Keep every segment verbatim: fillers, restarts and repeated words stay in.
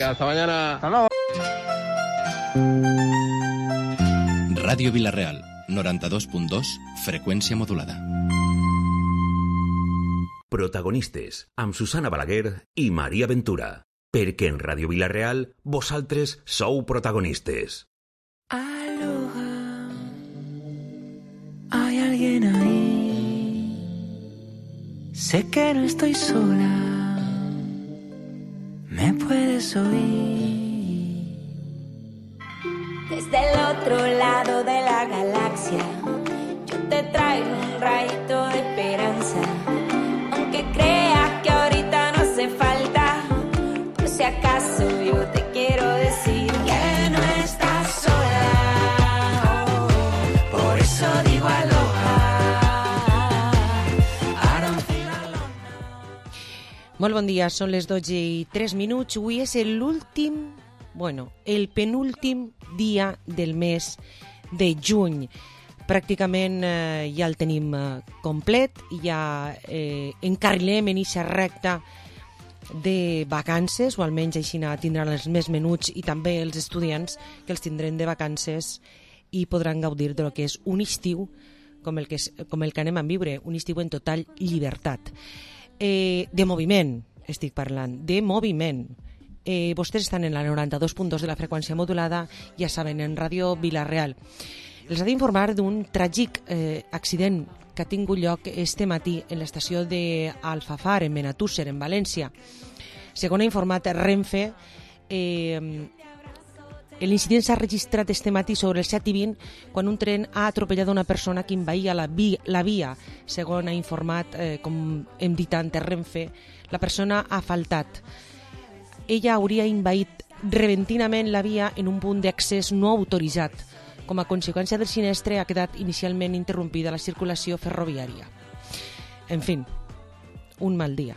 Hasta mañana. Hasta luego. Ràdio Vila-real, noranta-dos punt dos, freqüència modulada. Protagonistes, amb Susana Balaguer i Maria Ventura. Perquè en Ràdio Vila-real, vosaltres sou protagonistes. Aloha, hay alguien ahí. Sé que no estoy sola, me puedes oír. Desde el otro lado de la galaxia, yo te traigo un rayito de esperanza. Aunque creas que ahorita no hace falta, por si acaso yo te quiero decir que no estás sola. Oh, por eso digo aloha. I don't feel alone now. Molt bon dia, són les dotze i tres minuts. Avui és l'últim, bueno, el penúltim dia del mes de juny. Pràcticament eh, ja el tenim eh, complet i ja eh, encarrilem en eixa recta de vacances, o almenys així tindran els més menuts i també els estudiants que els tindrem de vacances i podran gaudir de lo que és un estiu com el que, és, com el que anem a viure, un estiu en total llibertat. Eh, de moviment, estic parlant, de moviment. Eh, vostès estan en la noranta-dos punt dos de la freqüència modulada, ja saben, en Ràdio Vila-real. Els ha d'informar d'un tràgic eh, accident que ha tingut lloc este matí en l'estació d'Alfafar, en Benetússer, en València. Segons ha informat Renfe, eh, l'incident s'ha registrat este matí sobre els set i vint quan un tren ha atropellat una persona que envaïa la, vi la via. Segons ha informat, eh, com hem dit antes, Renfe, la persona ha faltat. Ella hauria envaït repentinament la via en un punt d'accés no autoritzat. Com a conseqüència del sinistre ha quedat inicialment interrompida la circulació ferroviària. En fi, un mal dia.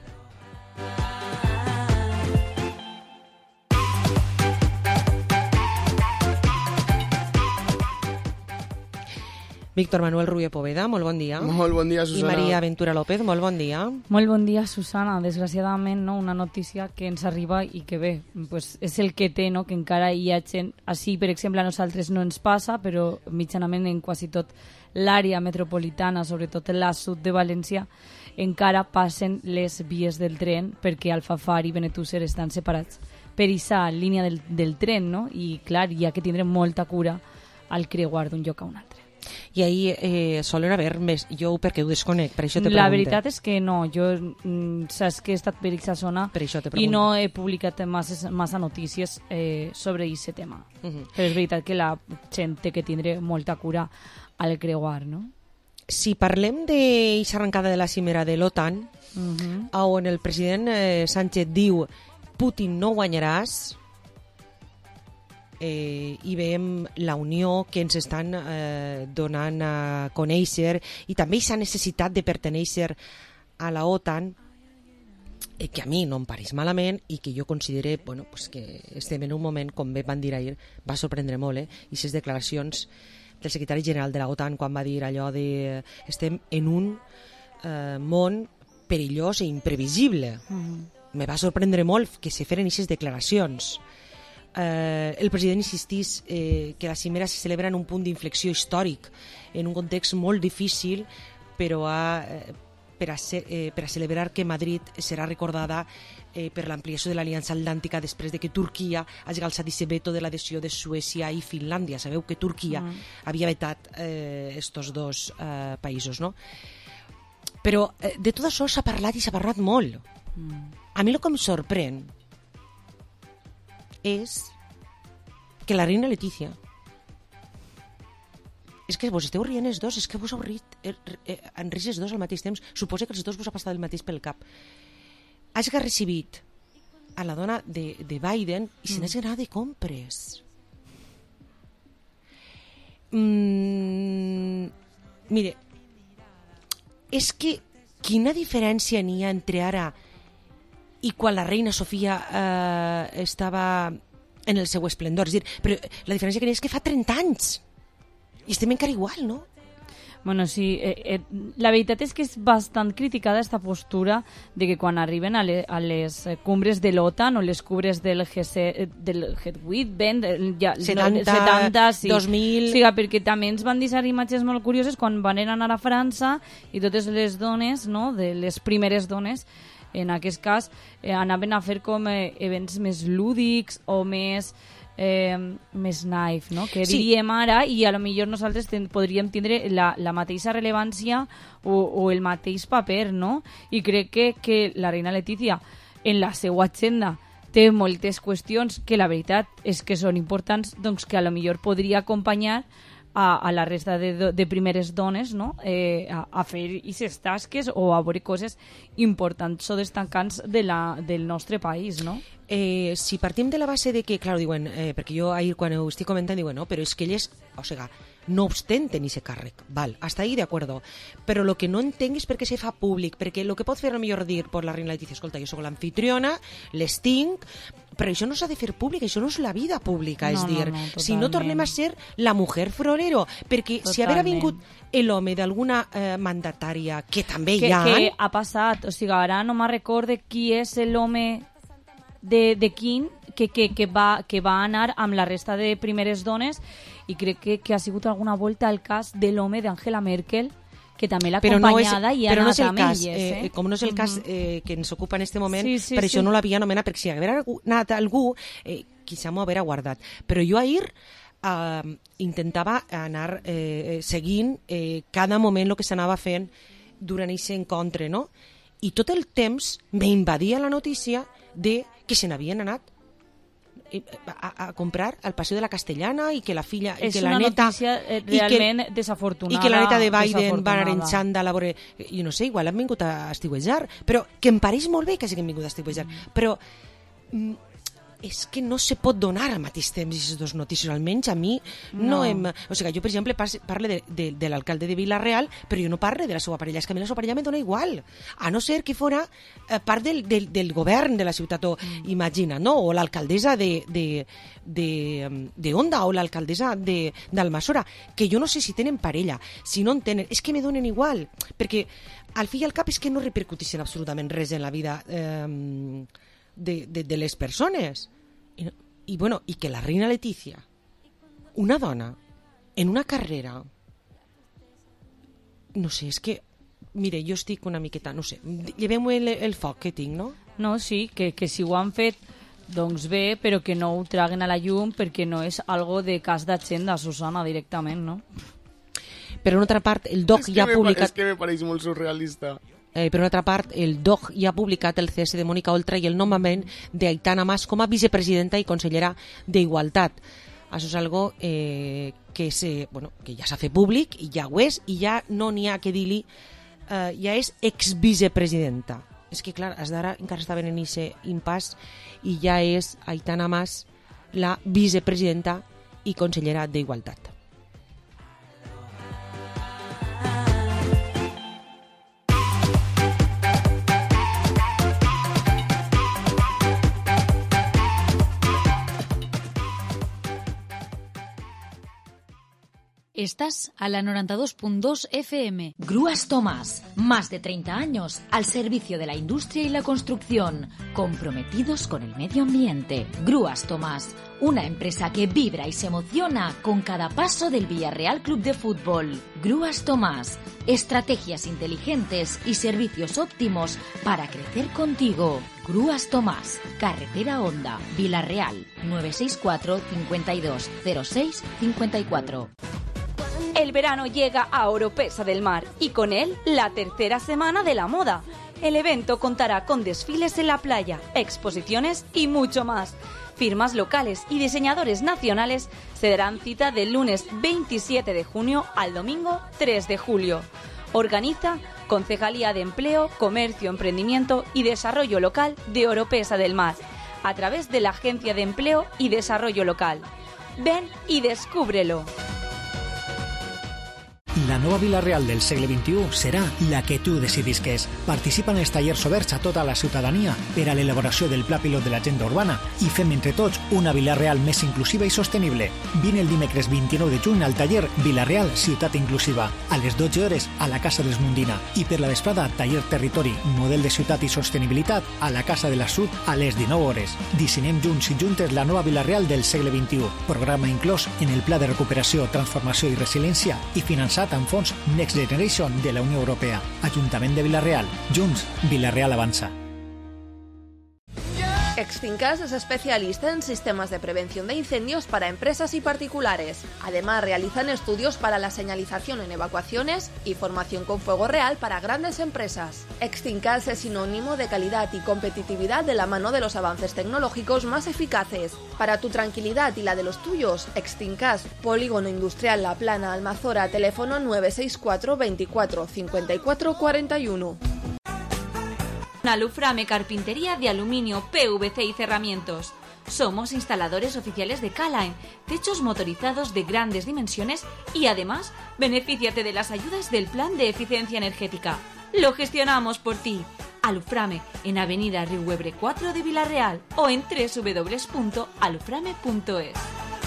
Víctor Manuel Rubio Poveda, molt bon dia. Molt bon dia, Susana. I Maria Ventura López, molt bon dia. Molt bon dia, Susana. Desgraciadament, no, una notícia que ens arriba i que bé, pues, és el que té, no? Que encara hi ha gent... Així, per exemple, a nosaltres no ens passa, però mitjanament en quasi tot l'àrea metropolitana, sobretot en la sud de València, encara passen les vies del tren perquè Alfafar i Benetússer estan separats per aquesta línia del, del tren, no? I, clar, hi ha que tindre molta cura al creuar d'un lloc a un altre. I ahir eh, solen haver més... Jo perquè ho desconec, per això te pregunto. La veritat és que no, jo mm, saps que he estat per aquesta zona i no he publicat massa, massa notícies eh, sobre aquest tema. Uh -huh. Però és veritat que la gent té que tindre molta cura al creuar, no? Si parlem d'aquesta arrencada de la cimera de l'OTAN, uh -huh. on el president eh, Sánchez diu Putin no guanyaràs, Eh, i veiem la unió que ens estan eh, donant a conèixer i també aquesta necessitat de pertenèixer a la OTAN, eh, que a mi no em pareix malament i que jo considere bueno, pues que estem en un moment, com bé van dir ahir, va sorprendre molt, eh? I aquestes declaracions del secretari general de la OTAN quan va dir allò de estem en un eh, món perillós e imprevisible. Mm. Me va sorprendre molt que se feren aquestes declaracions. Eh, el president insistís eh, que la cimera se celebra en un punt d'inflexió històric, en un context molt difícil, però a, eh, per, a ser, eh, per a celebrar que Madrid serà recordada eh, per l'ampliació de l'Aliança Atlàntica després de que Turquia hagi alçat aquest veto de l'adhesió de Suècia i Finlàndia. Sabeu que Turquia mm. havia vetat eh, estos dos eh, països, no? Però eh, de tot això s'ha parlat i s'ha parlat molt. Mm. A mi el que em sorprèn és que la reina Letícia, és que vos esteu rient els dos, és que vos heu rit, eh, eh, en ris els dos al mateix temps, suposa que els dos vos ha passat el mateix pel cap. Hagi recibit a la dona de, de Biden i se n'hagi anat de compres. Mm, mire, és que quina diferència n'hi ha entre ara i quan la reina Sofia eh, estava en el seu esplendor. És dir, però la diferència que n'hi ha és que fa trenta anys i estem encara igual, no? Bueno, sí, eh, eh, la veritat és que és bastant criticada esta postura de que quan arriben a, le, a les cumbres de l'OTAN o les cumbres del G C, del G vuit, ben, ja, setanta, no, setanta sí. dos mil... Sí, perquè també ens van deixar imatges molt curioses quan van anar a França i totes les dones, no?, de les primeres dones, en aquest cas, eh, anaven a fer com eh, events més lúdics o més... Eh, més naif, no? Que sí. diríem ara, i a lo millor nosaltres ten, podríem tindre la, la mateixa rellevància o, o el mateix paper, no? I crec que, que la reina Letícia en la seva agenda té moltes qüestions que la veritat és que són importants, doncs que a lo millor podria acompanyar a, a la resta de, de primeres dones, no? eh, a, a fer aquestes tasques o a veure coses importants o destacants de la, del nostre país, no? Eh, si partim de la base de que, claro, diuen, eh, perquè jo ahir quan ho estic comentant diuen, no, però és que elles, o sigui, no ostenten ese càrrec, val, hasta ahí de acuerdo, però lo que no entenc és per què se fa públic, perquè lo que pot fer, a lo millor dir per la reina Letícia, escolta, jo soc l'anfitriona, les tinc, però això no s'ha de fer públic, això no és la vida pública, és no, dir, no, no, si no tornem a ser la mujer florero, perquè totalment. Si haver vingut l'home d'alguna eh, mandatària, que també que, hi ha... Que ha passat, o sigui, ara no me'n recorde qui és l'home de, de quin que, que, que, va, que va anar amb la resta de primeres dones, i crec que, que ha sigut alguna volta el cas de l'home d'Angela Merkel, que també l'ha acompanyada no és, i ha però anat no és el amb cas, elles. Eh? Eh, com no és el cas eh, que ens ocupa en aquest moment, sí, sí, per sí. això no l'havia anomenat, perquè si hagués anat algú, eh, quizá m'ho haguera guardat. Però jo ahir eh, intentava anar eh, seguint eh, cada moment el que s'anava fent durant aquest encontre, no? I tot el temps m'invadia la notícia de que se n'havien anat A, a comprar al Paseo de la Castellana i que la filla i és que la una neta notícia eh, realment i que, desafortunada i que la neta de Biden va anar en xandall a veure, jo no sé, igual han vingut a estiuejar, però que em pareix molt bé que hagin vingut a estiuejar, però mm, és que no se pot donar al mateix temps aquestes dues notícies, almenys a mi no, no hem... O sigui, jo, per exemple, parle de, de, de l'alcalde de Vila-real, però jo no parle de la seva parella, és que a mi la seva parella me dona igual, a no ser que fora eh, part del, del, del govern de la ciutat, o mm. imagina, no? O l'alcaldessa de, de, de, de Onda, o l'alcaldessa d'Almassora, que jo no sé si tenen parella, si no en tenen, és que me donen igual, perquè al fi i al cap és que no repercuteixen absolutament res en la vida eh, De, de, de les persones I, i, bueno, i que la reina Letícia, una dona en una carrera, no sé, és que mire, jo estic una miqueta, no sé, llevem el, el foc que tinc, no? No, sí, que, que si ho han fet doncs bé, però que no ho traguen a la llum perquè no és algo de cas d'agenda, Susana, directament, no? Per una altra part, el D O C ja ha publicat... És que me pareix molt surrealista. Eh, per una altra part, el D O C ja ha publicat el cese de Mónica Oltra i el nombrament d'Aitana Mas com a vicepresidenta i consellera d'Igualtat. Això és algo eh, que, se, bueno, que ja s'ha fet públic i ja ho és, i ja no n'hi ha que dir-li, eh, ja és exvicepresidenta. És que, clar, des d'ara encara estaven en aquest impàs i ja és Aitana Mas la vicepresidenta i consellera d'Igualtat. Estás a la noventa y dos punto dos F M. Grúas Tomás, más de treinta años al servicio de la industria y la construcción, comprometidos con el medio ambiente. Grúas Tomás, una empresa que vibra y se emociona con cada paso del Villarreal Club de Fútbol. Grúas Tomás, estrategias inteligentes y servicios óptimos para crecer contigo. Grúas Tomás, Carretera Honda, Villarreal, nueve seis cuatro, cincuenta y dos, cero seis, cincuenta y cuatro. El verano llega a Oropesa del Mar y con él la tercera semana de la moda. El evento contará con desfiles en la playa, exposiciones y mucho más. Firmas locales y diseñadores nacionales se darán cita del lunes veintisiete de junio al domingo tres de julio. Organiza Concejalía de Empleo, Comercio, Emprendimiento y Desarrollo Local de Oropesa del Mar, a través de la Agencia de Empleo y Desarrollo Local. Ven y descúbrelo. La nova Vila Real del segle vint-i-u serà la que tu decidisques. Participa en els tallers oberts a tota la ciutadania per a l'elaboració del pla pilot de l'agenda urbana i fem entre tots una Vila Real més inclusiva i sostenible. Vine el dimecres vint-i-nou de juny al taller Vila Real Ciutat Inclusiva, a les dotze hores a la Casa dels Mundina, i per la vesprada taller Territori, model de ciutat i sostenibilitat a la Casa de la Sud a les dinou hores. Dissenyem junts i juntes la nova Vila Real del segle vint-i-u, programa inclòs en el Pla de Recuperació, Transformació i Resiliència i finançat amb fons Next Generation de la Unió Europea. Ajuntament de Vila-real. Junts, Vila-real avanza. Extincas es especialista en sistemas de prevención de incendios para empresas y particulares. Además, realizan estudios para la señalización en evacuaciones y formación con fuego real para grandes empresas. Extincas es sinónimo de calidad y competitividad de la mano de los avances tecnológicos más eficaces. Para tu tranquilidad y la de los tuyos, Extincas, Polígono Industrial La Plana, Almazora, teléfono nueve seis cuatro veinticuatro cincuenta y cuatro cuarenta y uno. Aluframe Carpintería de aluminio, P V C y cerramientos. Somos instaladores oficiales de K-Line, techos motorizados de grandes dimensiones y además benefíciate de las ayudas del Plan de Eficiencia Energética. Lo gestionamos por ti. Aluframe en Avenida Riuebre cuatro de Vila-real o en doble u doble u doble u punto aluframe punto es.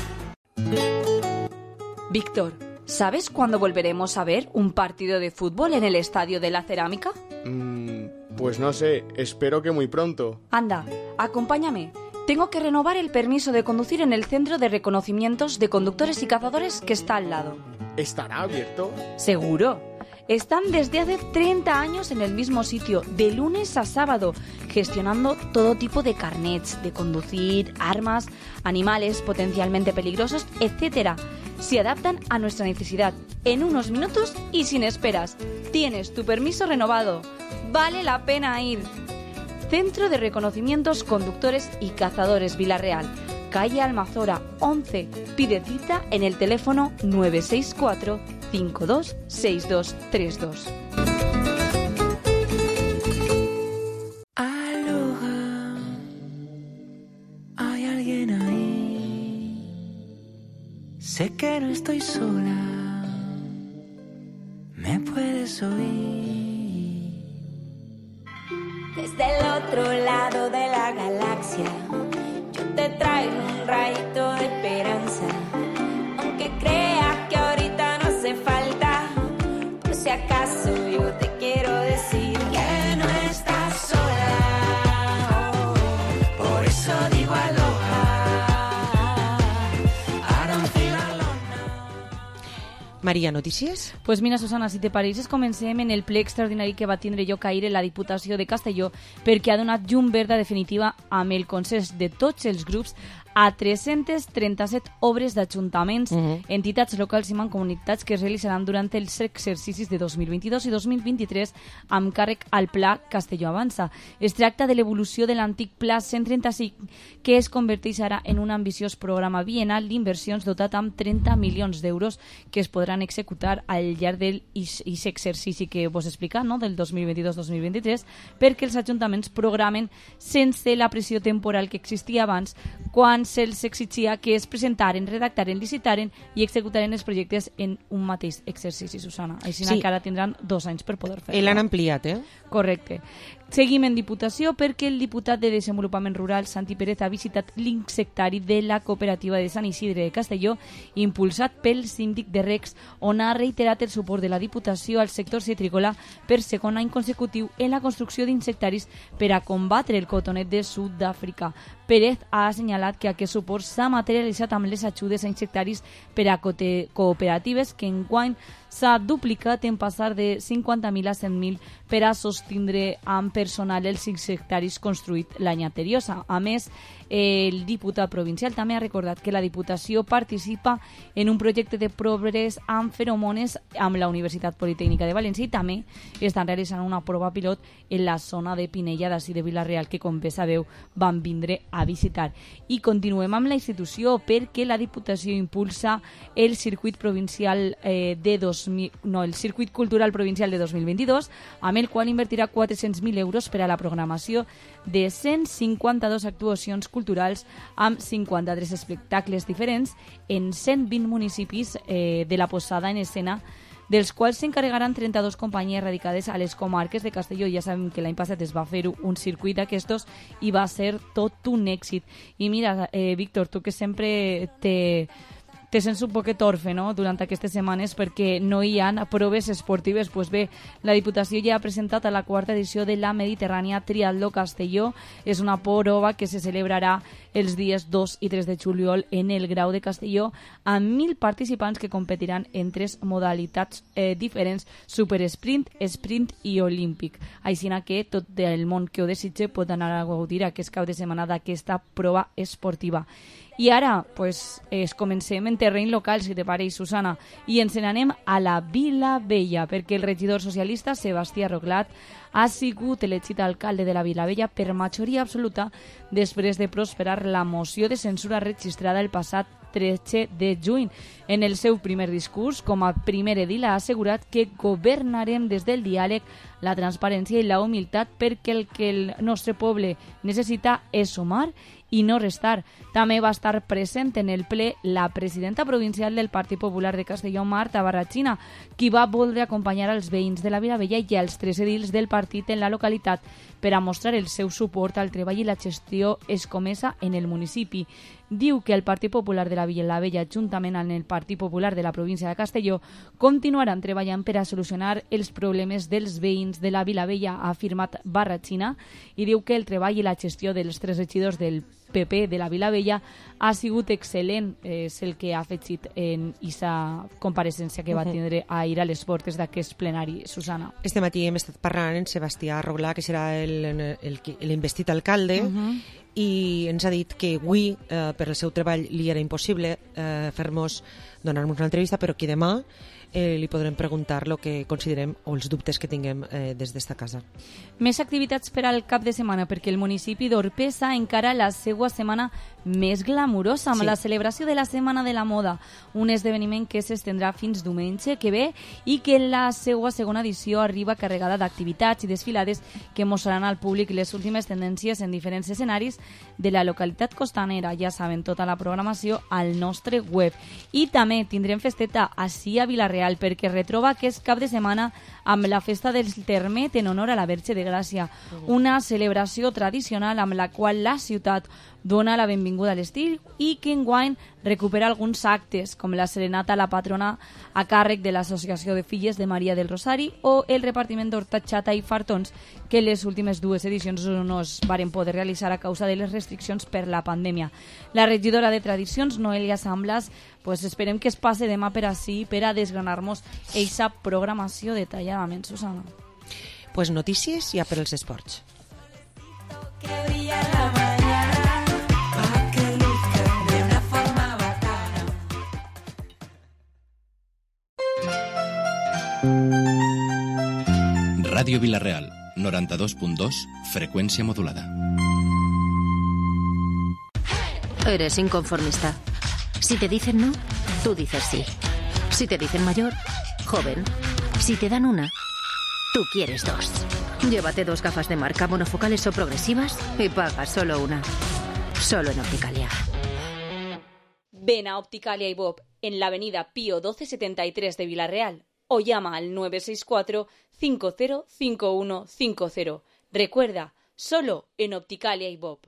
Víctor, ¿sabes cuándo volveremos a ver un partido de fútbol en el Estadio de la Cerámica? Mm, pues no sé, espero que muy pronto. Anda, acompáñame. Tengo que renovar el permiso de conducir en el Centro de Reconocimientos de Conductores y Cazadores que está al lado. ¿Estará abierto? Seguro. Están desde hace treinta años en el mismo sitio, de lunes a sábado, gestionando todo tipo de carnets de conducir, armas, animales potencialmente peligrosos, etcétera. Se adaptan a nuestra necesidad en unos minutos y sin esperas. Tienes tu permiso renovado. Vale la pena ir. Centro de Reconocimientos Conductores y Cazadores Vila-real, calle Almazora once. Pide cita en el teléfono nueve seis cuatro cinco dos seis dos tres dos. Aloha, hay alguien ahí. Sé que no estoy sola, me puedes oír. Desde el otro lado de la galaxia, yo te traigo un rayito de esperanza. Aunque creas que ahorita no hace falta, por si acaso yo te quiero decir que no estás sola. Oh, por eso digo aloha. I don't feel alone. Maria, notícies? Pues mira, Susana, si te pareixes, comencem en el ple extraordinari que va tindre lloc ahir en la Diputació de Castelló, perquè ha donat llum verda definitiva amb el consens de tots els grups a tres-centes trenta-set obres d'ajuntaments, uh-huh. entitats locals i mancomunitats que es realitzaran durant els exercicis de dos mil vint-i-dos i dos mil vint-i-tres amb càrrec al Pla Castelló Avança. Es tracta de l'evolució de l'antic Pla cent trenta-cinc, que es converteix ara en un ambiciós programa bienal d'inversions dotat amb trenta milions d'euros que es podran executar al llarg del ix exercici que vos he explicat, no? del dos mil vint-i-dos dos mil vint-i-tres, perquè els ajuntaments programen sense la pressió temporal que existia abans, quan se'ls exigia que es presentaren, redactaren, licitaren i executaren els projectes en un mateix exercici, Susana. Així sí. encara tindran dos anys per poder fer-ho. L'han ampliat, eh? Correcte. Seguim en Diputació perquè el diputat de Desenvolupament Rural, Santi Pérez, ha visitat l'insectari de la cooperativa de Sant Isidre de Castelló, impulsat pel síndic de Recs, on ha reiterat el suport de la Diputació al sector citrícola per segon any consecutiu en la construcció d'insectaris per a combatre el cotonet de Sud-àfrica. Pérez ha assenyalat que aquest suport s'ha materialitzat amb les ajudes a insectaris per a cooperatives que enguany s'ha duplicat en passar de cinquanta mil a cent mil per a sostindre amb personal els insectaris construïts l'any anterior. A més, el diputat provincial també ha recordat que la Diputació participa en un projecte de proves amb feromones amb la Universitat Politècnica de València i també estan realitzant una prova pilot en la zona de Pinella d'ací de Vila-real, que com bé sabeu van vindre a visitar. I continuem amb la institució perquè la Diputació impulsa el circuit provincial eh, de dos mil, no, el circuit cultural provincial de dos mil vint-i-dos, amb el qual invertirà quatre-cents mil euros per a la programació de cent cinquanta-dos actuacions culturals amb cinquanta-tres espectacles diferents en cent vint municipis eh, de la posada en escena dels quals s'encarregaran trenta-dues companyies radicades a les comarques de Castelló. Ja sabem que l'any passat es va fer un circuit d'aquestos i va ser tot un èxit. I mira, eh, Víctor, tu que sempre te... te sents un poquet orfe, no?, durant aquestes setmanes perquè no hi ha proves esportives. Pues bé, la Diputació ja ha presentat a la quarta edició de la Mediterrània Triatló Castelló. És una prova que se celebrarà els dies dos i tres de juliol en el Grau de Castelló amb mil participants que competiran en tres modalitats eh, diferents: super sprint, sprint i olímpic. Així que tot el món que ho desitge pot anar a gaudir aquest cap de setmana d'aquesta prova esportiva. I ara, pues, es comencem en terreny local, si te pareix, Susana, i ens n'anem a la Vila Vella, perquè el regidor socialista Sebastià Roglat ha sigut elegit alcalde de la Vila Vella per majoria absoluta després de prosperar la moció de censura registrada el passat tretze de juny. En el seu primer discurs, com a primer edil, ha assegurat que governarem des del diàleg, la transparència i la humilitat perquè el que el nostre poble necessita és sumar i no restar. També va estar present en el ple la presidenta provincial del Partit Popular de Castelló, Marta Barrachina, qui va voler acompanyar als veïns de la Vila Vella i als tres edils del partit en la localitat per a mostrar el seu suport al treball i la gestió escomesa en el municipi. Diu que el Partit Popular de la Vila Vella, juntament amb el Partit Popular de la província de Castelló, continuaran treballant per a solucionar els problemes dels veïns de la Vila Vella, ha afirmat Barrachina, i diu que el treball i la gestió dels tres regidors del P P de la Vila Vella ha sigut excel·lent. És el que ha afegit en aquesta compareixença que va tindre ahir a les portes d'aquest plenari. Susana. Este matí hem estat parlant en Sebastià Roglat, que serà l'investit alcalde, uh -huh. i ens ha dit que avui, eh, per el seu treball, li era impossible eh, fer-nos, donar-nos una entrevista, però que demà eh, li podrem preguntar el que considerem o els dubtes que tinguem eh, des d'esta casa. Més activitats per al cap de setmana, perquè el municipi d'Orpesa encara la seva setmana més glamurosa amb sí. la celebració de la Setmana de la Moda, un esdeveniment que s'estendrà fins diumenge que ve i que en la seva segona edició arriba carregada d'activitats i desfilades que mostraran al públic les últimes tendències en diferents escenaris de la localitat costanera. Ja saben, tota la programació al nostre web. I també tindrem festeta ací a Vila-real perquè retroba aquest cap de setmana amb la festa del Termet en honor a la Verge de Gràcia, una celebració tradicional amb la qual la ciutat dona la benvinguda a l'estil i que enguany recupera alguns actes com la serenata a la patrona a càrrec de l'Associació de Filles de Maria del Rosari o el repartiment d'hortatxata i fartons que les últimes dues edicions no es varen poder realitzar a causa de les restriccions per la pandèmia. La regidora de Tradicions, Noelia Samblas, pues esperem que es passe demà per ací per a desgranar-nos eixa programació detalladament, Susana. Pues notícies ja per als esports. Radio Vila-real, noventa y dos punto dos, frecuencia modulada. Eres inconformista. Si te dicen no, tú dices sí. Si te dicen mayor, joven. Si te dan una, tú quieres dos. Llévate dos gafas de marca monofocales o progresivas y paga solo una. Solo en Opticalia. Ven a Opticalia y Bob en la avenida Pío doce setenta y tres de Vila-real o llama al nueve seis cuatro, cinco cero cinco uno cinco cero. Recuerda, solo en Opticalia y Bob.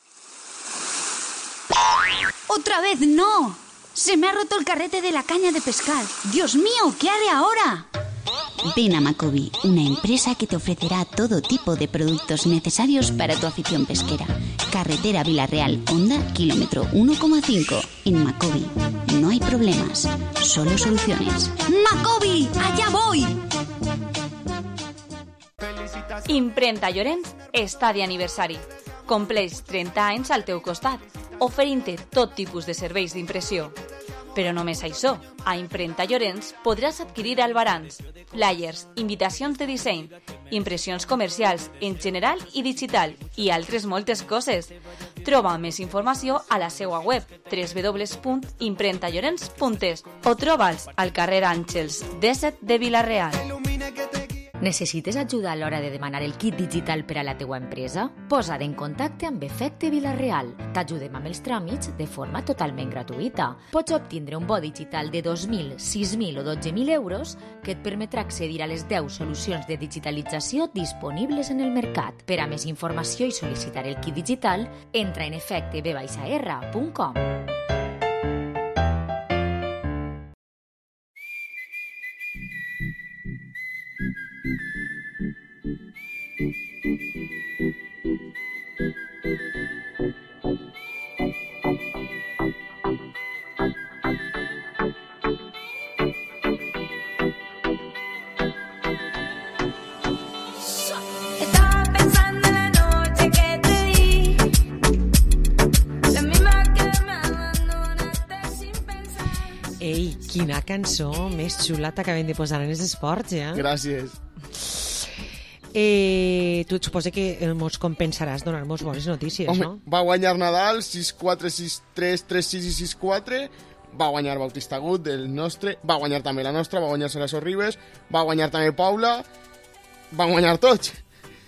¡Otra vez no! Se me ha roto el carrete de la caña de pescar. ¡Dios mío! ¿Qué haré ahora? Ven a Macobi, una empresa que te ofrecerá todo tipo de productos necesarios para tu afición pesquera. Carretera Vila-real, Honda, kilómetro uno coma cinco. En Macobi no hay problemas, solo soluciones. ¡Macobi! ¡Allá voy! Imprenta Llorenç està d'aniversari. Compleix trenta anys al teu costat, oferint-te tot tipus de serveis d'impressió. Però només això, a Imprenta Llorenç podràs adquirir albarans, flyers, invitacions de disseny, impressions comercials en general i digital i altres moltes coses. Troba més informació a la seva web w w w punt imprenta llorenç punt es o troba'ls al carrer Àngels disset de Vila-real. Necessites ajuda a l'hora de demanar el kit digital per a la teua empresa? Posa't en contacte amb Efecte Vila-real. T'ajudem amb els tràmits de forma totalment gratuïta. Pots obtindre un bo digital de dos mil, sis mil o dotze mil euros que et permetrà accedir a les deu solucions de digitalització disponibles en el mercat. Per a més informació i sol·licitar el kit digital, entra en efecte b r punt com. Ei, quina cançó més xula t'acabem de posar en els esports, eh? Gràcies. Eh, tu et suposa que ens compensaràs donar-nos bones notícies, Home, no? va guanyar Nadal sis quatre, sis tres, tres sis i sis quatre, va guanyar Bautista Agut, del nostre, va guanyar també la nostra, va guanyar Sara Sorribes, va guanyar també Paula, van guanyar tots.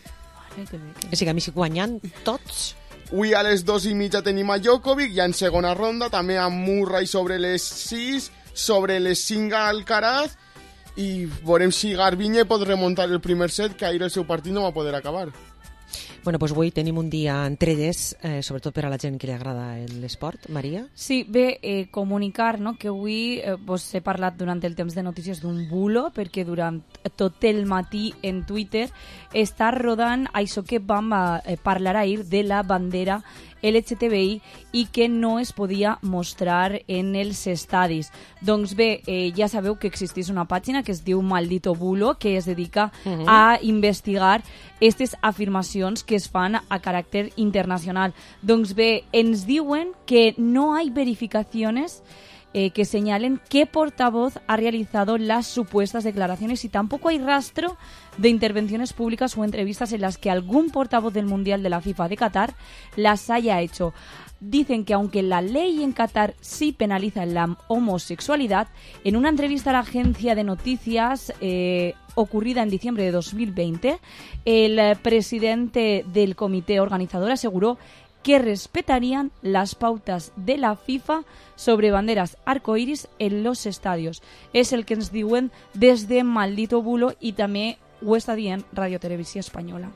O sigui, a mi sí guanyant tots. Avui a les dos i mitja tenim a Djokovic, ja en segona ronda, també a Murray sobre les sis, sobre les cinc a Alcaraz, i veurem si Garbiñe pot remuntar el primer set, que ahir el seu partit no va poder acabar. Bueno, doncs avui tenim un dia entrellès, eh, sobretot per a la gent que li agrada l'esport. Maria? Sí, bé, eh, comunicar, no?, que avui eh, vos he parlat durant el temps de notícies d'un bulo, perquè durant tot el matí en Twitter està rodant això que vam eh, parlar ahir de la bandera L G T B I i que no es podia mostrar en els estadis. Doncs bé, eh, ja sabeu que existeix una pàgina que es diu Maldito Bulo, que es dedica uh-huh. a investigar aquestes afirmacions que es fan a caràcter internacional. Doncs bé, ens diuen que no hay verificaciones eh, que señalen qué portavoz ha realizado las supuestas declaraciones y tampoco hay rastro de intervenciones públicas o entrevistas en las que algún portavoz del Mundial de la FIFA de Qatar las haya hecho. Dicen que aunque la ley en Qatar sí penaliza la homosexualidad, en una entrevista a la agencia de noticias eh, ocurrida en diciembre de dos mil veinte, el presidente del comité organizador aseguró que respetarían las pautas de la FIFA sobre banderas arcoíris en los estadios. És el que ens diuen des de Maldito Bulo i també ho està dient Radio Televisió Espanyola.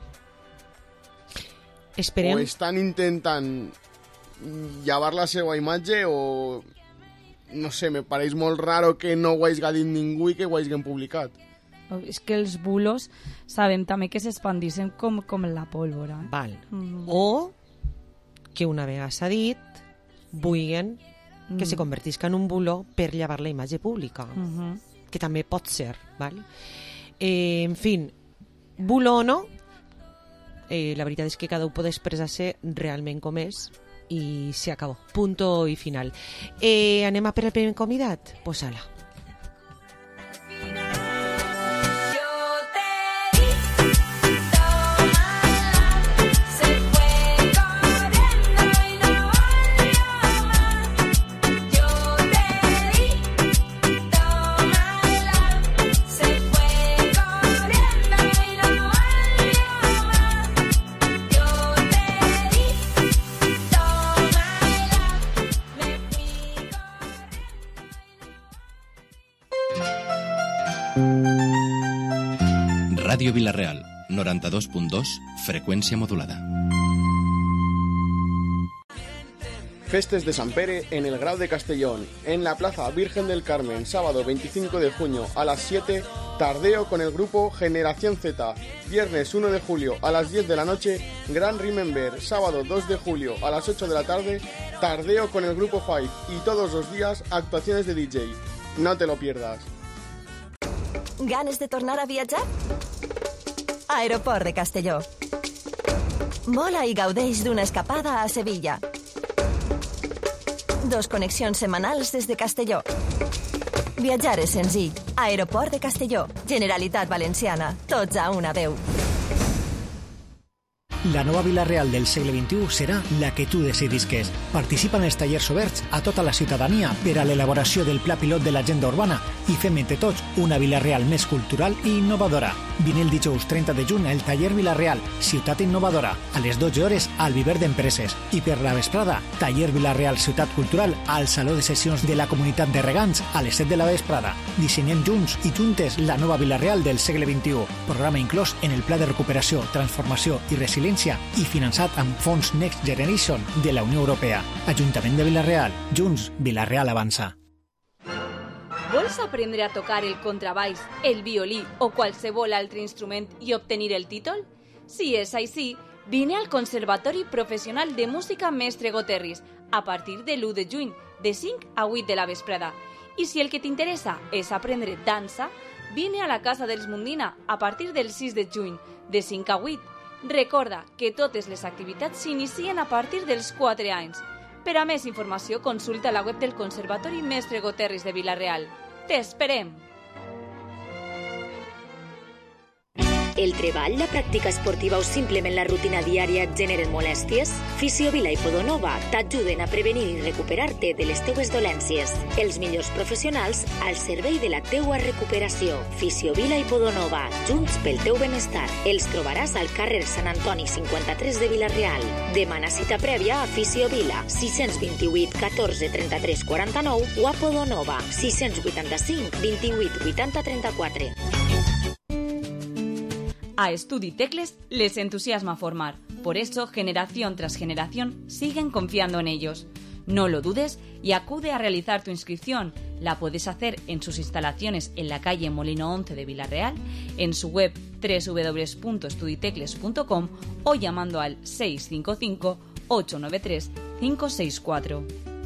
Esperem... O estan intentant llevar la seva imatge o... No sé, me pareix molt raro que no ho hagi dit ningú i que ho hagin publicat. És que els bulos sabem també que s'expandissin com, com la pólvora. Val. Mm. O que una vegada s'ha dit vulguin que mm. se convertisca en un bulo per llevar la imatge pública. Mm-hmm. Que també pot ser, val? Eh, en fin, bulo o no, eh, la veritat és que cada un pot expressar-se realment com és i s'acabó. Punto i final. Eh, anem a per el primer convidat? Pues ala. Ràdio Vila-real, noranta-dos punt dos, freqüència modulada. Festes de San Pere en el Grau de Castellón, en la Plaza Virgen del Carmen, sábado veinticinco de junio a las siete, tardeo con el grupo Generación Z. Viernes uno de julio a las diez de la noche, Gran Remember. Sábado dos de julio a las ocho de la tarde, tardeo con el grupo Five. Y todos los días, actuaciones de D J. No te lo pierdas. Ganes de tornar a viatjar? Aeroport de Castelló. Vola i gaudeix d'una escapada a Sevilla. Dos connexions setmanals des de Castelló. Viatjar és senzill. Aeroport de Castelló. Generalitat Valenciana. Tots a una veu. La nova Vila Real del segle vint-i-u serà la que tu decidisques. Participa en els tallers oberts a tota la ciutadania per a l'elaboració del pla pilot de l'agenda urbana i fem entre tots una Vila Real més cultural i innovadora. Vine el dijous trenta de juny al taller Vila Real, Ciutat Innovadora, a les dotze hores al Viver d'Empreses i per la vesprada, taller Vila Real Ciutat Cultural al Saló de Sessions de la Comunitat de Regants a les set de la vesprada. Dissenyem junts i juntes la nova Vila Real del segle vint-i-u, programa inclòs en el Pla de Recuperació, Transformació i Resiliència i finançat amb fons Next Generation de la Unió Europea. Ajuntament de Vila Real. Junts, Vila Real avança. Vols aprendre a tocar el contrabaix, el violí o qualsevol altre instrument i obtenir el títol? Si és així, vine al Conservatori Professional de Música Mestre Goterris a partir de l'u de juny, de cinc a vuit de la vesprada. I si el que t'interessa és aprendre dansa, vine a la Casa dels Mundina a partir del sis de juny, de cinc a vuit. Recorda que totes les activitats s'inicien a partir dels quatre anys. Per a més informació, consulta la web del Conservatori Mestre Goterris de Vila-real. T'esperem! El treball, la pràctica esportiva o simplement la rutina diària et generen molèsties? Fisiovila i Podonova t'ajuden a prevenir i recuperar-te de les teues dolències. Els millors professionals al servei de la teua recuperació. Fisiovila i Podonova, junts pel teu benestar. Els trobaràs al carrer Sant Antoni cinquanta-tres de Vila-real. Demana cita prèvia a Fisiovila, sis vint-i-vuit catorze trenta-tres quaranta-nou o a Podonova, sis vuitanta-cinc vint-i-vuit vuitanta trenta-quatre. A Estudi Tecles les entusiasma formar. Por eso, generación tras generación, siguen confiando en ellos. No lo dudes y acude a realizar tu inscripción. La puedes hacer en sus instalaciones en la calle Molino once de Vila-real, en su web doble u doble u doble u punto estuditecles punto com o llamando al seis cinco cinco ocho nueve tres cinco seis cuatro.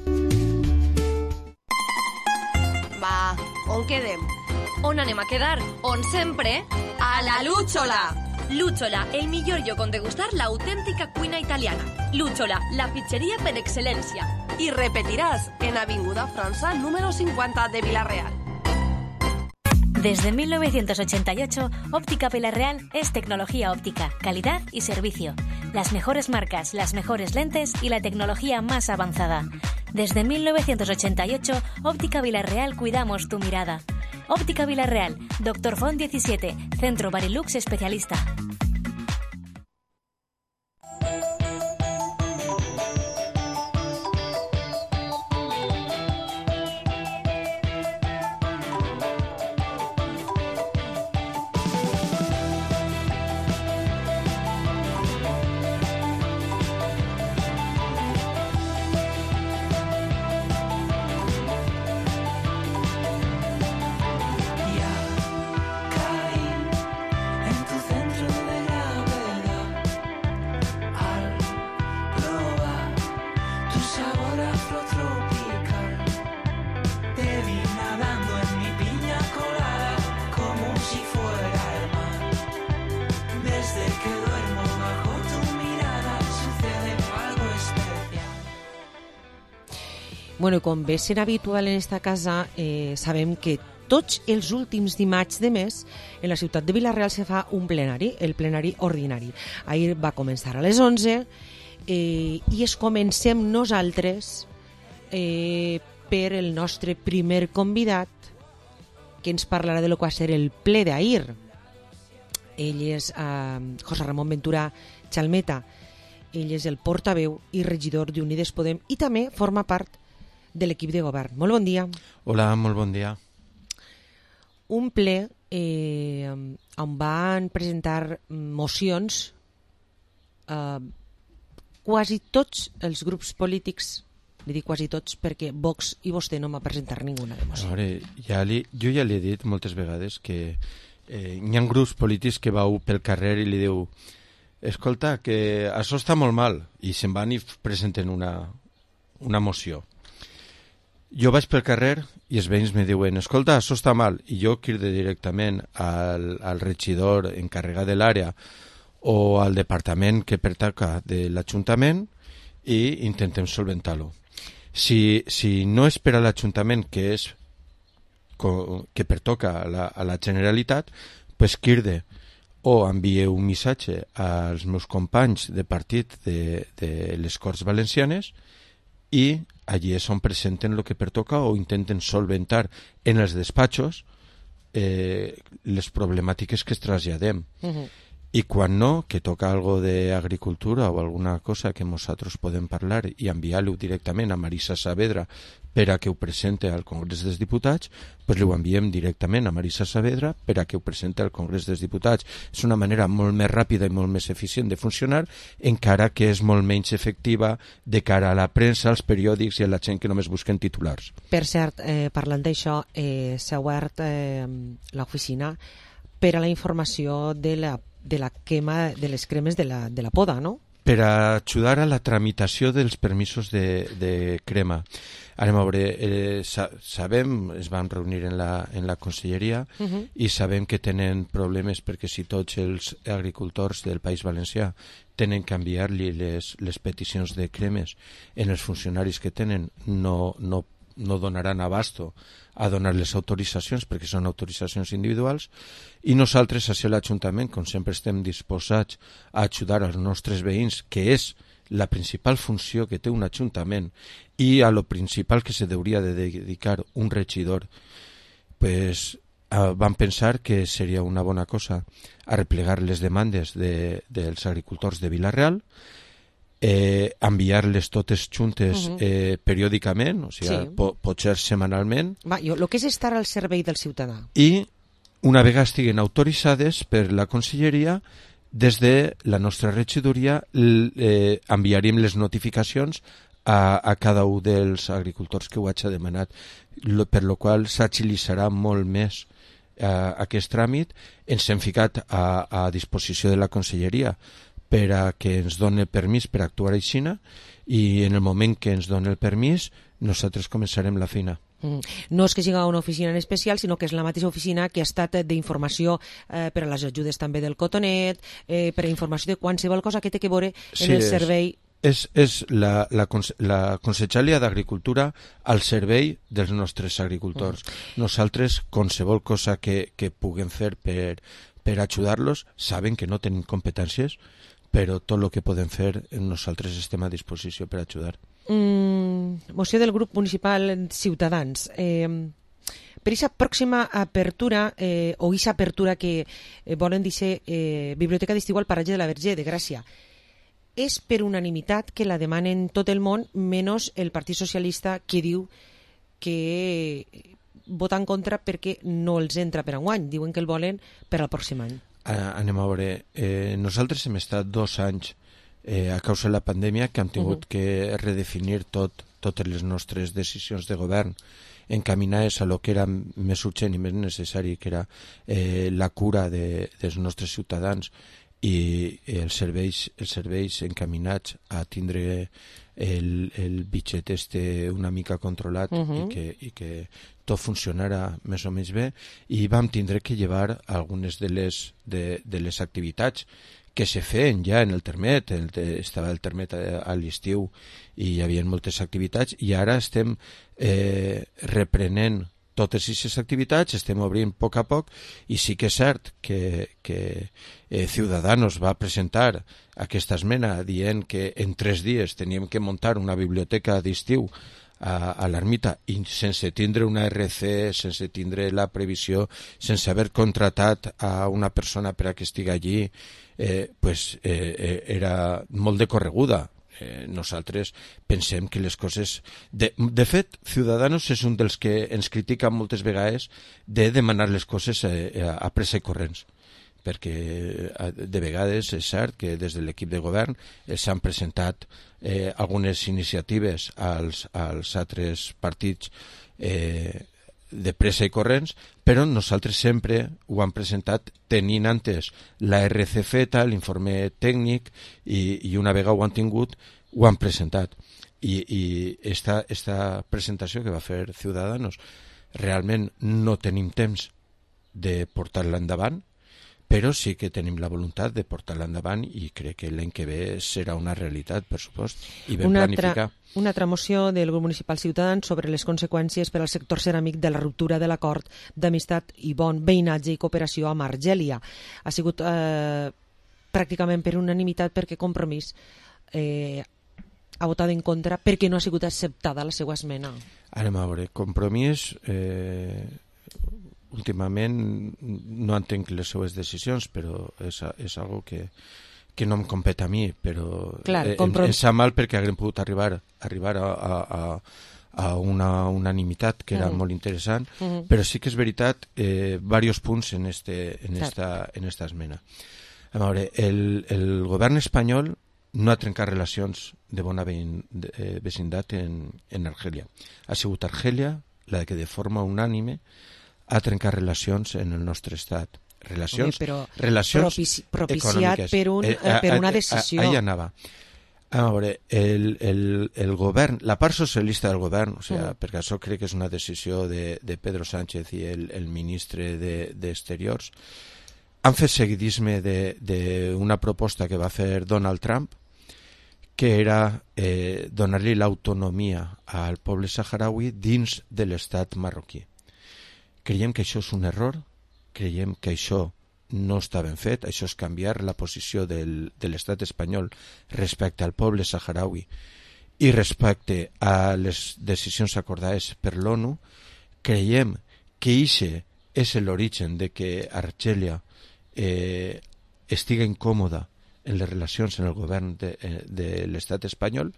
Va, on quedem? On anem a quedar? On sempre? A la Lúchola! Lúchola, el millor lloc on degustar l'autèntica cuina italiana. Lúchola, la pizzeria per excel·lència. I repetiràs en Avinguda França, número cincuenta de Vila-real. Desde mil novecientos ochenta y ocho, Óptica Vila-real es tecnología óptica, calidad y servicio. Las mejores marcas, las mejores lentes y la tecnología más avanzada. Desde mil novecientos ochenta y ocho, Óptica Vila-real cuidamos tu mirada. Óptica Vila-real, Doctor Font diecisiete, Centro Barilux Especialista. Bueno, com ve sent habitual en esta casa, eh, sabem que tots els últims dimarts de mes en la ciutat de Vila-real se fa un plenari, el plenari ordinari. Ahir va començar a les onze eh, i es comencem nosaltres eh, per el nostre primer convidat que ens parlarà de lo que va ser el ple d'ahir. Ell és eh, José Ramón Ventura Chalmeta. Ell és el portaveu i regidor d'Unides Podem i també forma part de l'equip de govern. Molt bon dia. Hola, molt bon dia. Un ple eh, on van presentar mocions eh, quasi tots els grups polítics, li dic quasi tots perquè Vox i vostè no m'ha presentat ninguna de moció. A veure, ja li, jo ja li he dit moltes vegades que eh, hi ha grups polítics que vau pel carrer i li diu escolta, que això està molt mal, i se'n van i presenten una, una moció. Jo vaig pel carrer i els veïns me diuen escolta, això està mal, i jo cride directament al, al regidor encarregat de l'àrea o al departament que pertoca de l'Ajuntament i intentem solventar-lo. Si, si no és per a l'Ajuntament, que és que pertoca a la, a la Generalitat, pues cride o envieu un missatge als meus companys de partit de, de les Corts Valencianes i allí és on presenten el que pertoca o intenten solventar en els despatxos eh, les problemàtiques que es traslladem. Uh-huh. I quan no, que toca algo d'agricultura o alguna cosa que nosaltres podem parlar i enviar-lo directament a Marisa Saavedra per a que ho presente al Congrés dels Diputats, doncs ho enviem directament a Marisa Saavedra per a que ho presente al Congrés dels Diputats. És una manera molt més ràpida i molt més eficient de funcionar, encara que és molt menys efectiva de cara a la premsa, als periòdics i a la gent que només busquen titulars. Per cert, eh, parlant d'això, eh, s'ha obert eh, l'oficina per a la informació de la de la quema de les cremes de la, de la poda, no? Per a ajudar a la tramitació dels permisos de, de crema. Anem a veure, eh, sa, sabem, es van reunir en la, en la conselleria uh-huh. i sabem que tenen problemes perquè si tots els agricultors del País Valencià tenen que enviar-li les, les peticions de cremes en els funcionaris que tenen, no, no, no donaran abasto a donar les autoritzacions perquè són autoritzacions individuals i nosaltres, a l'Ajuntament, com sempre estem disposats a ajudar als nostres veïns, que és la principal funció que té un Ajuntament i a lo principal que se hauria de dedicar un regidor, pues, eh, vam pensar que seria una bona cosa arreplegar les demandes de, dels agricultors de Vila-real, Eh, enviar-les totes juntes uh-huh. eh, periòdicament, o sigui, sí. po potser setmanalment. Va, jo, el que és estar al servei del ciutadà. I una vegada estiguen autoritzades per la conselleria, des de la nostra regidoria eh, enviaríem les notificacions a, a cada un dels agricultors que ho hagi demanat, lo, per lo qual s'agilitzarà molt més eh, aquest tràmit. Ens hem ficat a, a disposició de la conselleria per a que ens doni permís per actuar a Xina i en el moment que ens doni el permís nosaltres començarem la feina. Mm. No és que sigui una oficina en especial, sinó que és la mateixa oficina que ha estat d'informació eh, per a les ajudes també del cotonet, eh, per a informació de qualsevol cosa que té que veure en sí, el servei. És, és la, la, la Conselleria d'Agricultura al servei dels nostres agricultors. Mm. Nosaltres, qualsevol cosa que, que puguem fer per, per ajudar-los, saben que no tenim competències, però tot el que podem fer nosaltres estem a disposició per ajudar. Mm, moció del grup municipal Ciutadans. Eh, per aquesta pròxima apertura, eh, o aquesta apertura que eh, volen dir eh, Biblioteca d'Estiu al Paratge de la Verge de Gràcia, és per unanimitat que la demanen tot el món, menys el Partit Socialista, que diu que vota en contra perquè no els entra per enguany. Diuen que el volen per al pròxim any. Anem a veure, eh, nosaltres hem estat dos anys eh, a causa de la pandèmia que hem tingut uh-huh. que redefinir tot, totes les nostres decisions de govern encaminades a lo que era més urgent i més necessari, que era eh, la cura de, dels nostres ciutadans i els serveis, els serveis encaminats a tindre el, el bitxet este una mica controlat uh-huh. i, que, i que tot funcionarà més o menys bé, i vam tindre que llevar algunes de les, de, de les activitats que se feien ja en el termet, el, estava el termet a, a l'estiu i hi havia moltes activitats, i ara estem eh, reprenent totes aquestes activitats, estem obrint a poc a poc, i sí que és cert que, que eh, Ciudadanos va presentar aquesta esmena dient que en tres dies teníem que muntar una biblioteca d'estiu a, a l'ermita, i sense tindre una R C, sense tindre la previsió, sense haver contratat a una persona per a que estigui allí, eh, pues, eh, era molt de correguda. Eh, nosaltres pensem que les coses... De, de fet, Ciudadanos és un dels que ens critica moltes vegades de demanar les coses eh, a, a pressa i corrents, perquè de vegades és cert que des de l'equip de govern s'han presentat eh, algunes iniciatives als, als altres partits eh, de pressa i corrents, però nosaltres sempre ho hem presentat tenint antes la R C feta, l'informe tècnic, i, i una vegada ho han tingut, ho han presentat. I, i esta, esta presentació que va fer Ciudadanos, realment no tenim temps de portar-la endavant, però sí que tenim la voluntat de portar-la endavant i crec que l'any que ve serà una realitat, per supost, i ben una planificar. Altra, una altra moció del grup municipal Ciutadans sobre les conseqüències per al sector ceràmic de la ruptura de l'acord d'amistat i bon veïnatge i cooperació amb Argèlia. Ha sigut eh, pràcticament per unanimitat perquè Compromís eh, ha votat en contra perquè no ha sigut acceptada la seva esmena. Anem a veure, Compromís... Eh... últimament no entenc les seues decisions, però és, és algo que, que no em compet a mi, però Clar, em, em sap mal perquè haguem pogut arribar, arribar a, a, a una unanimitat que era mm. molt interessant, mm. però sí que és veritat eh, diversos punts en, este, en, esta, en esta esmena. A veure, el, el govern espanyol no ha trencat relacions de bona veïn, de, eh, vecindat en, en Argèlia. Ha sigut Argèlia la que de forma unànime a trencar relacions en el nostre estat. Relacions, Home, però relacions propici, propiciat econòmiques. per, un, eh, per una decisió. Ahí anava. A veure, el, el, el govern, la part socialista del govern, o sigui, mm. perquè això crec que és una decisió de, de Pedro Sánchez i el, el ministre d'Exteriors, de, han fet seguidisme d'una proposta que va fer Donald Trump, que era eh, donar-li l'autonomia al poble saharaui dins de l'estat marroquí. Creiem que això és un error, creiem que això no està ben fet, això és canviar la posició del, de l'estat espanyol respecte al poble saharaui i respecte a les decisions acordades per l'ONU. Creiem que ixe és l'origen de que Argèlia eh, estiga incòmoda en les relacions en el govern de, de l'estat espanyol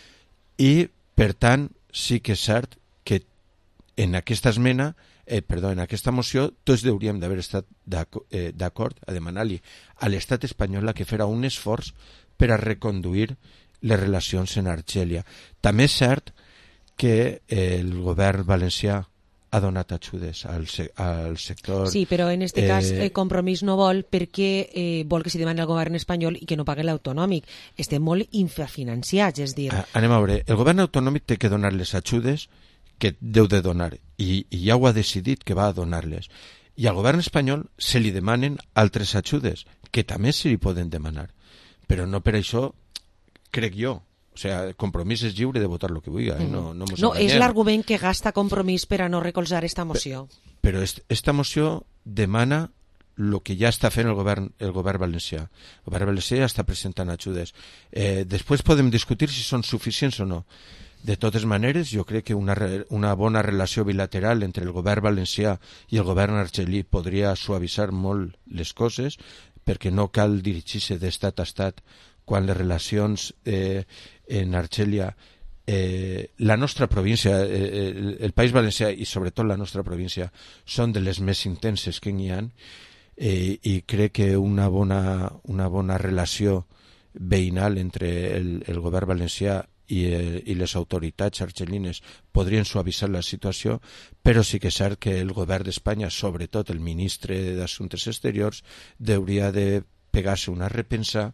i, per tant, sí que és cert que en aquesta esmena Eh, perdó, en aquesta moció tots hauríem d'haver estat d'acord a demanar-li a l'estat espanyol que farà un esforç per a reconduir les relacions en Argèlia. També és cert que el govern valencià ha donat ajudes al, al sector... Sí, però en aquest eh, cas el Compromís no vol perquè eh, vol que s'hi demani al govern espanyol i que no pagui l'autonòmic. Estem molt infrafinanciats, és dir... Anem a veure, el govern autonòmic té que donar les ajudes que deu de donar, i, i ja ho ha decidit que va a donar-les. I al govern espanyol se li demanen altres ajudes, que també se li poden demanar. Però no per això, crec jo, o sigui, Compromís és lliure de votar el que vulgui, eh? no, no, no és l'argument que gasta Compromís per a no recolzar esta moció. Però, però esta moció demana el que ja està fent el govern, el govern valencià. El govern valencià ja està presentant ajudes. Eh, després podem discutir si són suficients o no. De totes maneres, jo crec que una, una bona relació bilateral entre el govern valencià i el govern argelí podria suavitzar molt les coses, perquè no cal dirigir-se d'estat a estat quan les relacions eh, en Argèlia, eh, la nostra província, eh, el, el País Valencià i sobretot la nostra província són de les més intenses que n'hi ha, eh, i crec que una bona, una bona relació veïnal entre el, el govern valencià I, i les autoritats argelines podrien suavitzar la situació, però sí que és cert que el govern d'Espanya, sobretot el ministre d'Assumptes Exteriors, hauria de pegar-se una repensa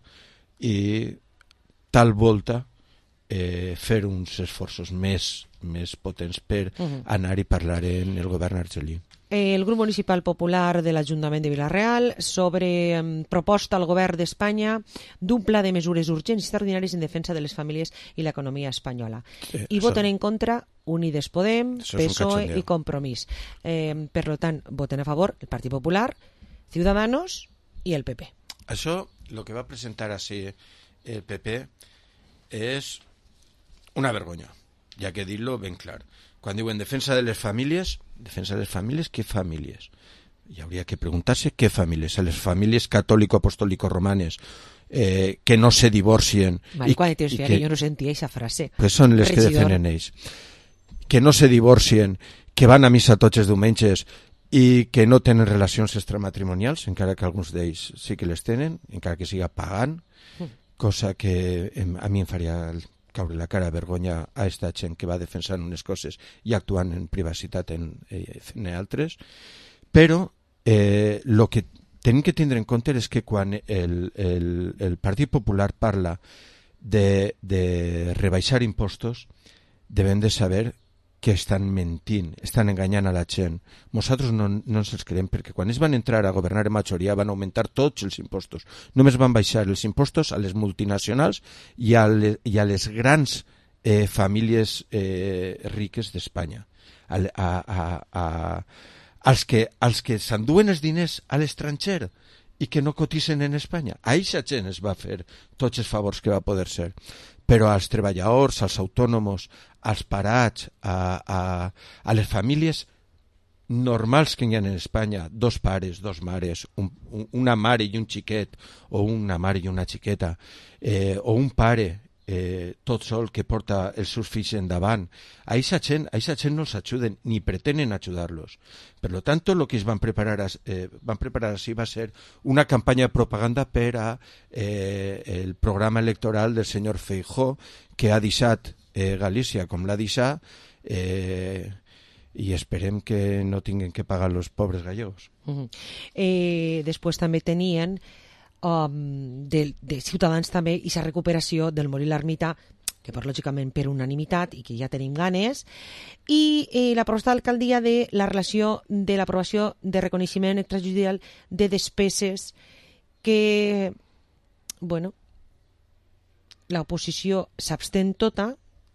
i tal volta eh, fer uns esforços més, més potents per uh-huh. anar i parlar en el govern argelí. El grup municipal popular de l'Ajuntament de Vila-real sobre eh, proposta al govern d'Espanya d'un pla de mesures urgents i extraordinàries en defensa de les famílies i l'economia espanyola. Sí, I voten en contra Unides Podem, P S O E i Compromís. Eh, per tant, voten a favor el Partit Popular, Ciudadanos i el P P. Això, el que va presentar així el P P és una vergonya, ja que dir-lo ben clar. Quan diuen defensa de les famílies, defensa de les famílies, què famílies? Hi hauria que preguntar-se què famílies. A les famílies catòlico-apostòlico-romanes eh, que no se divorcien. Mal, quan te que jo no sentia aquesta frase. Pues són les Regidor. Que defenen ells. Que no se divorcien, que van a missa tots els diumenges i que no tenen relacions extramatrimonials, encara que alguns d'ells sí que les tenen, encara que siga pagant, mm. cosa que a mi em faria caure la cara, vergonya a esta gent que va defensant unes coses i actuant en privacitat en, en altres, però eh, lo que tenim que tindre en compte és que quan el, el, el Partit Popular parla de, de rebaixar impostos, devem de saber que estan mentint, estan enganyant a la gent. Nosaltres no, no ens els creiem, perquè quan es van entrar a governar en majoria van augmentar tots els impostos. Només van baixar els impostos a les multinacionals i a les, i a les grans eh, famílies eh, riques d'Espanya. A, a, a, a, als que, als que s'enduen els diners a l'estranger i que no cotitzen en Espanya. A aquesta gent es va fer tots els favors que va poder ser. Però als treballadors, als autònoms, als parats, a, a, a les famílies normals que hi ha en Espanya, dos pares, dos mares, un, un, una mare i un xiquet, o una mare i una xiqueta, eh, o un pare eh, tot sol que porta els seus fills endavant, a aquesta gent, a aquesta gent no els ajuden, ni pretenen ajudar-los. Per lo tanto, lo que es van preparar, eh, van preparar així va ser una campanya de propaganda per a eh, el programa electoral del senyor Feijóo, que ha deixat eh, Galícia com l'ha deixat, eh, i esperem que no tinguin que pagar els pobres gallegos. Uh-huh. eh, després també tenien um, de, de Ciutadans també i la recuperació del Molí l'Ermita, que per lògicament per unanimitat i que ja tenim ganes, i eh, la proposta d'alcaldia de la relació de l'aprovació de reconeixement extrajudicial de despeses que, bueno, l'oposició s'abstén tota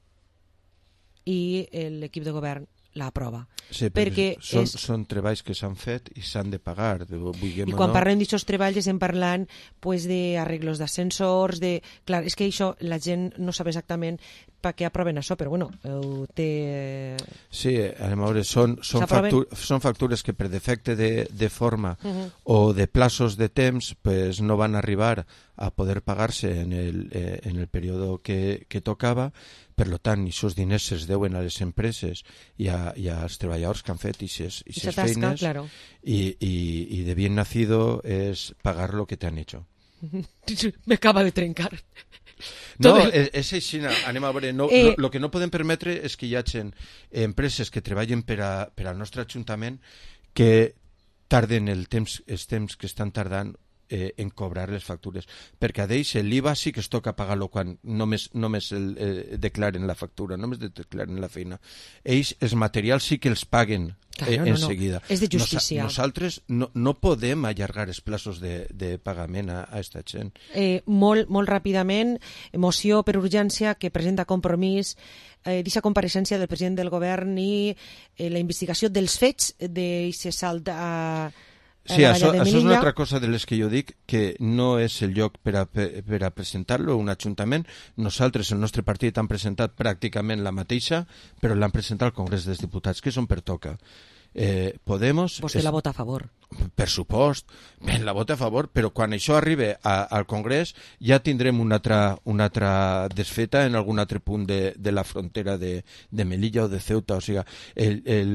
i l'equip de govern l'aprova. Sí, perquè són, és... són treballs que s'han fet i s'han de pagar. De, I quan no... parlem d'aquests treballs estem parlant pues, d'arreglos d'ascensors, de... Clar, és que això la gent no sap exactament per què aproven això, però bueno, ho té... Sí, a veure, són, són, factur... són factures que per defecte de, de forma uh-huh. o de plaços de temps pues, no van arribar a poder pagar-se en el, eh, en el període que, que tocava. Per tant, aquests diners es deuen a les empreses i, a, i als treballadors que han fet aquestes feines, claro. i, y, y de bien nacido es pagar lo que te han hecho. Me acaba de trencar. No, el... és així, anem a veure, no, eh... lo, lo que no podem permetre és que hi hagi empreses que treballen per, a, per al nostre ajuntament que tarden el temps, els temps que estan tardant Eh, en cobrar les factures, perquè a d'ells l'I V A sí que es toca pagar-lo quan només, només el, eh, declaren la factura, només declaren la feina. Ells els materials sí que els paguen claro, eh, no, en no. seguida. És de justícia. Nos, nosaltres no, no podem allargar els plaços de, de pagament a, a esta gent. Eh, molt, molt ràpidament, moció per urgència que presenta Compromís, eh, d'aquesta compareixença del president del govern i eh, la investigació dels fets d'aquest salt a... Sí, això, això és una altra cosa de les que jo dic, que no és el lloc per a, per a presentar-lo un ajuntament. Nosaltres, el nostre partit, han presentat pràcticament la mateixa, però l'han presentat al Congrés dels Diputats, que és on pertoca. Eh, Podemos... Vostè és... la vota a favor. Per supost, ben, la vota a favor, però quan això arribi a, al Congrés ja tindrem una altra, una altra desfeta en algun altre punt de, de la frontera de, de Melilla o de Ceuta. O sigui, el, el,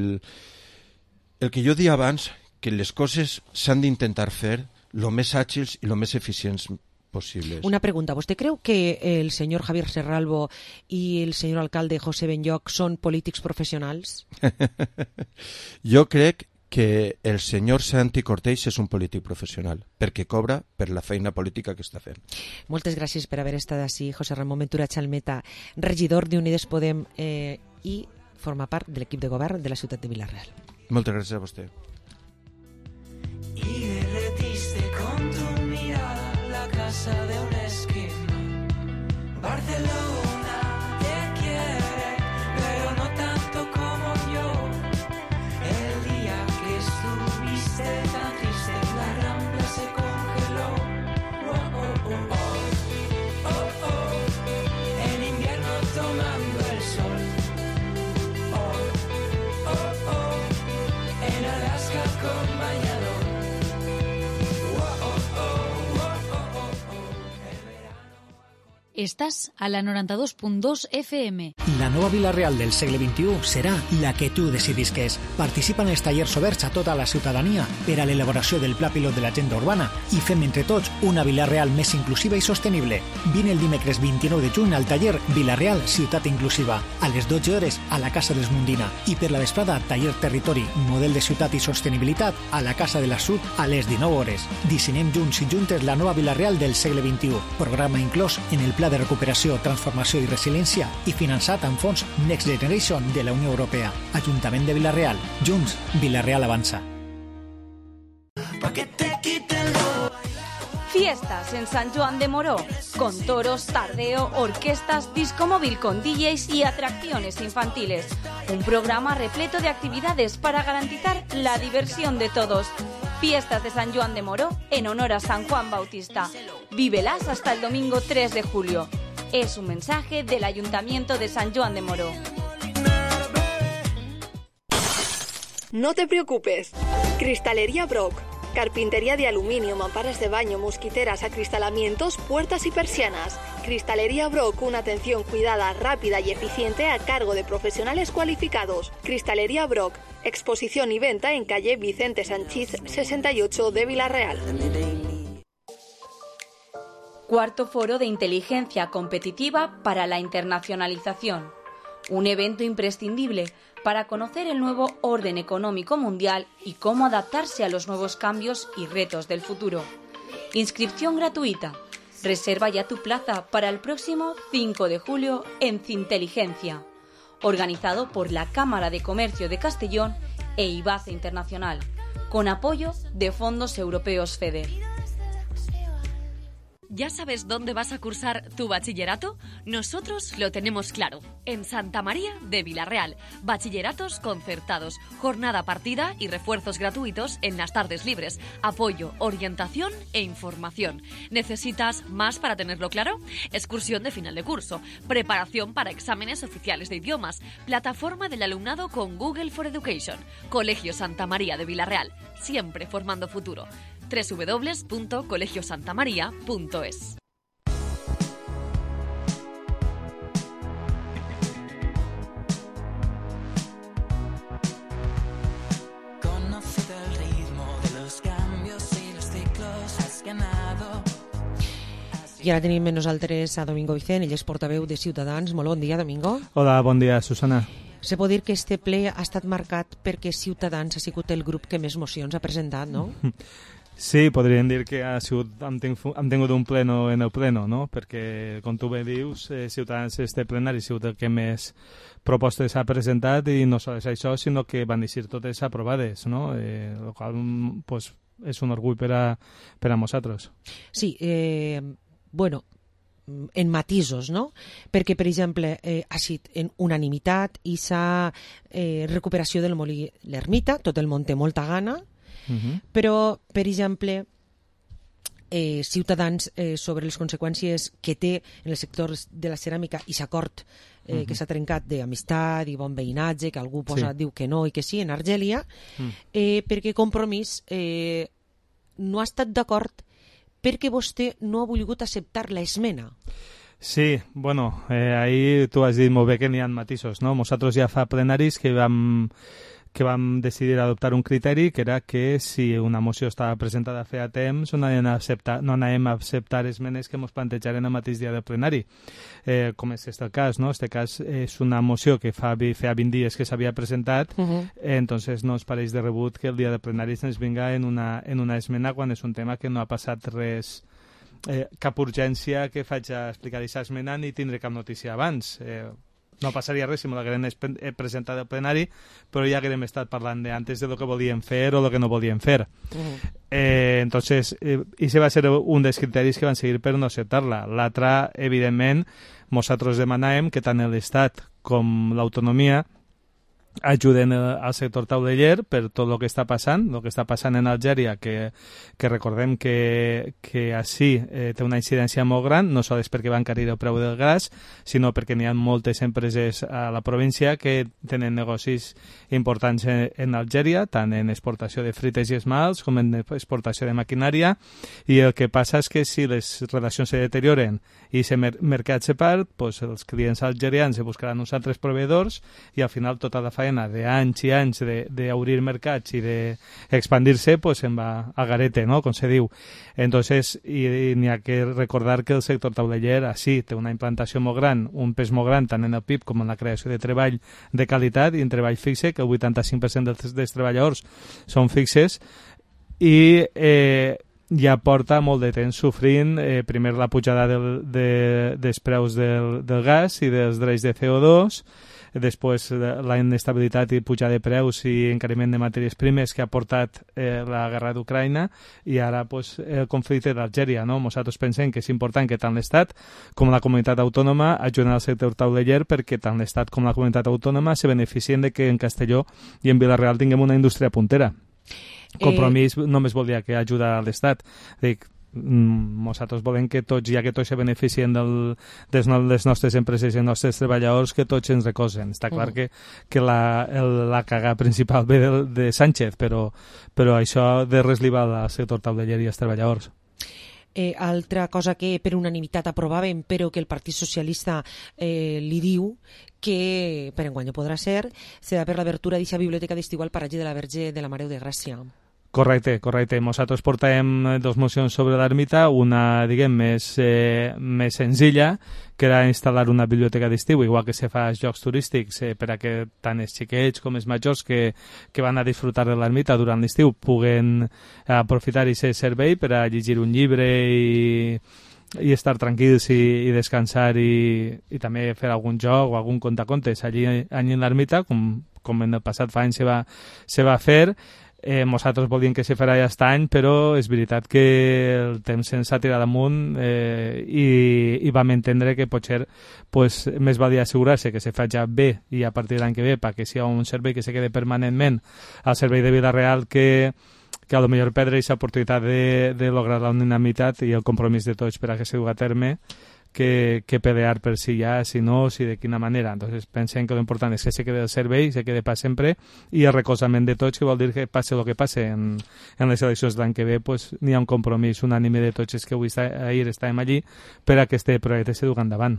el que jo dia abans... que les coses s'han d'intentar fer el més àgils i el més eficients possibles. Una pregunta. ¿Vostè creu que el senyor Javier Serralvo i el senyor alcalde José Benlloch són polítics professionals? Jo crec que el senyor Santi Corteix és un polític professional, perquè cobra per la feina política que està fent. Moltes gràcies per haver estat així, José Ramon Ventura Chalmeta, regidor d'Unides Podem eh, i forma part de l'equip de govern de la ciutat de Vila-real. Moltes gràcies a vostè. Y derretiste con tu mirada la casa de una esquina. Barcelona te quiere, pero no tanto como yo. El día que estuviste tan triste, la Rambla se congeló. Oh, oh, oh, oh, oh, oh. En invierno tomando el sol. Oh, oh, oh. En Alaska con bañador. Estás a la noranta-dos punt dos F M. La nova Vila-real del segle vint-i-u serà la que tu decidisques. Participa en els tallers oberts a tota la ciutadania per a l'elaboració del pla pilot de l'agenda urbana i fem entre tots una Vila-real més inclusiva i sostenible. Vine el dimecres vint-i-nou de juny al taller Vila-real Ciutat Inclusiva a les dotze hores a la Casa dels Mundina i per la vesprada taller Territori, model de ciutat i sostenibilitat a la Casa de la Sud a les dinou hores. Dissenyem junts i juntes la nova Vila-real del segle vint-i-u. Programa inclòs en el pla de de recuperació, transformació i resiliència i finançat amb fons Next Generation de la Unió Europea. Ajuntament de Vila-real. Junts, Vila-real avança. Fiestas en San Juan de Moró, con toros, tardeo, orquestas, disco móvil con D Js y atracciones infantiles. Un programa repleto de actividades para garantizar la diversión de todos. Fiestas de San Juan de Moró en honor a San Juan Bautista. Vívelas hasta el domingo tres de julio. Es un mensaje del Ayuntamiento de San Juan de Moró. No te preocupes. Cristalería Brock. Carpintería de aluminio, mamparas de baño, mosquiteras, acristalamientos, puertas y persianas. Cristalería Brock, una atención cuidada, rápida y eficiente a cargo de profesionales cualificados. Cristalería Brock, exposición y venta en calle Vicente Sanchís sesenta y ocho de Vila-real. Cuarto Foro de Inteligencia Competitiva para la Internacionalización. Un evento imprescindible para conocer el nuevo orden económico mundial y cómo adaptarse a los nuevos cambios y retos del futuro. Inscripción gratuita. Reserva ya tu plaza para el próximo cinco de julio en Cinteligencia. Organizado por la Cámara de Comercio de Castellón e IBACE Internacional, con apoyo de fondos europeos FEDER. ¿Ya sabes dónde vas a cursar tu bachillerato? Nosotros lo tenemos claro. En Santa María de Vila-real. Bachilleratos concertados, jornada partida y refuerzos gratuitos en las tardes libres. Apoyo, orientación e información. ¿Necesitas más para tenerlo claro? Excursión de final de curso. Preparación para exámenes oficiales de idiomas. Plataforma del alumnado con Google for Education. Colegio Santa María de Vila-real. Siempre formando futuro. doble u doble u doble u punto colegio santa maría punto es. I ara tenim amb nosaltres a Domingo Vicent, ell és portaveu de Ciutadans. Molt bon dia, Domingo. Hola, bon dia, Susana. Se pot dir que este ple ha estat marcat perquè Ciutadans ha sigut el grup que més mocions ha presentat, no? Sí, podríem dir que ha sigut, hem, tingut, hem tingut un pleno en el pleno, no? Perquè, com tu bé dius, eh, Ciutadans este plenari ha sigut el que més propostes ha presentat i no sols això, sinó que van dir totes aprovades, no? Eh, el qual pues, és un orgull per a, per a nosaltres. Sí, eh, bueno, en matisos, no? Perquè, per exemple, eh, ha sigut en unanimitat i s'ha eh, recuperació del molí l'Ermita, tot el món té molta gana, uh-huh. Però, per exemple, eh, Ciutadans eh, sobre les conseqüències que té en el sector de la ceràmica i s'acord eh, uh-huh. que s'ha trencat d'amistat i bon veïnatge, que algú posa, sí. diu que no i que sí, en Argèlia, uh-huh. eh, perquè Compromís eh, no ha estat d'acord perquè vostè no ha volgut acceptar l'esmena. Sí, bueno, eh, ahí tu has dit molt bé que n'hi ha matisos, no? Nosaltres ja fa plenaris que vam, que vam decidir adoptar un criteri que era que si una moció estava presentada feia temps no anem a acceptar, no anem a acceptar esmenes que ens plantejaren el mateix dia del plenari, eh, com és este el cas, no? Este cas és una moció que fa, feia vint dies que s'havia presentat, uh-huh. eh, entonces no ens pareix de rebut que el dia del plenari ens vinga en una, en una esmena quan és un tema que no ha passat res, eh, cap urgència que faig a explicar aquesta esmena ni tindré cap notícia abans. Eh, no passaria res si me l'hagueren presentat al plenari, però ja haguérem estat parlant de antes de lo que volíem fer o lo que no volíem fer. Uh-huh. eh, entonces, eh, ese va ser un dels criteris que van seguir per no acceptar-la. L'altre, evidentment, nosaltres demanàvem que tant l'Estat com l'autonomia ajuden al sector tauleller per tot el que està passant, el que està passant en Algèria, que, que recordem que, que així eh, té una incidència molt gran, no sols perquè va encarir el preu del gas, sinó perquè n'hi ha moltes empreses a la província que tenen negocis importants en, en Algèria, tant en exportació de frites i esmalts com en exportació de maquinària, i el que passa és que si les relacions se deterioren i el mer mercat se part, pues els clients algerians se buscaran uns altres proveïdors i al final tota la faena d'anys i anys d'obrir mercats i d'expandir-se pues se'n va a garete, ¿no? Com se diu. Entonces, i, i n'hi ha que recordar que el sector tauleller així té una implantació molt gran, un pes molt gran tant en el P I B com en la creació de treball de qualitat i en treball fixe, que el vuitanta-cinc per cent dels, dels treballadors són fixes, i eh, ja porta molt de temps sofrint eh, primer la pujada del, de, dels preus del, del gas i dels drets de C O dos, després la inestabilitat i pujada de preus i encariment de matèries primes que ha portat eh, la guerra d'Ucraïna i ara pues, el conflicte d'Algèria. No? Nosaltres pensem que és important que tant l'Estat com la comunitat autònoma ajuden al sector tauleller perquè tant l'Estat com la comunitat autònoma se beneficien de que en Castelló i en Vila-real tinguem una indústria puntera. Compromís eh... només vol dir que ajuda a l'Estat. Dic, nosaltres volem que tots, ja que tots se beneficien del, des no, les nostres empreses i els nostres treballadors, que tots ens recolzen. Està clar que, que la, el, la cagada principal ve de, de Sánchez, però, però això de res li va al sector tauleller i als treballadors. Eh, altra cosa que per unanimitat aprovàvem, però que el Partit Socialista eh, li diu que per enguany podrà ser, serà per l'obertura d'aquesta biblioteca d'estiu al paratge de la Verge de la Mare de Gràcia. Correcte, correcte. Nosaltres portàvem dos mocions sobre l'ermita, una, diguem, més, eh, més senzilla, que era instal·lar una biblioteca d'estiu, igual que se fa als llocs turístics, eh, per a que tant els xiquets com els majors que, que van a disfrutar de l'ermita durant l'estiu puguen aprofitar aquest servei per a llegir un llibre i, i estar tranquils i, i descansar i, i també fer algun joc o algun contacontes allí, allí en l'ermita, com, com en el passat fa anys se va, se va fer. Eh, nosaltres volíem que se farà aquest any, però és veritat que el temps ens ha tirat damunt eh, i, i vam entendre que potser pues, més valia assegurar-se que se faci bé i a partir de l'any que ve perquè sigui un servei que se quede permanentment al servei de Vila-real que, que a lo millor perdre aquesta oportunitat de, de lograr la unanimitat i el compromís de tots per a que se dugui a terme que, que pelear per si ja, si no, si de quina manera. Entonces pensem que l'important és que se quede el servei, se quede per sempre, i el recolzament de tots, que vol dir que passe el que passe en, en les eleccions de l'any que ve, pues, n'hi ha un compromís unànime de tots els que avui està, ahir estàvem allí per a que este projecte se dugui endavant.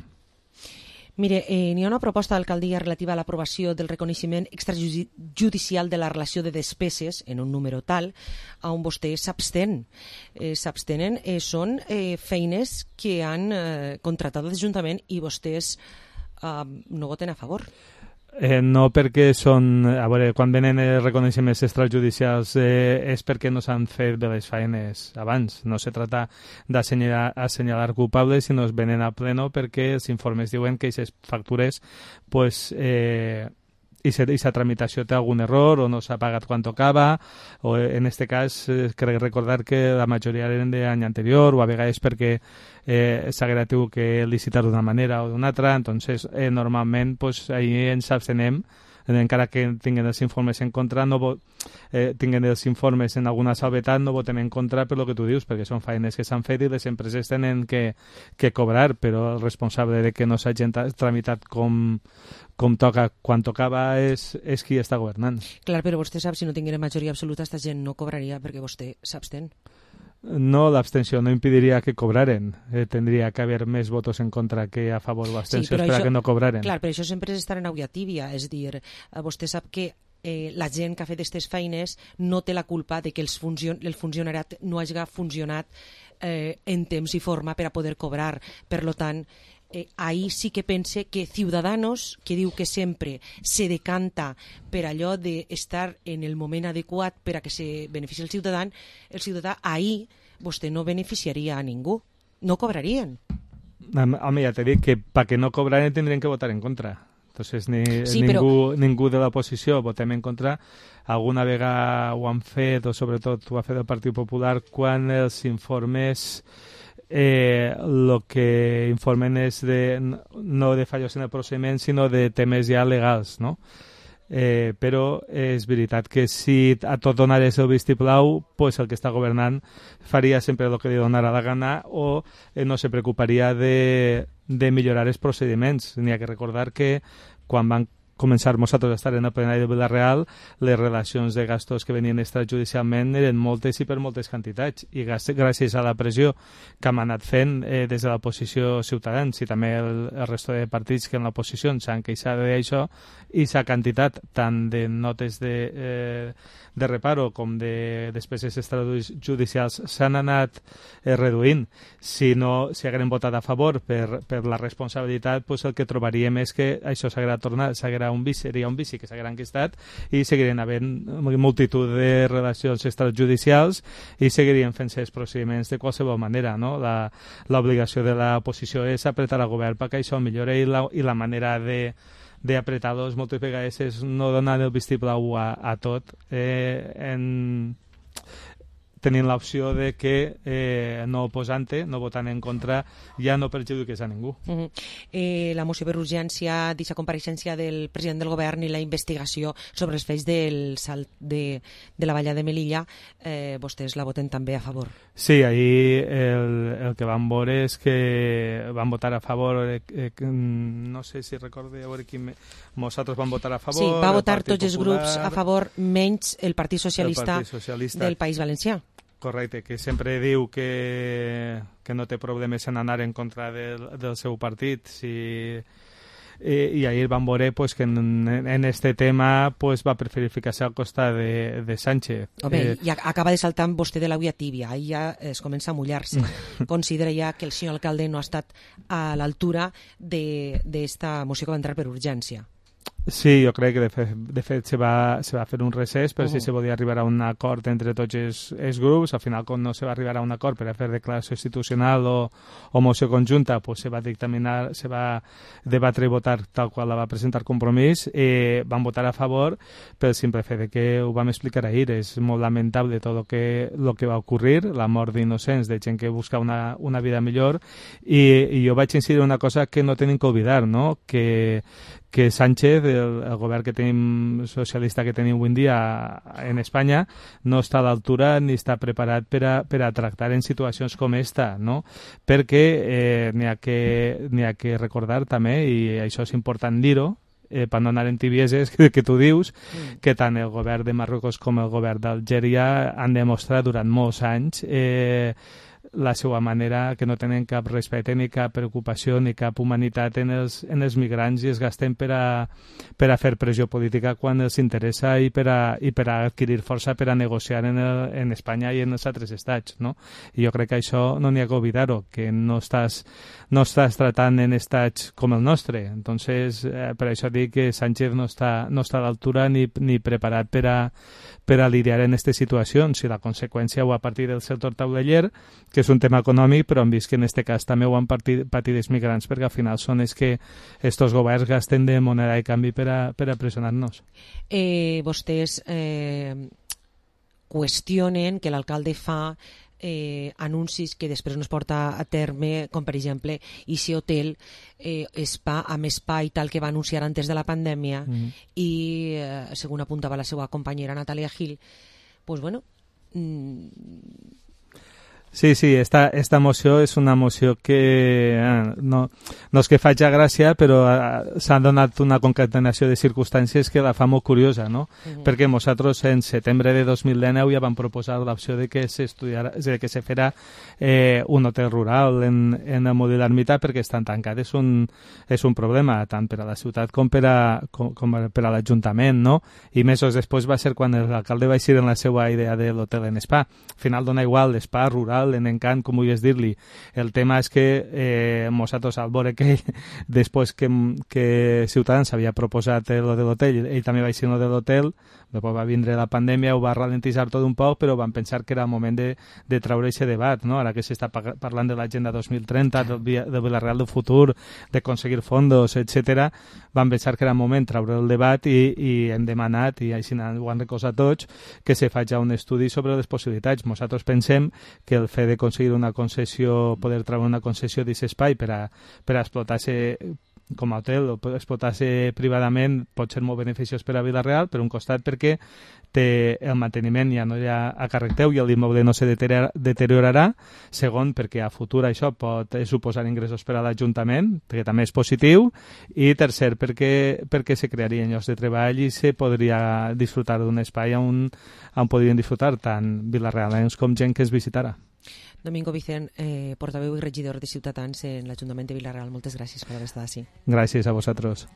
Mire, eh, n'hi ha una proposta d'alcaldia relativa a l'aprovació del reconeixement extrajudicial de la relació de despeses en un número tal on vostès s'abstenen. Eh, s'abstenen eh, són eh, feines que han eh, contratat l'Ajuntament i vostès eh, no voten a favor. Eh, no perquè són... A veure, quan venen els reconeixements extrajudicials eh, és perquè no s'han fet de les feines abans. No se trata d'assenyalar culpables, sinó es venen a pleno perquè els informes diuen que aquestes factures pues, eh, i aquesta tramitació té algun error o no s'ha pagat quan tocava, o en aquest cas eh, crec recordar que la majoria eren d'any anterior o a vegades perquè eh, s'haguera tingut que licitar d'una manera o d'una altra. Entonces eh, normalment pues, ahí ens abstenem encara que tinguin els informes en contra, no vo eh, tinguin els informes en alguna salvetat, no votem en contra per lo que tu dius, perquè són feines que s'han fet i les empreses tenen que, que cobrar, però el responsable de que no s'hagin tramitat com, com toca quan tocava és, és qui està governant. Clar, però vostè sap, si no tinguera majoria absoluta, esta gent no cobraria perquè vostè s'abstén. No, l'abstenció no impediria que cobraren. Eh, tendria que haver més votos en contra que a favor de l'abstenció, sí, per a que no cobraren. Clar, però això sempre estarà en aigua tibia. És a dir, vostè sap que eh, la gent que ha fet aquestes feines no té la culpa de que els funcion el funcionariat no hagi funcionat eh, en temps i forma per a poder cobrar. Per lo tant, eh, ahí sí que pense que Ciudadanos, que diu que sempre se decanta per allò d'estar en el moment adequat per a que se benefici el ciutadà, el ciutadà ahí vostè no beneficiaria a ningú, no cobrarien. Home, ja t'he dit que perquè no cobraren tindrien que votar en contra. Entonces ni, sí, ningú, però... ningú de l'oposició votem en contra. Alguna vegada ho han fet, o sobretot ho ha fet el Partit Popular, quan els informes eh, lo que informen és de, no de fallos en el procediment, sinó de temes ja legals, no? Eh, però és veritat que si a tot donarés el vistiplau, pues el que està governant faria sempre el que li donarà la gana o eh, no se preocuparia de, de millorar els procediments. N'hi ha que recordar que quan van començar nosaltres a estar en el plenari de Vila-real, les relacions de gastos que venien extrajudicialment eren moltes i per moltes quantitats, i gràcies a la pressió que hem anat fent eh, des de l'oposició Ciutadans i també el, el resto de partits que en l'oposició s'han queixat d'això, i sa quantitat tant de notes de, eh, de reparo com de despeses extrajudicials s'han anat eh, reduint. Si no si hagueren votat a favor per, per la responsabilitat, pues el que trobaríem és que això s'haguera tornat, s'haguera serà un vici, seria un vici que s'haguera enquistat i seguirien havent multitud de relacions extrajudicials i seguirien fent-se els procediments de qualsevol manera, no? La, l'obligació de l'oposició és apretar el govern perquè això millore i la, i la manera de d'apretar-los moltes vegades és no donar el vistiplau a, a tot eh, en tenint l'opció de que eh, no oposant-te, no votant en contra, ja no perjudiques a ningú. Uh -huh. eh, la moció per urgència d'aquesta compareixença del president del govern i la investigació sobre els fets del salt de, de la valla de Melilla, eh, vostès la voten també a favor. Sí, ahir el, el que van veure és que van votar a favor, eh, eh, no sé si recorde, a veure quin... Nosaltres vam votar a favor... Sí, va votar tots els grups a favor, menys el Partit Socialista, el Partit Socialista del País Valencià. Correcte, que sempre diu que, que no té problemes en anar en contra del, del seu partit. Si, eh, I ahir van veure pues, que en, en este tema pues, va preferir ficar-se al costat de, de Sánchez. Home, eh, i acaba de saltar vostè de l'aigua tibia, ahí ja es comença a mullar-se. Considera ja que el senyor alcalde no ha estat a l'altura d'esta moció que va entrar per urgència. Sí, jo crec que de fet, de fet se, va, se va fer un recés per uh -huh. si se podia arribar a un acord entre tots els, els grups. Al final, com no se va arribar a un acord per a fer declaració institucional o, o moció conjunta, pues se va dictaminar, se va debatre i votar tal qual la va presentar Compromís. Eh, van votar a favor pel simple fet de que ho vam explicar ahir. És molt lamentable tot el que, lo que va ocurrir, la mort d'innocents, de gent que busca una, una vida millor. I, i jo vaig incidir en una cosa que no tenim que oblidar, no? que que Sánchez, el, el govern que tenim socialista que tenim avui en dia en Espanya, no està a l'altura ni està preparat per a, per a tractar en situacions com esta, no? Perquè eh, n'hi ha que, n'hi ha que recordar també, i això és important dir-ho, eh, per no anar en tibieses que, que tu dius, mm. que tant el govern de Marruecos com el govern d'Algèria han demostrat durant molts anys eh, la seva manera, que no tenen cap respecte ni cap preocupació ni cap humanitat en els, en els migrants i es gasten per a, per a fer pressió política quan els interessa i per a, i per a adquirir força per a negociar en, el, en Espanya i en els altres estats, no? I jo crec que això no n'hi ha que oblidar-ho, que no estàs, no estàs tratant en estats com el nostre. Entonces, eh, per això dic que Sánchez no està, no està a l'altura ni, ni preparat per a, per a lidiar en aquestes situacions, i la conseqüència ho a partir del sector tauleller, que és un tema econòmic, però hem vist que en aquest cas també ho han patit, patit els migrants, perquè al final són els que estos governs gasten de moneda de canvi per a, per a pressionar-nos. Eh, vostès eh, qüestionen que l'alcalde fa eh, anuncis que després no es porta a terme, com per exemple ese hotel eh, spa amb espai tal que va anunciar antes de la pandèmia mm. i eh, segons apuntava la seva companyera Natàlia Gil, pues bueno mmm, Sí, sí, esta, esta moció és una moció que eh, no, no és que faci gràcia, però eh, s'ha donat una concatenació de circumstàncies que la fa molt curiosa, no? Uh-huh. Perquè nosaltres en setembre de dos mil dinou ja vam proposar l'opció de que s'estudiara, de que se fera eh, un hotel rural en, en el model ermità, perquè estan tancats. És un, és un problema tant per a la ciutat com per a, com, com per a l'Ajuntament, no? I mesos després va ser quan l'alcalde va eixir en la seva idea de l'hotel en spa. Al final dona igual l'espa rural, en encant, com vulguis dir-li. El tema és que eh, nosaltres al veure que després que, que Ciutadans havia proposat lo de l'hotel, ell també va eixir lo de l'hotel, després va vindre la pandèmia, ho va ralentitzar tot un poc, però van pensar que era el moment de, de traure aquest debat, no? Ara que s'està parlant de l'agenda dos mil trenta, del, del Vilareal del futur, d'aconseguir fondos, etcètera, van pensar que era el moment de treure el debat i, i hem demanat, i així ho han recolzat tots, que se faci un estudi sobre les possibilitats. Nosaltres pensem que el fet d'aconseguir una concessió, poder treure una concessió d'aquest espai per a, per a explotar-se com a hotel o explotar-se privadament pot ser molt beneficiós per a Vila-real, per un costat perquè té el manteniment ja no hi ha a càrrec teu i l'immoble no se deteriorarà, segon perquè a futur això pot suposar ingressos per a l'Ajuntament, perquè també és positiu, i tercer perquè, perquè se crearien llocs de treball i se podria disfrutar d'un espai on, on podrien disfrutar tant vilarealens com gent que es visitarà. Domingo Vicent, eh, portaveu i regidor de Ciutadans en l'Ajuntament de Vila-real, moltes gràcies per haver estat així. Gràcies a vosaltres.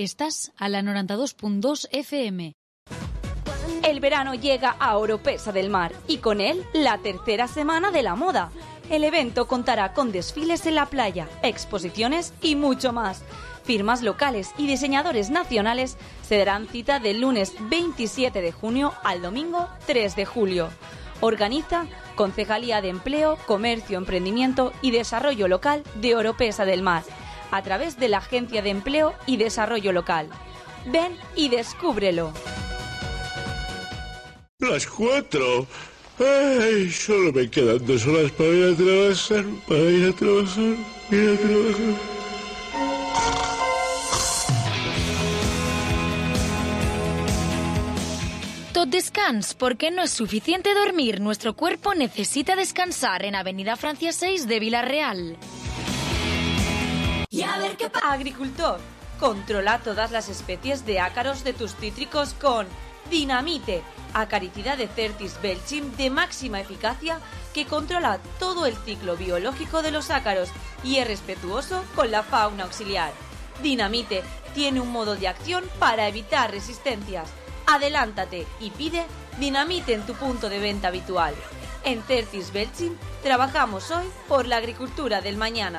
Estás a la noventa y dos punto dos F M. El verano llega a Oropesa del Mar y con él la tercera semana de la moda. El evento contará con desfiles en la playa, exposiciones y mucho más. Firmas locales y diseñadores nacionales se darán cita del lunes veintisiete de junio al domingo tres de julio. Organiza Concejalía de Empleo, Comercio, Emprendimiento y Desarrollo Local de Oropesa del Mar, a través de la Agencia de Empleo y Desarrollo Local. Ven y descúbrelo. Las cuatro. Ay, solo me quedan dos horas para ir a trabajar, para ir a trabajar, ir a trabajar. Tot descans, porque no es suficiente dormir. Nuestro cuerpo necesita descansar en Avenida Francia seis de Villarreal. Y a ver qué pasa. Agricultor, controla todas las especies de ácaros de tus cítricos con Dinamite, acaricida de Certis belchim de máxima eficacia que controla todo el ciclo biológico de los ácaros y es respetuoso con la fauna auxiliar. Dinamite tiene un modo de acción para evitar resistencias. Adelántate y pide Dinamite en tu punto de venta habitual. En Certis belchim trabajamos hoy por la agricultura del mañana.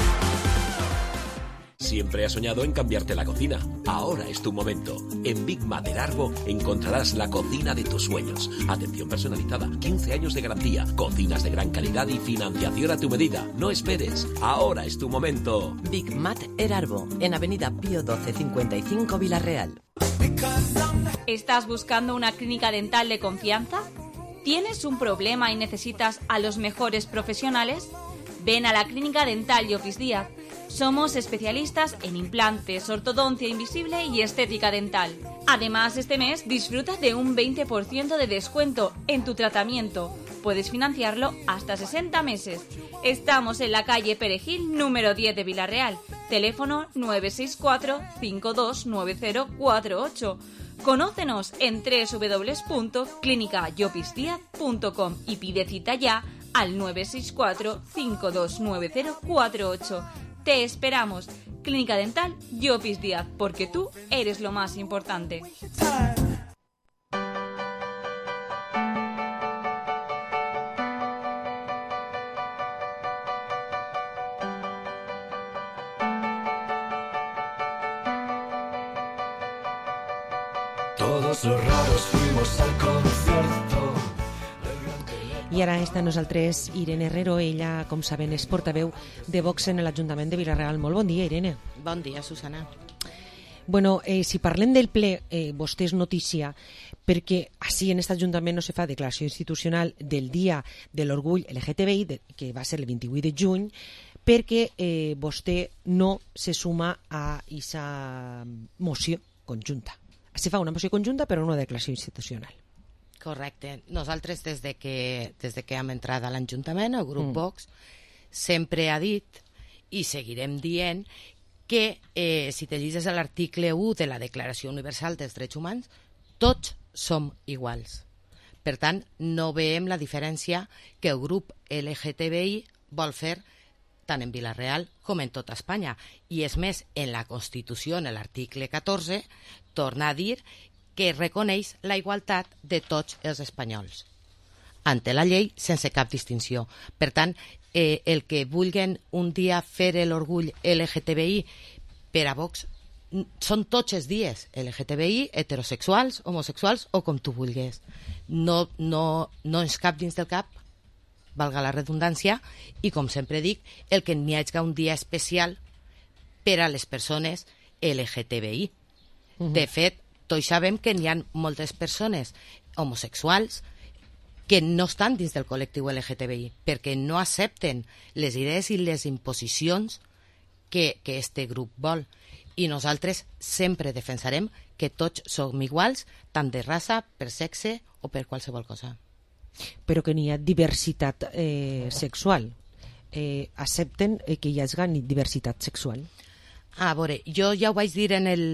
Siempre has soñado en cambiarte la cocina. Ahora es tu momento. En Big Mater Arbo encontrarás la cocina de tus sueños. Atención personalizada, quince años de garantía, cocinas de gran calidad y financiación a tu medida. No esperes. Ahora es tu momento. Big Mater Arbo, en Avenida Pío doce cincuenta y cinco Villarreal. ¿Estás buscando una clínica dental de confianza? ¿Tienes un problema y necesitas a los mejores profesionales? Ven a la Clínica Dental Llopis Díaz. Somos especialistas en implantes, ortodoncia invisible y estética dental. Además, este mes disfrutas de un veinte por ciento de descuento en tu tratamiento. Puedes financiarlo hasta sesenta meses. Estamos en la calle Perejil, número diez de Villarreal. Teléfono nueve seis cuatro, cinco dos nueve cero cuatro ocho. Conócenos en doble u doble u doble u punto clínica llopis díaz punto com y pide cita ya al nueve seis cuatro, cinco dos nueve cero cuatro ocho. Te esperamos. Clínica Dental Llopis Díaz, porque tú eres lo más importante. Todos los raros fuimos al concierto. I ara està nosaltres Irene Herrero, ella, com saben, és portaveu de Vox en l'Ajuntament de Villarreal. Molt bon dia, Irene. Bon dia, Susana. Bueno, eh, si parlem del ple, eh, vostè és notícia, perquè així en aquest Ajuntament no se fa declaració institucional del Dia de l'Orgull L G T B I, de, que va ser el vint-i-vuit de juny, perquè eh, vostè no se suma a aquesta moció conjunta. Se fa una moció conjunta però no una declaració institucional. Correcte. Nosaltres, des de que, des de que hem entrat a l'Ajuntament, el grup Mm. Vox, sempre ha dit, i seguirem dient, que eh, si te llegis l'article u de la Declaració Universal dels Drets Humans, tots som iguals. Per tant, no veiem la diferència que el grup L G T B I vol fer tant en Villarreal com en tota Espanya. I és més, en la Constitució, en l'article catorze, torna a dir que reconeix la igualtat de tots els espanyols ante la llei sense cap distinció. Per tant, eh, el que vulguen un dia fer l'orgull L G T B I per a Vox són tots els dies L G T B I, heterosexuals, homosexuals o com tu vulguis. No, no, no ens cap dins del cap, valga la redundància, i com sempre dic, el que n'hi hagi un dia especial per a les persones L G T B I. Mhm. De fet, tots sabem que n'hi ha moltes persones homosexuals que no estan dins del col·lectiu L G T B I perquè no accepten les idees i les imposicions que, que este grup vol. I nosaltres sempre defensarem que tots som iguals, tant de raça, per sexe o per qualsevol cosa. Però que n'hi ha diversitat eh, sexual. Eh, accepten eh, que hi hagi diversitat sexual? A veure, jo ja ho vaig dir en el...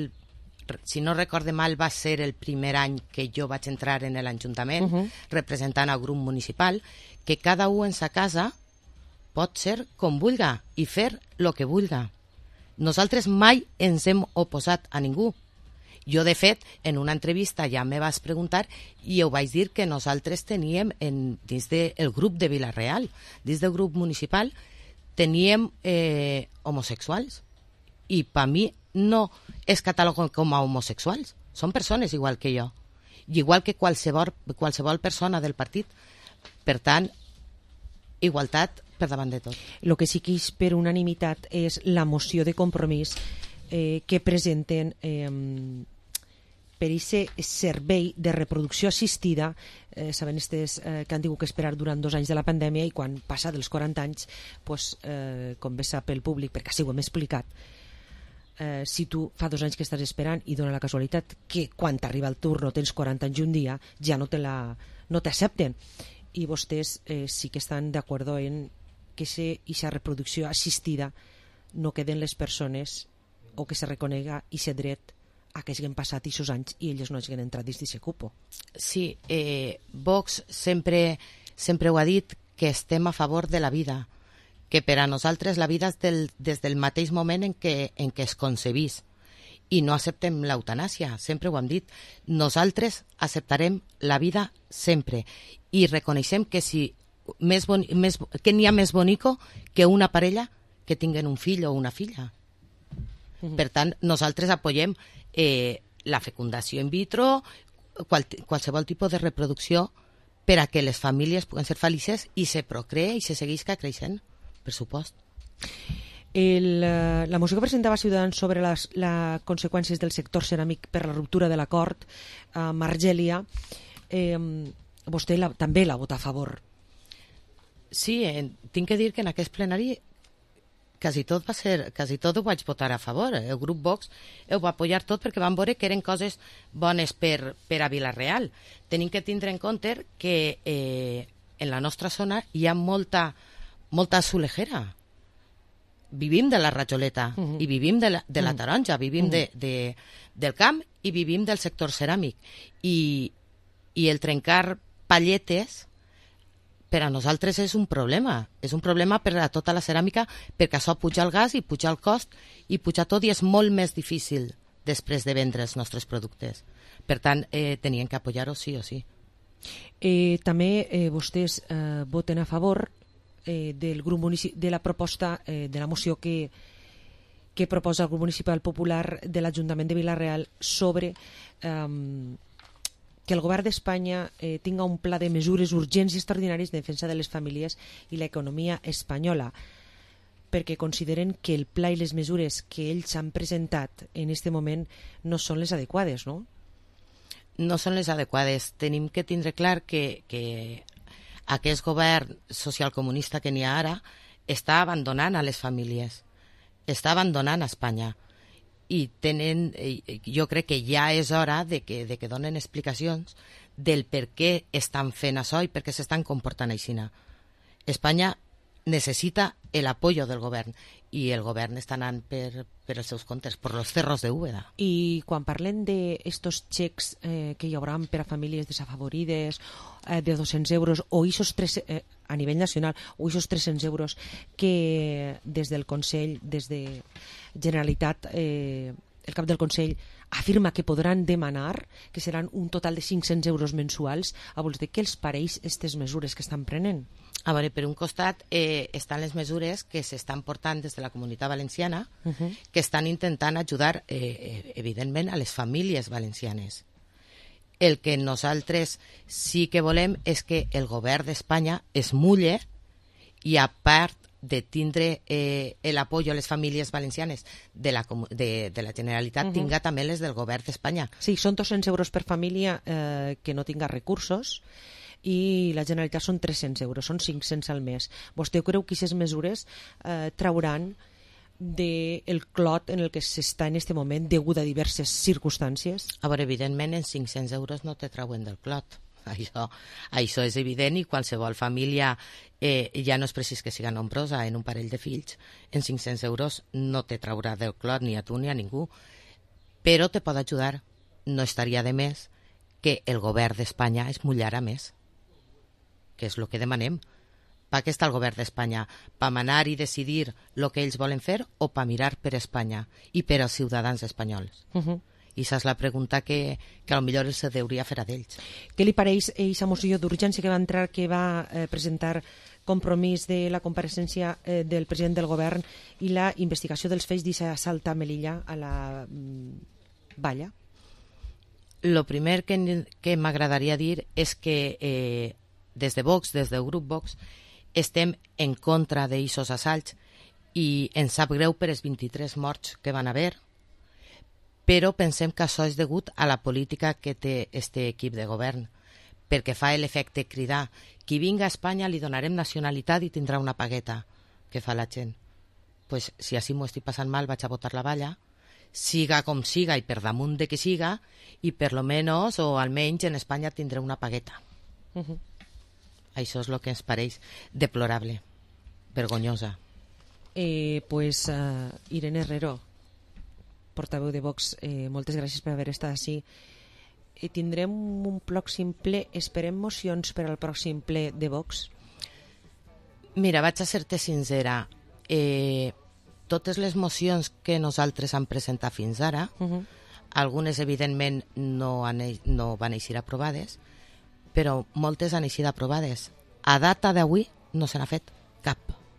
Si no recorde mal, va ser el primer any que jo vaig entrar en l'Ajuntament, Mhm. representant el grup municipal, que cada un en sa casa pot ser com vulga i fer el que vulga. Nosaltres mai ens hem oposat a ningú. Jo, de fet, en una entrevista ja me vas preguntar i ho vaig dir que nosaltres teníem, en, dins del grup de Vila-real, dins del grup municipal, teníem eh, homosexuals. I per mi no es cataloguen com a homosexuals. Són persones igual que jo. I igual que qualsevol, qualsevol persona del partit. Per tant, igualtat per davant de tot. El que sí que és per unanimitat és la moció de compromís eh, que presenten eh, per aquest servei de reproducció assistida, eh, saben estes eh, que han tingut que esperar durant dos anys de la pandèmia i quan passa dels quaranta anys, pues, eh, com bé sap el públic, perquè així ho hem explicat, eh, si tu fa dos anys que estàs esperant i dona la casualitat que quan t'arriba el turno tens quaranta anys i un dia, ja no te la, no t'accepten. I vostès eh, sí que estan d'acord en que aquesta reproducció assistida no queden les persones o que se reconega aquest dret a que hagin passat aquests anys i elles no hagin entrat dins d'aquest cupo. Sí, eh, Vox sempre, sempre ho ha dit, que estem a favor de la vida, que per a nosaltres la vida és del, des del mateix moment en què, en què es concebís, i no acceptem l'eutanàsia, sempre ho hem dit. Nosaltres acceptarem la vida sempre i reconeixem que si més boni, més, que n'hi ha més bonico que una parella que tinguen un fill o una filla. Mm-hmm. Per tant, nosaltres apoyem eh, la fecundació in vitro, qual, qualsevol tipus de reproducció per a que les famílies puguen ser felices i se procree i se seguisca creixent, per supost. El, la moció que presentava Ciutadans sobre les, les conseqüències del sector ceràmic per la ruptura de l'acord amb Argèlia, eh, vostè la, també la vota a favor. Sí, eh, tinc que dir que en aquest plenari quasi tot va ser, quasi tot ho vaig votar a favor. El grup Vox ho va apoyar tot perquè van veure que eren coses bones per, per a Vila-real. Tenim que tindre en compte que eh, en la nostra zona hi ha molta, molta azulejera. Vivim de la rajoleta uh-huh. i vivim de la, de la taronja, vivim uh-huh. de, de, del camp i vivim del sector ceràmic. I, i el trencar palletes per a nosaltres és un problema. És un problema per a tota la ceràmica perquè això puja el gas i puja el cost i puja tot i és molt més difícil després de vendre els nostres productes. Per tant, eh, tenien que apoyar-ho sí o sí. Eh, també eh, vostès eh, voten a favor eh, del grup munici- de la proposta eh, de la moció que, que proposa el grup municipal popular de l'Ajuntament de Vila-real sobre eh, que el govern d'Espanya eh, tinga un pla de mesures urgents i extraordinaris de defensa de les famílies i l'economia espanyola, perquè consideren que el pla i les mesures que ells han presentat en aquest moment no són les adequades, no? No són les adequades. Tenim que tindre clar que, que aquest govern socialcomunista que n'hi ha ara està abandonant a les famílies, està abandonant a Espanya. I tenen, jo crec que ja és hora de que, de que donen explicacions del per què estan fent això i per què s'estan comportant així. Espanya necessita el apoyo del govern i el govern està anant per, per els seus comptes, per los cerros de Úbeda. I quan parlem d'estos xecs eh, que hi haurà per a famílies desafavorides eh, de dos-cents euros o isos tres, eh, a nivell nacional o isos tres-cents euros que des del Consell, des de Generalitat, eh, el cap del Consell afirma que podran demanar, que seran un total de cinc-cents euros mensuals, a vols dir què els pareix aquestes mesures que estan prenent? A veure, per un costat eh, estan les mesures que s'estan portant des de la Comunitat Valenciana, uh-huh. que estan intentant ajudar, eh, evidentment, a les famílies valencianes. El que nosaltres sí que volem és que el govern d'Espanya es mulle i, a part de tindre eh, el apoyo a les famílies valencianes de la, de, de la Generalitat, uh-huh. tinga també les del govern d'Espanya. Sí, són dos-cents euros per família eh, que no tinga recursos i la Generalitat són tres-cents euros, són cinc-cents al mes. Vostè creu que aquestes mesures eh, trauran del clot en el que s'està en aquest moment degut a diverses circumstàncies? A veure, evidentment, en cinc-cents euros no te trauen del clot. Això, això és evident i qualsevol família, eh, ja no és precís que siga nombrosa, en un parell de fills, en cinc-cents euros no te traurà del clot ni a tu ni a ningú. Però te pot ajudar. No estaria de més que el govern d'Espanya es mullara més, que és el que demanem, per què està el govern d'Espanya? Per manar i decidir el que ells volen fer o per mirar per Espanya i per als ciutadans espanyols? Uh -huh. I aquesta és la pregunta que, que potser els hauria fer a d'ells. Què li pareix aquesta moció d'urgència que va entrar, que va eh, presentar compromís de la compareixença eh, del president del govern i la investigació dels fets d'aquest assalt a Melilla, a la mm, valla? Lo primer que, que m'agradaria dir és que eh, des de Vox, des del grup Vox, estem en contra d'aquests assalts i ens sap greu per els vint-i-tres morts que van haver, però pensem que això és degut a la política que té este equip de govern, perquè fa l'efecte cridar: qui vinga a Espanya li donarem nacionalitat i tindrà una pagueta. Què fa la gent? Pues, si així m'ho estic passant mal, vaig a votar la valla, siga com siga i per damunt de que siga, i per lo menos, o almenys en Espanya tindré una pagueta. Uh -huh. Això és el que ens pareix deplorable, vergonyosa. Eh, pues, uh, Irene Herrero, portaveu de Vox, eh, moltes gràcies per haver estat així. Eh, tindrem un pròxim ple, esperem mocions per al pròxim ple de Vox? Mira, vaig a ser-te sincera. Eh, totes les mocions que nosaltres hem presentat fins ara, uh -huh. algunes evidentment no, han, no van eixir aprovades, però moltes han eixit aprovades. A data d'avui no se n'ha fet cap.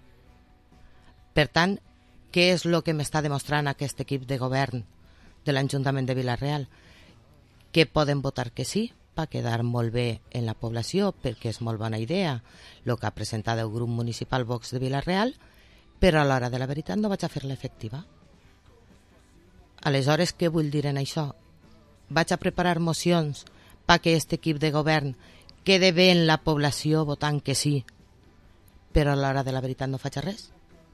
Per tant, què és el que m'està demostrant aquest equip de govern de l'Ajuntament de Vila-real? Que poden votar que sí, per quedar molt bé en la població, perquè és molt bona idea el que ha presentat el grup municipal Vox de Vila-real, però a l'hora de la veritat no vaig a fer-la efectiva. Aleshores, què vull dir en això? Vaig a preparar mocions perquè aquest equip de govern quede bé en la població votant que sí, però a l'hora de la veritat no faig res?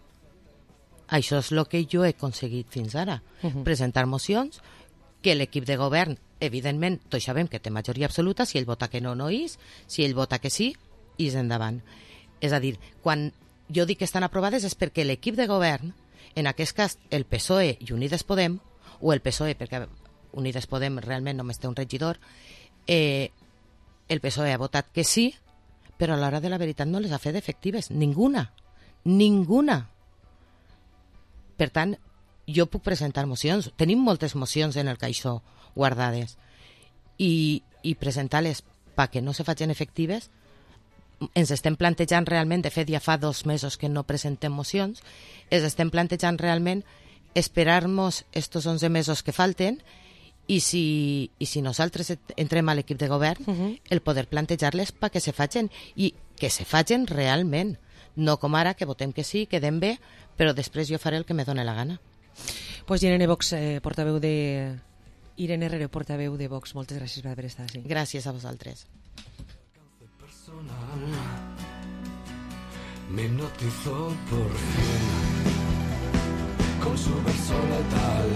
Això és el que jo he aconseguit fins ara. Uh-huh. Presentar mocions que l'equip de govern, evidentment, tots sabem que té majoria absoluta, si ell vota que no, no és, si ell vota que sí, és endavant. És a dir, quan jo dic que estan aprovades és perquè l'equip de govern, en aquest cas el P S O E i Unides Podem, o el P S O E, perquè Unides Podem realment només té un regidor, eh, el P S O E ha votat que sí, però a l'hora de la veritat no les ha fet efectives. Ninguna. Ninguna. Per tant, jo puc presentar mocions. Tenim moltes mocions en el caixó guardades. I, i presentar-les perquè no se facin efectives, ens estem plantejant realment, de fet ja fa dos mesos que no presentem mocions, ens estem plantejant realment esperar-nos estos onze mesos que falten i si, i si nosaltres entrem a l'equip de govern, uh-huh. el poder plantejar-les perquè se facin i que se facin realment. No com ara, que votem que sí, quedem bé, però després jo faré el que me dóna la gana. Pues Irene Vox, eh, portaveu de... Irene Herrero, portaveu de Vox, moltes gràcies per haver estat així. Gràcies a vosaltres. Me hipnotizó por fin con su verso letal.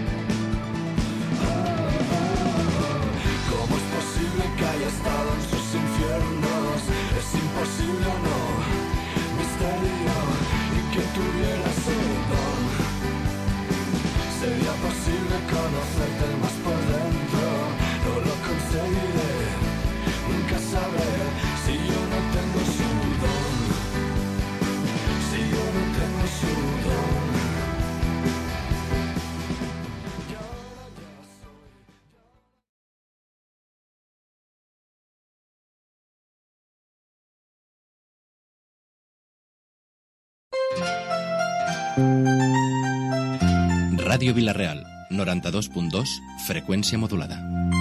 ¿Cómo es posible que haya estado en sus infiernos? Es imposible o no, misterio, y que tuviera ese don. Sería posible conocerte más por dentro, no lo conseguiré, nunca sabré si yo no tengo su don, si yo no tengo su don. Ràdio Vila-real, noranta-dos punt dos, freqüència modulada.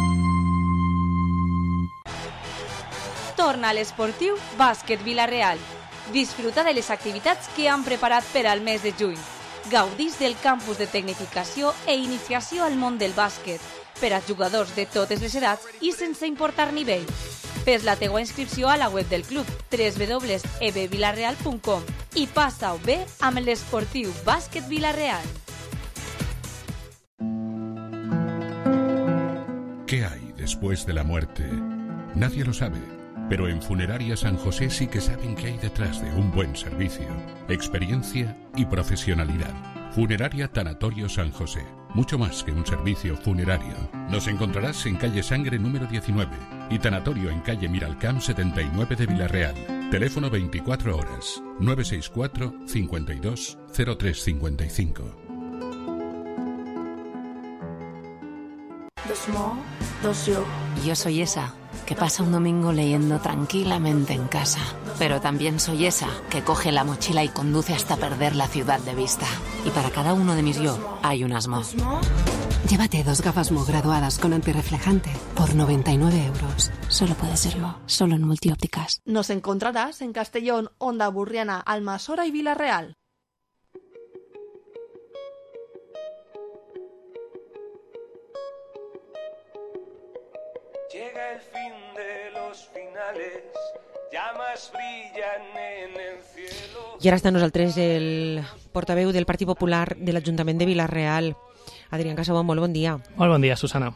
Torna a l'esportiu Bàsquet Vila-real. Disfruta de les activitats que han preparat per al mes de juny. Gaudís del campus de tecnificació e iniciació al món del bàsquet per a jugadors de totes les edats i sense importar nivell. Fes la teua inscripció a la web del club w w w punt e b vilareal punt com i passa-ho bé amb l'esportiu Bàsquet Vila-real. ¿Qué hay después de la muerte? Nadie lo sabe, pero en Funeraria San José sí que saben qué hay detrás de un buen servicio, experiencia y profesionalidad. Funeraria Tanatorio San José, mucho más que un servicio funerario. Nos encontrarás en calle Sangre número diecinueve y Tanatorio en calle Miralcamp setenta y nueve de Vila-real. Teléfono veinticuatro horas, nueve seis cuatro, cincuenta y dos, cero tres cincuenta y cinco. Dos mo, dos yo. Yo soy esa que pasa un domingo leyendo tranquilamente en casa. Pero también soy esa que coge la mochila y conduce hasta perder la ciudad de vista. Y para cada uno de mis yo hay unas mo. Llévate dos gafas Mo graduadas con antirreflejante por noventa y nueve euros. Solo puede ser Mo, solo en Multiópticas. Nos encontrarás en Castellón, Onda Burriana, Almasora y Villarreal. Llega el fin de los finales, llamas brillan en el cielo. I ara està amb nosaltres el portaveu del Partit Popular de l'Ajuntament de Vila-real, Adrián Casabó. Molt bon dia. Molt bon dia, Susana.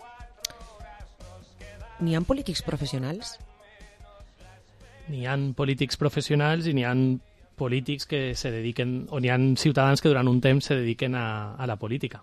N'hi ha polítics professionals? N'hi ha polítics professionals i n'hi ha polítics que se dediquen, o n'hi ha ciutadans que durant un temps se dediquen a, a la política.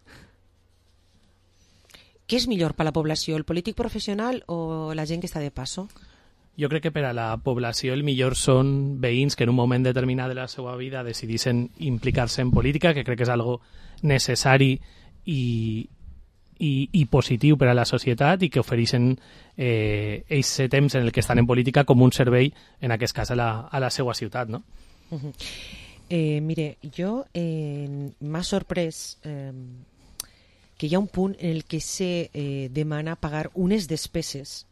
Què és millor per a la població, el polític professional o la gent que està de passo? Jo crec que per a la població el millor són veïns que en un moment determinat de la seva vida decidissin implicar-se en política, que crec que és algo necessari i, i, i positiu per a la societat i que ofereixen eh, aquest temps en el que estan en política com un servei, en aquest cas a la, a la seva ciutat, no? Uh-huh. eh, mire, jo eh, m'ha sorprès eh, que hi ha un punt en el que se eh, demana pagar unes despeses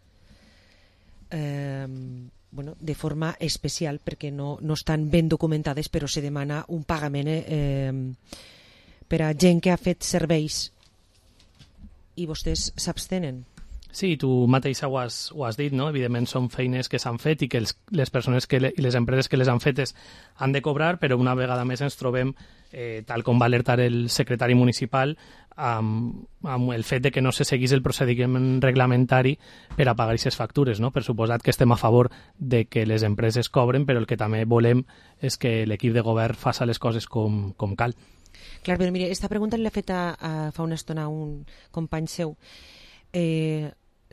eh, bueno, de forma especial perquè no, no estan ben documentades, però se demana un pagament eh, per a gent que ha fet serveis i vostès s'abstenen. Sí, tu mateixa ho has, ho has dit, no? Evidentment són feines que s'han fet i que els, les persones que le, i les empreses que les han fetes han de cobrar, però una vegada més ens trobem, eh, tal com va alertar el secretari municipal, amb, amb el fet de que no se seguís el procediment reglamentari per a pagar aquestes factures, no? Per suposat que estem a favor de que les empreses cobren, però el que també volem és que l'equip de govern faci les coses com, com cal. Clar, però mire, esta pregunta l'ha fet a, a, fa una estona a un company seu. Eh,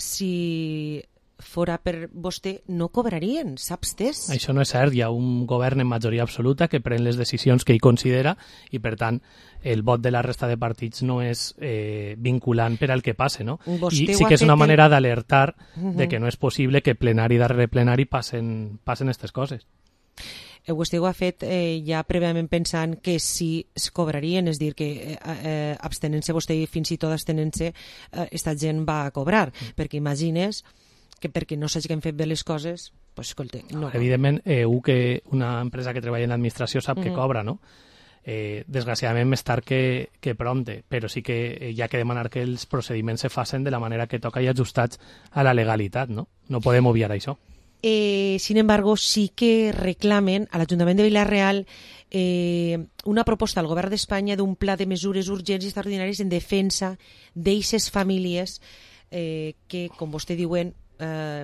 si fora per vostè, no cobrarien, saps tès? Això no és cert, hi ha un govern en majoria absoluta que pren les decisions que ell considera i, per tant, el vot de la resta de partits no és eh, vinculant per al que passe, no? Vostè I sí que és una manera el... d'alertar uh-huh. de que no és possible que plenari darrere plenari passen, passen aquestes coses. Vostè ho ha fet eh, ja prèviament pensant que si es cobrarien, és dir, que eh, eh, abstenent-se vostè i fins i tot abstenent-se, eh, esta gent va a cobrar, mm. perquè imagines que perquè no s'hagin fet bé les coses, pues, escolta, no. Evidentment, eh, un que una empresa que treballa en administració sap Mm-hmm. que cobra, no? Eh, desgraciadament més tard que, que prompte, però sí que eh, hi ha que demanar que els procediments se facin de la manera que toca i ajustats a la legalitat, no? No podem obviar això. Eh, sin embargo, sí que reclamen a l'Ajuntament de Vila-real eh, una proposta al Govern d'Espanya d'un pla de mesures urgents i extraordinàries en defensa d'eixes famílies eh, que, com vostè diuen, eh,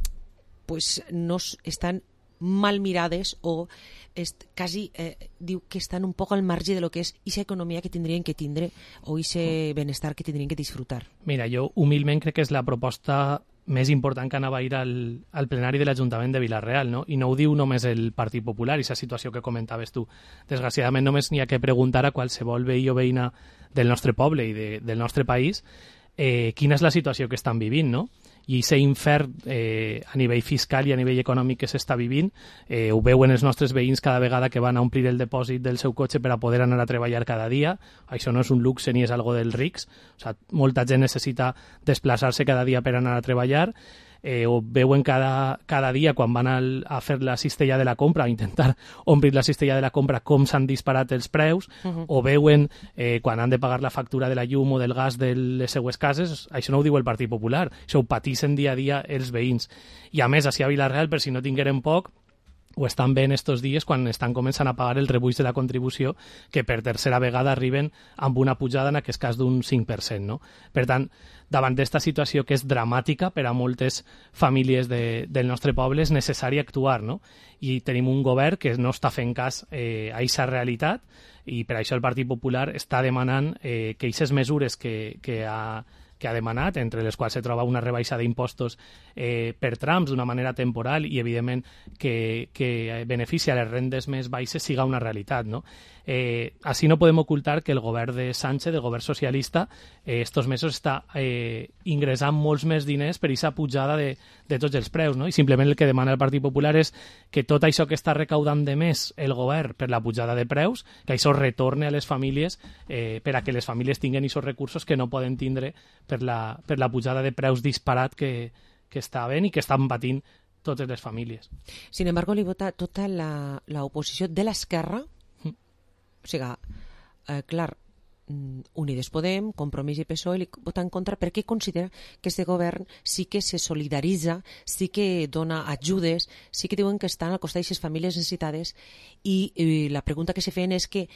pues no estan mal mirades o est, quasi eh, diu que estan un poc al marge de lo que és aquesta economia que tindrien que tindre o aquest benestar que tindrien que disfrutar. Mira, jo humilment crec que és la proposta més important que anava a ir al, al plenari de l'Ajuntament de Vila-real, no? I no ho diu només el Partit Popular, aquesta situació que comentaves tu. Desgraciadament només n'hi ha que preguntar a qualsevol veí o veïna del nostre poble i de, del nostre país eh, quina és la situació que estan vivint, no? I aquest infern eh, a nivell fiscal i a nivell econòmic que s'està vivint eh, ho veuen els nostres veïns cada vegada que van a omplir el depòsit del seu cotxe per a poder anar a treballar cada dia. Això no és un luxe ni és algo dels rics. O sigui, molta gent necessita desplaçar-se cada dia per anar a treballar. Eh, ho veuen cada, cada dia quan van al, a fer la cistella de la compra, a intentar omplir la cistella de la compra, com s'han disparat els preus, Uh-huh. o veuen eh, quan han de pagar la factura de la llum o del gas de les seues cases. Això no ho diu el Partit Popular, això ho patissen dia a dia els veïns. I a més, així a Vila-real, per si no tingueren poc, ho estan veient estos dies quan estan començant a pagar el rebuig de la contribució, que per tercera vegada arriben amb una pujada, en aquest cas, d'un cinc per cent. No? Per tant, davant d'esta situació que és dramàtica per a moltes famílies de, del nostre poble, és necessari actuar, no? I tenim un govern que no està fent cas eh, a aquesta realitat, i per això el Partit Popular està demanant eh, que aquestes mesures que, que, ha, que ha demanat, entre les quals se troba una rebaixa d'impostos eh, per trams d'una manera temporal i, evidentment, que, que beneficia les rendes més baixes siga una realitat, no? Eh, així no podem ocultar que el govern de Sánchez, el govern socialista, eh, estos mesos està eh, ingressant molts més diners per aquesta pujada de, de tots els preus, no? I simplement el que demana el Partit Popular és que tot això que està recaudant de més el govern per la pujada de preus, que això retorne a les famílies eh, per a que les famílies tinguin aquests recursos que no poden tindre per la, per la pujada de preus disparat que, que està havent i que estan patint totes les famílies. Sin embargo, li vota tota la, la oposició de l'esquerra. O sigui, eh, clar, Unides Podem, Compromís i P S O E li vota en contra perquè considera que este govern sí que se solidaritza, sí que dona ajudes, sí que diuen que estan al costat d'aquestes famílies necessitades i, i la pregunta que se feien és que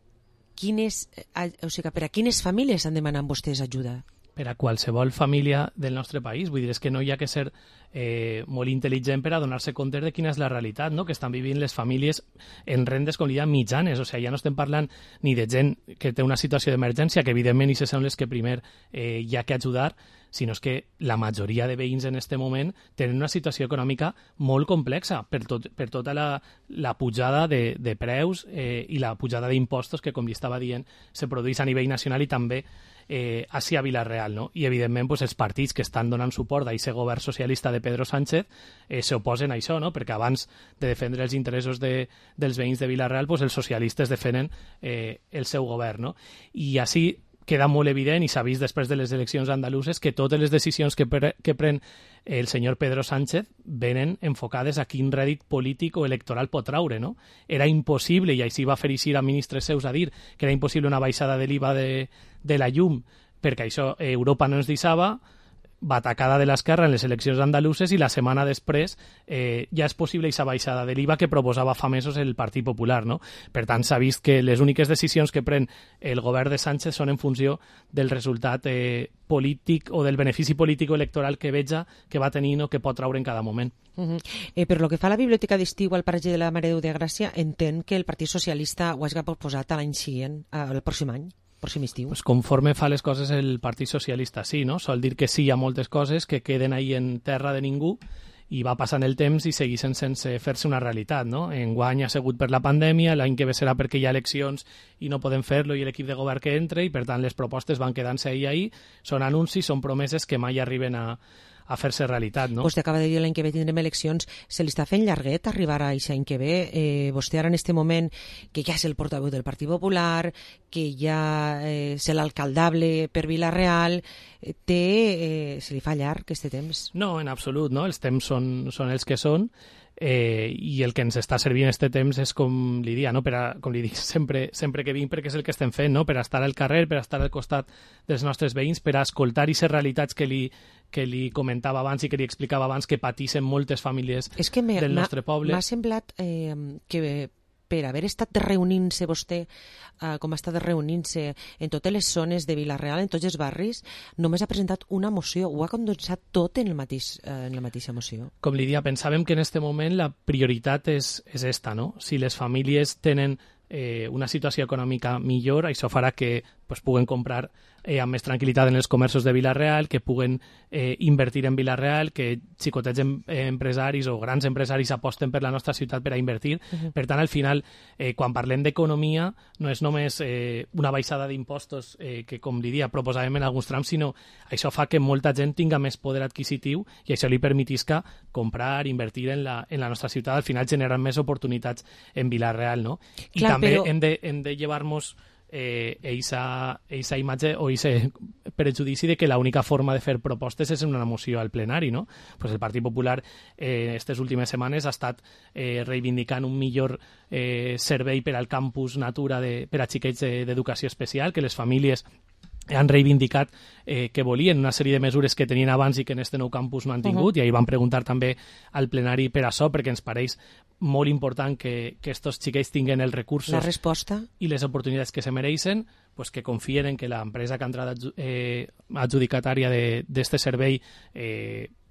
quines, o sigui, per a quines famílies han demanat vostès ajuda? Per a qualsevol família del nostre país. Vull dir, és que no hi ha que ser eh, molt intel·ligent per a donar-se compte de quina és la realitat, no? Que estan vivint les famílies en rendes, com li diuen, mitjanes. O sigui, ja no estem parlant ni de gent que té una situació d'emergència, que evidentment i se són les que primer eh, hi ha que ajudar, sinó és que la majoria de veïns en aquest moment tenen una situació econòmica molt complexa per, tot, per tota la, la pujada de, de preus eh, i la pujada d'impostos que, com li estava dient, se produeix a nivell nacional i també eh, hacia Vila-real, no? I evidentment pues, els partits que estan donant suport a aquest govern socialista de Pedro Sánchez eh, s'oposen a això, no? Perquè abans de defendre els interessos de, dels veïns de Vila-real, pues, els socialistes defenen eh, el seu govern, no? I així queda molt evident, i s'ha vist després de les eleccions andaluses, que totes les decisions que, pre que pren el senyor Pedro Sánchez venen enfocades a quin rèdit polític o electoral pot traure, no? Era impossible, i així va fer eixir a ministres seus a dir que era impossible una baixada de l'I V A de, de la llum, perquè això Europa no ens deixava, batacada de l'esquerra en les eleccions andaluses i la setmana després eh, ja és possible aquesta baixada de l'I V A que proposava fa mesos el Partit Popular, no? Per tant, s'ha vist que les úniques decisions que pren el govern de Sánchez són en funció del resultat eh, polític o del benefici polític o electoral que veja que va tenir o que pot traure en cada moment. Uh -huh. eh, per lo que fa a la biblioteca d'estiu al paratge de la Mare de Déu de Gràcia, entenc que el Partit Socialista ho hagi proposat a l'any següent, el pròxim any. Pues conforme fa les coses el Partit Socialista, sí, no? Sol dir que sí a moltes coses que queden ahí en terra de ningú i va passant el temps i segueixen sense fer-se una realitat, no? Enguany ha sigut per la pandèmia, l'any que ve serà perquè hi ha eleccions i no podem fer-lo i l'equip de govern que entre i per tant les propostes van quedant-se ahí ahí, són anuncis, són promeses que mai arriben a a fer-se realitat, no? Vostè acaba de dir l'any que ve tindrem eleccions, se li està fent llarguet arribar a aquest any que ve. Eh, vostè ara en aquest moment, que ja és el portaveu del Partit Popular, que ja eh, és l'alcaldable per Vila-real, eh, té, eh, se li fa llarg aquest temps? No, en absolut, no? Els temps són, són els que són, eh, i el que ens està servint aquest temps és com li dia, no? Per a, com li dic sempre, sempre que vinc, perquè és el que estem fent, no? Per a estar al carrer, per a estar al costat dels nostres veïns, per a escoltar aquestes realitats que li, que li comentava abans i que li explicava abans que patissin moltes famílies és que del nostre poble. M'ha semblat eh, que per haver estat reunint-se vostè, eh, com ha estat reunint-se en totes les zones de Vila-real, en tots els barris, només ha presentat una moció, ho ha condensat tot en, el mateix, eh, en la mateixa moció. Com li dia, pensàvem que en aquest moment la prioritat és, és esta, no? Si les famílies tenen eh, una situació econòmica millor, això farà que pues, puguen comprar eh, amb més tranquil·litat en els comerços de Vila-real, que puguen eh, invertir en Vila-real, que xicotets em, eh, empresaris o grans empresaris aposten per la nostra ciutat per a invertir. Uh-huh. Per tant, al final, eh, quan parlem d'economia, no és només eh, una baixada d'impostos eh, que, com li dia, proposàvem en alguns trams, sinó això fa que molta gent tinga més poder adquisitiu i això li permetisca comprar, invertir en la, en la nostra ciutat, al final generant més oportunitats en Vila-real, no? I Clar, també però... hem de, hem de llevar-nos eh, eixa, eixa imatge o eixe prejudici de que l'única forma de fer propostes és en una moció al plenari, no? Pues el Partit Popular eh, aquestes últimes setmanes ha estat eh, reivindicant un millor eh, servei per al campus Natura de, per a xiquets d'educació especial, que les famílies han reivindicat eh, que volien una sèrie de mesures que tenien abans i que en este nou campus no han tingut, uh-huh. i ahir van preguntar també al plenari per això, perquè ens pareix molt important que, que estos xiquets tinguen els recursos la resposta i les oportunitats que se mereixen, pues que confien en que l'empresa que ha entrat eh, adjudicatària d'aquest servei eh,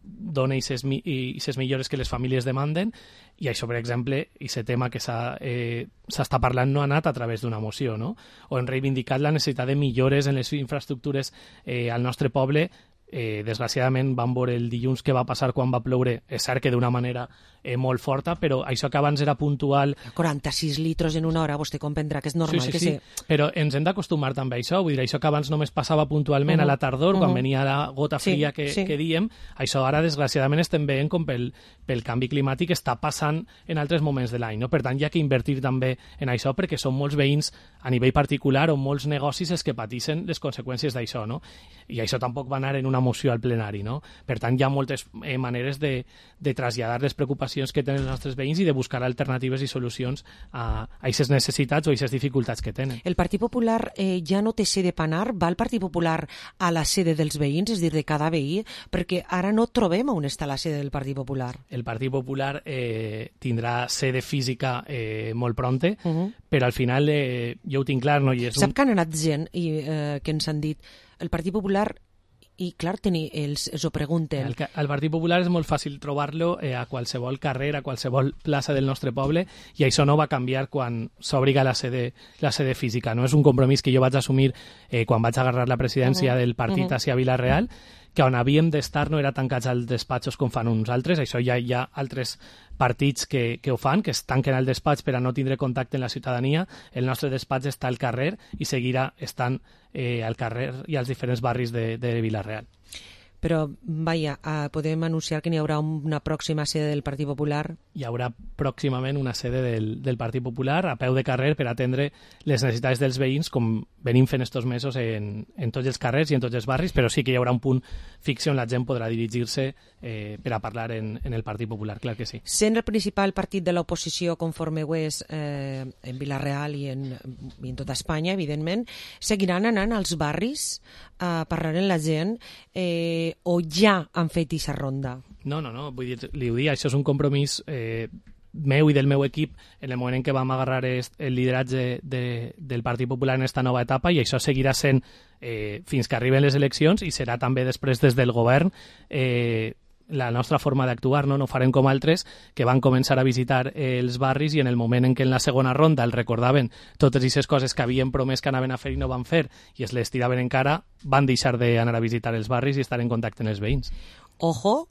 dona i ses, i ses millores que les famílies demanden, i això, per exemple, i aquest tema que s'ha eh, s'està parlant no ha anat a través d'una moció, no? O hem reivindicat la necessitat de millores en les infraestructures eh, al nostre poble. Eh, desgraciadament vam veure el dilluns que va passar quan va ploure, és cert que d'una manera eh, molt forta, però això que abans era puntual... quaranta-sis litros en una hora, vostè comprendrà que és normal. Sí, sí, que sí. se... Però ens hem d'acostumar també a això, vull dir, això que abans només passava puntualment uh -huh. a la tardor, uh -huh. quan venia la gota fria sí, que, sí. que diem, això ara desgraciadament estem veient com pel, pel canvi climàtic està passant en altres moments de l'any, no? Per tant, hi ha que invertir també en això, perquè són molts veïns a nivell particular o molts negocis els que pateixen les conseqüències d'això, no? I això tampoc va anar en una moció al plenari, no? Per tant, hi ha moltes eh, maneres de, de traslladar les preocupacions que tenen els nostres veïns i de buscar alternatives i solucions a, a aquestes necessitats o a aquestes dificultats que tenen. El Partit Popular eh, ja no té sede Panar, va el Partit Popular a la sede dels veïns, és a dir, de cada veí, perquè ara no trobem on està la sede del Partit Popular. El Partit Popular eh, tindrà sede física eh, molt pronte, uh -huh. però al final eh, jo ho tinc clar, no? I és Sap un... que han anat gent i, eh, que ens han dit el Partit Popular, i clar, tenir, els, els ho pregunten. El, el Partit Popular és molt fàcil trobar-lo eh, a qualsevol carrer, a qualsevol plaça del nostre poble, i això no va canviar quan s'obriga la sede, la sede física. No és un compromís que jo vaig assumir eh, quan vaig agarrar la presidència uh -huh. del partit uh -huh. hacia Vila-real, que on havíem d'estar no era tancats als despatxos com fan uns altres, això ja hi ha altres partits que, que ho fan, que es tanquen al despatx per a no tindre contacte amb la ciutadania. El nostre despatx està al carrer i seguirà estant eh, al carrer i als diferents barris de, de Vila-real. Però, vaja, eh, podem anunciar que n'hi haurà una pròxima sede del Partit Popular? Hi haurà pròximament una sede del, del Partit Popular a peu de carrer per atendre les necessitats dels veïns, com venim fent estos mesos en, en tots els carrers i en tots els barris, però sí que hi haurà un punt fix on la gent podrà dirigir-se eh, per a parlar en, en el Partit Popular, clar que sí. Sent el principal partit de l'oposició conforme ho és eh, en Vila-real i en, i en tota Espanya, evidentment, seguiran anant als barris a parlar amb la gent eh, o ja han fet aquesta ronda? No, no, no, vull dir, li ho dic, això és un compromís eh, meu i del meu equip en el moment en què vam agarrar el lideratge de, del Partit Popular en esta nova etapa, i això seguirà sent eh, fins que arriben les eleccions, i serà també després des del govern eh, la nostra forma d'actuar, no? No farem com altres que van començar a visitar eh, els barris i en el moment en què en la segona ronda els recordaven totes aquestes coses que havien promès que anaven a fer i no van fer i es les tiraven encara, van deixar d'anar a visitar els barris i estar en contacte amb els veïns. Ojo,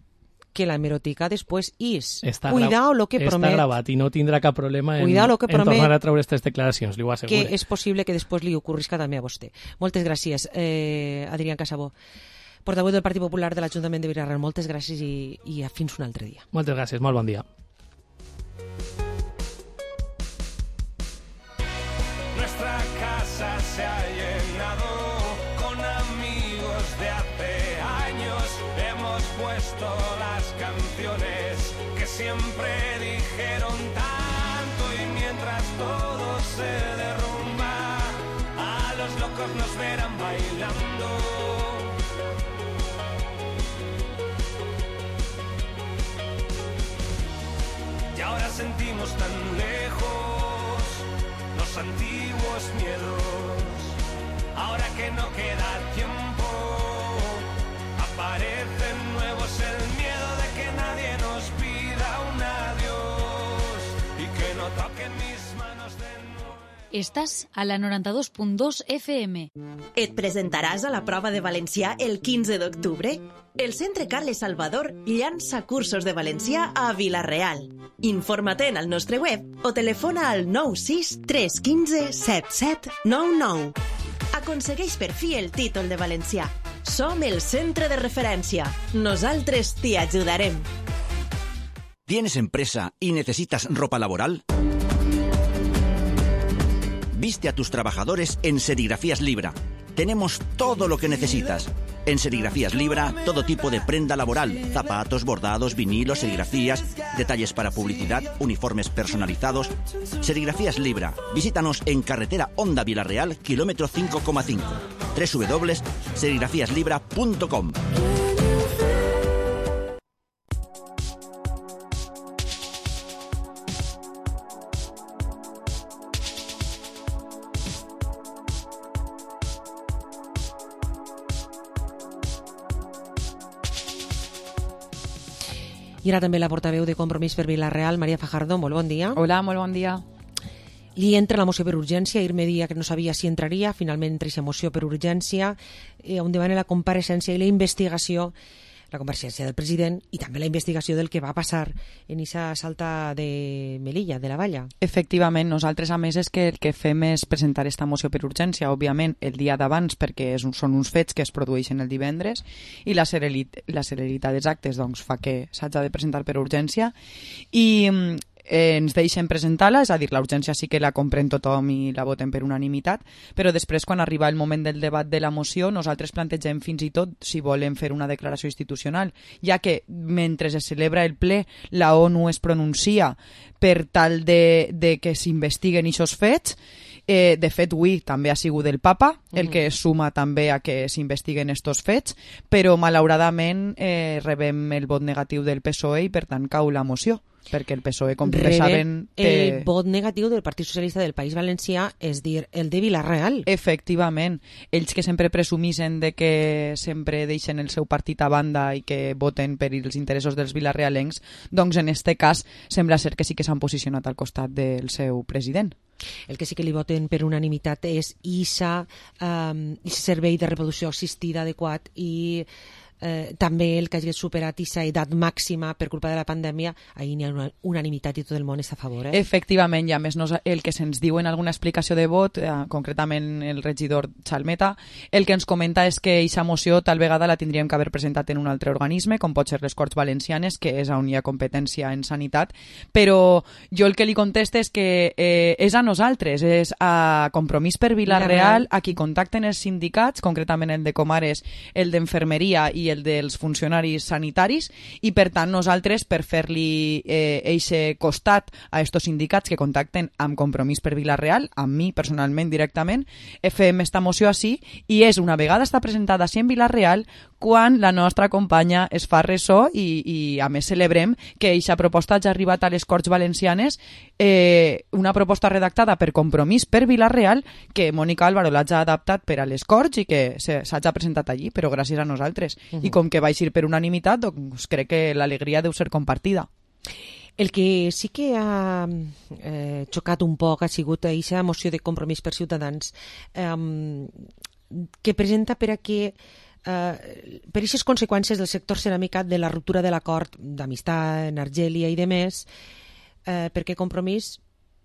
que la hemeroteca després és. Està Cuidao lo que està promet. Està gravat i no tindrà cap problema en, Cuidao lo que en promet, tornar a treure aquestes declaracions, li ho asseguro. Que és possible que després li ocorrisca també a vostè. Moltes gràcies, eh, Adrián Casabó, portaveu del Partit Popular de l'Ajuntament de Vila-real. Moltes gràcies i, i fins un altre dia. Moltes gràcies, molt bon dia. Nuestra casa se ha llenado con amigos de hace años. Hemos puesto las canciones que siempre dijeron tanto, y mientras todo se derrumba, a los locos nos verán bailando. Y ahora sentimos tan lejos los antiguos miedos. Ahora que no queda tiempo, aparecen nuevos, el miedo de que nadie nos pida un adiós y que no toquen mis manos de nuevo. Estàs a la noranta-dos punt dos F M. Et presentaràs a la prova de valencià el quinze d'octubre? El Centre Carles Salvador llança cursos de valencià a Vila-real. Informa't al nostre web o telefona al nou sis tres uno cinc set set nou nou. Aconsegueix per fi el títol de valencià. Som el centre de referència. Nosaltres t'hi ajudarem. ¿Tienes empresa y necesitas ropa laboral? Viste a tus trabajadores en Serigrafías Libra. Tenemos todo lo que necesitas. En Serigrafías Libra, todo tipo de prenda laboral, zapatos, bordados, vinilos, serigrafías, detalles para publicidad, uniformes personalizados. Serigrafías Libra. Visítanos en carretera Honda Vila-real, kilómetro cinco coma cinco. doble u doble u doble u punto serigrafías libra punto com. I ara també la portaveu de Compromís per Vila-real, Maria Fajardo, molt bon dia. Hola, molt bon dia. Li entra la moció per urgència, ahir me dia que no sabia si entraria, finalment entra aquesta moció per urgència, eh, on demana la compareixença i la investigació, la compareixença del president i també la investigació del que va passar en aquesta salta de Melilla, de la Valla. Efectivament, nosaltres a més és que el que fem és presentar esta moció per urgència, òbviament el dia d'abans perquè és, són uns fets que es produeixen el divendres i la, cererit, la celeritat dels actes doncs, fa que s'hagi de presentar per urgència i eh, ens deixen presentar-la, és a dir, la urgència sí que la comprèn tothom i la voten per unanimitat, però després quan arriba el moment del debat de la moció nosaltres plantegem fins i tot si volem fer una declaració institucional, ja que mentre es celebra el ple la ONU es pronuncia per tal de, de que s'investiguen aquests fets. Eh, de fet, avui també ha sigut el Papa el que es suma també a que s'investiguen estos fets, però malauradament eh, rebem el vot negatiu del P S O E i per tant cau la moció, perquè el P S O E, com que saben... Té... El vot negatiu del Partit Socialista del País Valencià, és dir, el de Vila-real. Efectivament. Ells que sempre presumisen de que sempre deixen el seu partit a banda i que voten per els interessos dels vilarrealencs, doncs en este cas sembla ser que sí que s'han posicionat al costat del seu president. El que sí que li voten per unanimitat és I S A, um, servei de reproducció assistida adequat i eh, també el que hagi superat aquesta edat màxima per culpa de la pandèmia, ahir n'hi ha una unanimitat i tot el món està a favor. Eh? Efectivament, i a més nos, el que se'ns diu en alguna explicació de vot, eh, concretament el regidor Chalmeta, el que ens comenta és que aquesta moció tal vegada la tindríem que haver presentat en un altre organisme, com pot ser les Corts Valencianes, que és on hi ha competència en sanitat, però jo el que li conteste és que eh, és a nosaltres, és a Compromís per Vila-real, a qui contacten els sindicats, concretament el de Comares, el d'Enfermeria i el dels funcionaris sanitaris, i per tant nosaltres per fer-li eh, eixe costat a estos sindicats que contacten amb Compromís per Vila-real, amb mi personalment directament, fem esta moció així i és una vegada està presentada així en Vila-real quan la nostra companya es fa ressò i, i a més celebrem que eixa proposta ja ha arribat a les Corts Valencianes, eh, una proposta redactada per Compromís per Vila-real que Mònica Álvaro l'ha ja adaptat per a les Corts i que s'ha ja presentat allí, però gràcies a nosaltres. Uh-huh. I com que va eixir per unanimitat, doncs crec que l'alegria deu ser compartida. El que sí que ha eh, xocat un poc ha sigut aquesta moció de Compromís per Ciutadans eh, que presenta per a que Uh, per aquestes conseqüències del sector ceràmica de la ruptura de l'acord d'amistat en Argèlia i de més, uh, perquè Compromís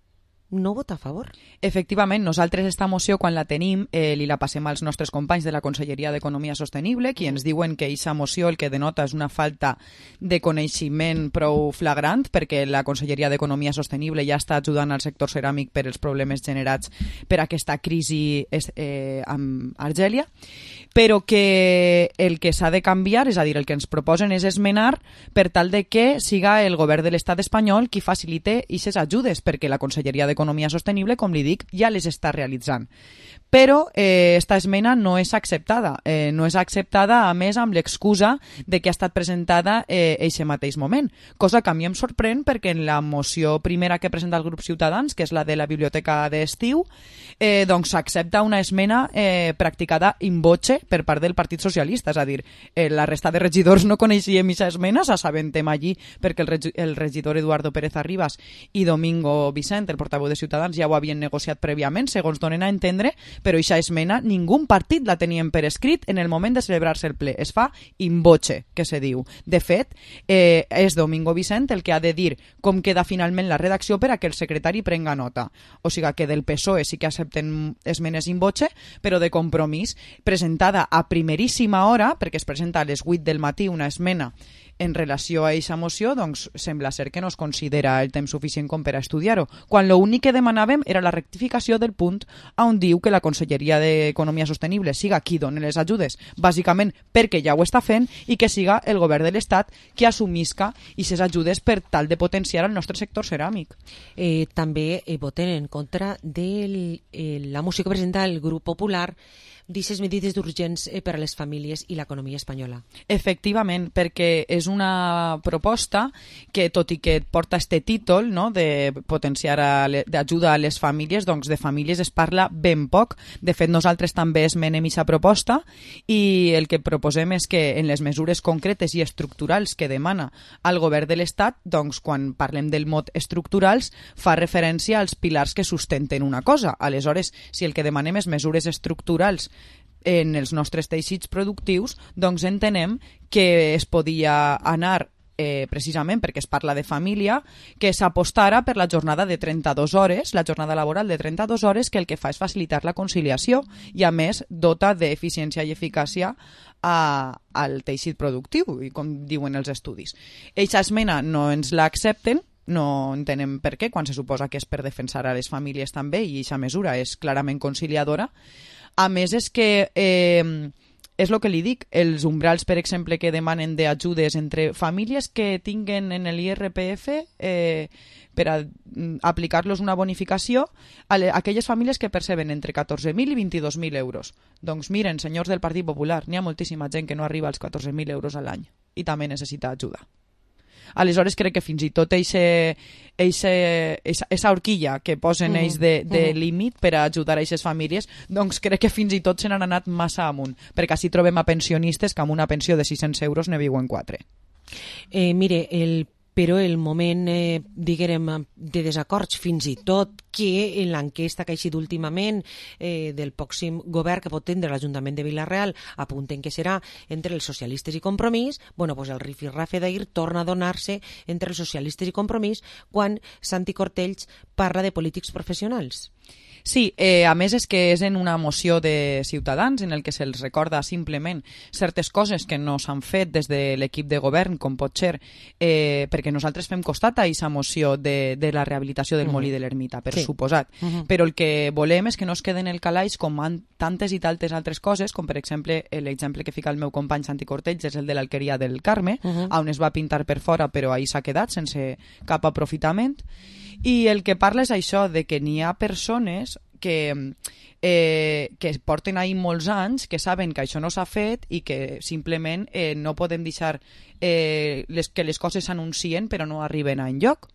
no vota a favor. Efectivament, nosaltres esta moció quan la tenim eh, li la passem als nostres companys de la Conselleria d'Economia Sostenible, qui ens diuen que aquesta moció el que denota és una falta de coneixement prou flagrant, perquè la Conselleria d'Economia Sostenible ja està ajudant al sector ceràmic per els problemes generats per aquesta crisi eh, amb Argèlia, però que el que s'ha de canviar, és a dir, el que ens proposen és esmenar per tal de que siga el govern de l'estat espanyol qui facilite aquestes ajudes, perquè la Conselleria d'Economia Sostenible, com li dic, ja les està realitzant. Però eh, esta esmena no és acceptada. Eh, no és acceptada, a més, amb l'excusa de que ha estat presentada eh, eixe mateix moment. Cosa que a mi em sorprèn perquè en la moció primera que presenta el grup Ciutadans, que és la de la biblioteca d'estiu, eh, doncs s'accepta una esmena eh, practicada in voce per part del Partit Socialista. És a dir, eh, la resta de regidors no coneixíem aquesta esmena, s'assabentem allí perquè el, reg el regidor Eduardo Pérez Arribas i Domingo Vicent, el portaveu de Ciutadans, ja ho havien negociat prèviament, segons donen a entendre, però aquesta esmena ningú partit la tenien per escrit en el moment de celebrar-se el ple. Es fa in voce, que se diu. De fet, eh, és Domingo Vicent el que ha de dir com queda finalment la redacció per a que el secretari prenga nota. O sigui que del P S O E sí que accepten esmenes in voce, però de Compromís, presentada a primeríssima hora, perquè es presenta a les vuit del matí una esmena en relació a aquesta moció, doncs sembla ser que no es considera el temps suficient com per a estudiar-ho, quan l'únic que demanàvem era la rectificació del punt on diu que la Conselleria d'Economia Sostenible siga qui doni les ajudes, bàsicament perquè ja ho està fent, i que siga el govern de l'Estat qui assumisca aquestes ajudes per tal de potenciar el nostre sector ceràmic. Eh, també eh, voten en contra de eh, la moció que presenta el grup popular d'aquestes medides d'urgents eh, per a les famílies i l'economia espanyola. Efectivament, perquè és és una proposta que, tot i que porta este títol, no?, de potenciar d'ajuda a les famílies, doncs de famílies es parla ben poc. De fet, nosaltres també esmenem aquesta proposta i el que proposem és que en les mesures concretes i estructurals que demana el govern de l'Estat, doncs quan parlem del mot estructurals, fa referència als pilars que sustenten una cosa. Aleshores, si el que demanem és mesures estructurals en els nostres teixits productius, doncs entenem que es podia anar Eh, precisament perquè es parla de família, que s'apostara per la jornada de trenta-dues hores, la jornada laboral de trenta-dues hores, que el que fa és facilitar la conciliació i, a més, dota d'eficiència i eficàcia a, al teixit productiu, i com diuen els estudis. Eixa esmena no ens l'accepten, no entenem per què, quan se suposa que és per defensar a les famílies també, i eixa mesura és clarament conciliadora. A més, és que... Eh, és el que li dic, els umbrals, per exemple, que demanen d'ajudes entre famílies que tinguen en l'I R P F eh, per a aplicar-los una bonificació a aquelles famílies que perceben entre catorze mil i vint-i-dos mil euros. Doncs miren, senyors del Partit Popular, n'hi ha moltíssima gent que no arriba als catorze mil euros a l'any i també necessita ajuda. Aleshores crec que fins i tot aquesta horquilla que posen ells de, de límit per a ajudar a aquestes famílies, doncs crec que fins i tot se n'han anat massa amunt, perquè així trobem a pensionistes que amb una pensió de sis-cents euros ne viuen quatre. Eh, mire, el però el moment, eh, diguem, de desacords, fins i tot que en l'enquesta que ha eixit últimament eh, del pròxim govern que pot tindre l'Ajuntament de Vila-real apunten que serà entre els socialistes i Compromís, bueno, pues el rifirrafe d'ahir torna a donar-se entre els socialistes i Compromís quan Santi Cortells parla de polítics professionals. Sí, eh, a més és que és en una moció de Ciutadans en el que se'ls recorda simplement certes coses que no s'han fet des de l'equip de govern, com pot ser, eh, perquè nosaltres fem costat a aquesta moció de, de la rehabilitació del Molí de l'Ermita, per sí. suposat. Uh-huh. Però el que volem és que no es queden en el calaix com han tantes i tantes altres coses, com per exemple l'exemple que fica el meu company Santi Cortells és el de l'Alqueria del Carme, uh-huh. on es va pintar per fora però ahí s'ha quedat sense cap aprofitament. I el que parla és això, de que n'hi ha persones que, eh, que porten ahí molts anys, que saben que això no s'ha fet i que simplement eh, no podem deixar eh, les, que les coses s'anuncien però no arriben a enlloc.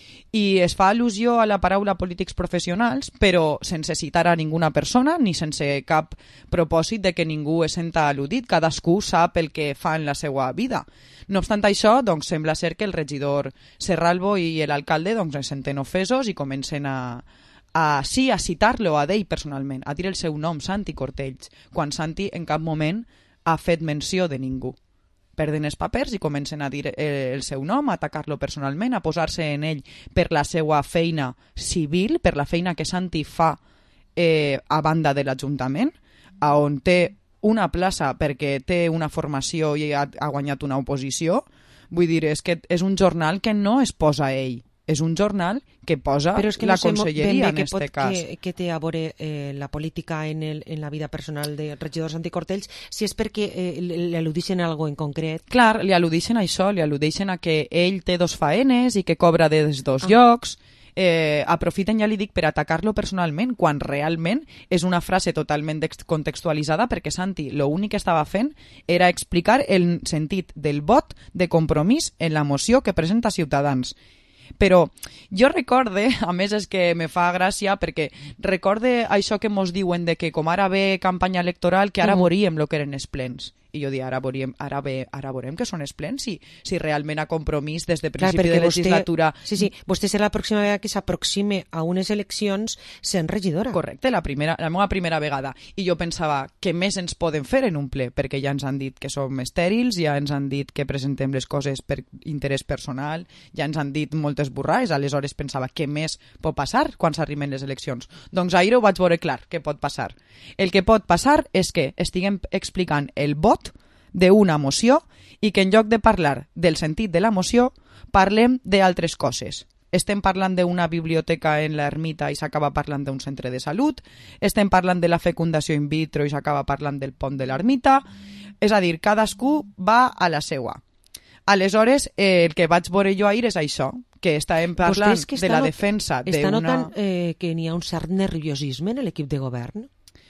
I es fa al·lusió a la paraula polítics professionals, però sense citar a ninguna persona ni sense cap propòsit de que ningú es senta al·ludit. Cadascú sap el que fa en la seva vida. No obstant això, doncs, sembla ser que el regidor Serralbo i l'alcalde doncs, es senten ofesos i comencen a, a, sí, a citar-lo a ell personalment, a dir el seu nom, Santi Cortells, quan Santi en cap moment ha fet menció de ningú. Perden els papers i comencen a dir el seu nom, a atacar-lo personalment, a posar-se en ell per la seva feina civil, per la feina que Santi fa eh, a banda de l'Ajuntament, a on té una plaça perquè té una formació i ha, ha guanyat una oposició. Vull dir, és que és un jornal que no es posa ell, és un jornal que posa Però és que la no sé conselleria ben bé en aquest pot, cas. Que, que té a veure eh, la política en, el, en la vida personal del regidor Santi Cortells, si és perquè eh, li al·ludixen a algo en concret. Clar, li al·ludixen a això, li al·ludixen a que ell té dos faenes i que cobra des dos ah. llocs. Eh, aprofiten, ja li dic, per atacar-lo personalment, quan realment és una frase totalment contextualitzada, perquè Santi l'únic que estava fent era explicar el sentit del vot de Compromís en la moció que presenta Ciutadans. Però jo recorde, a més és que me fa gràcia, perquè recorde això que mos diuen de que com ara ve campanya electoral, que ara uh-huh. veuríem el que eren els plens. I jo dic, ara veurem, ara ve, ara veurem que són els plens, si, si realment a Compromís des de principi Clar, de legislatura... Vostè, sí, sí, vostè serà la pròxima vegada que s'aproxime a unes eleccions sent regidora. Correcte, la, primera, la meva primera vegada. I jo pensava, què més ens poden fer en un ple? Perquè ja ens han dit que som estèrils, ja ens han dit que presentem les coses per interès personal, ja ens han dit moltes burrades, aleshores pensava, què més pot passar quan s'arriben les eleccions? Doncs ahir ho vaig veure clar, què pot passar. El que pot passar és que estiguem explicant el vot d'una moció i que en lloc de parlar del sentit de la moció parlem d'altres coses. Estem parlant d'una biblioteca en l'ermita i s'acaba parlant d'un centre de salut, estem parlant de la fecundació in vitro i s'acaba parlant del pont de l'ermita, és a dir, cadascú va a la seua. Aleshores, eh, el que vaig veure jo ahir és això, que estàvem parlant que de la defensa d'una... Està notant eh, que n'hi ha un cert nerviosisme en l'equip de govern?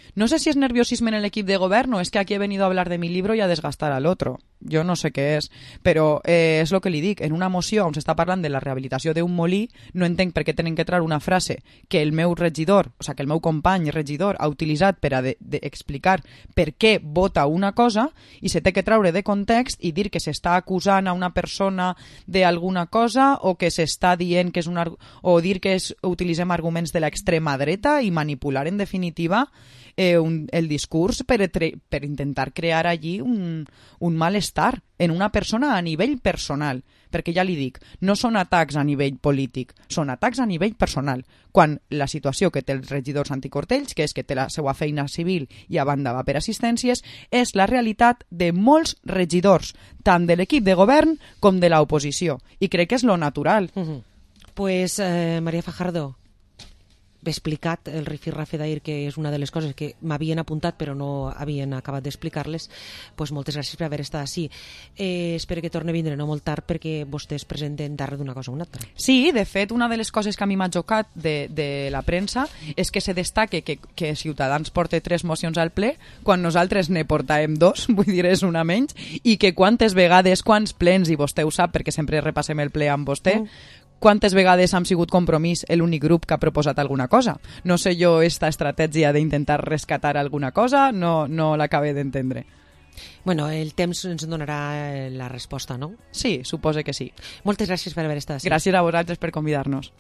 No sé si es nerviosismo en el equipo de gobierno o es que aquí he venido a hablar de mi libro y a desgastar al otro. Jo no sé què és, però eh, és el que li dic. En una moció on s'està parlant de la rehabilitació d'un molí, no entenc per què tenen que treure una frase que el meu regidor, o sigui, que el meu company regidor ha utilitzat per a de, de explicar per què vota una cosa i se té que treure de context i dir que s'està acusant a una persona d'alguna cosa o que s'està dient que és una, o dir que és, utilitzem arguments de l'extrema dreta i manipular en definitiva Eh, un, el discurs per, per intentar crear allí un, un malestar en una persona a nivell personal, perquè ja li dic, no són atacs a nivell polític, són atacs a nivell personal, quan la situació que té els regidors anticortells, que és que té la seva feina civil i a banda va per assistències, és la realitat de molts regidors, tant de l'equip de govern com de l'oposició, i crec que és lo natural. Uh-huh. Pues, eh, Maria Fajardo, he explicat el rifirrafe d'ahir, que és una de les coses que m'havien apuntat però no havien acabat d'explicar-les. Pues moltes gràcies per haver estat així. Eh, espero que torni a vindre no molt tard perquè vostès presenten darrere d'una cosa o una altra. Sí, de fet, una de les coses que a mi m'ha xocat de, de la premsa és que se destaque que, que Ciutadans porta tres mocions al ple quan nosaltres ne portàvem dos, vull dir, és una menys, i que quantes vegades, quants plens, i vostè ho sap perquè sempre repassem el ple amb vostè, mm. quantes vegades hem sigut Compromís l'únic grup que ha proposat alguna cosa. No sé jo esta estratègia d'intentar rescatar alguna cosa, no, no l'acabé d'entendre. Bueno, el temps ens donarà la resposta, no? Sí, supose que sí. Moltes gràcies per haver estat així. Gràcies a vosaltres per convidar-nos.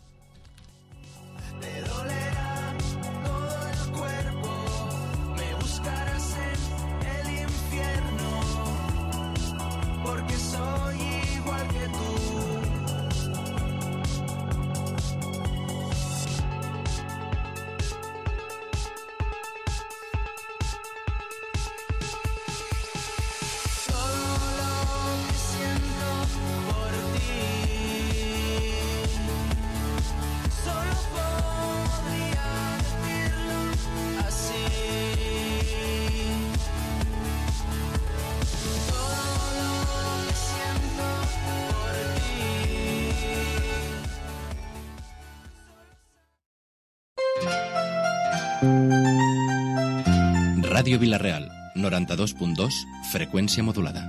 Ràdio Vila-real, noranta-dos punt dos, freqüència modulada.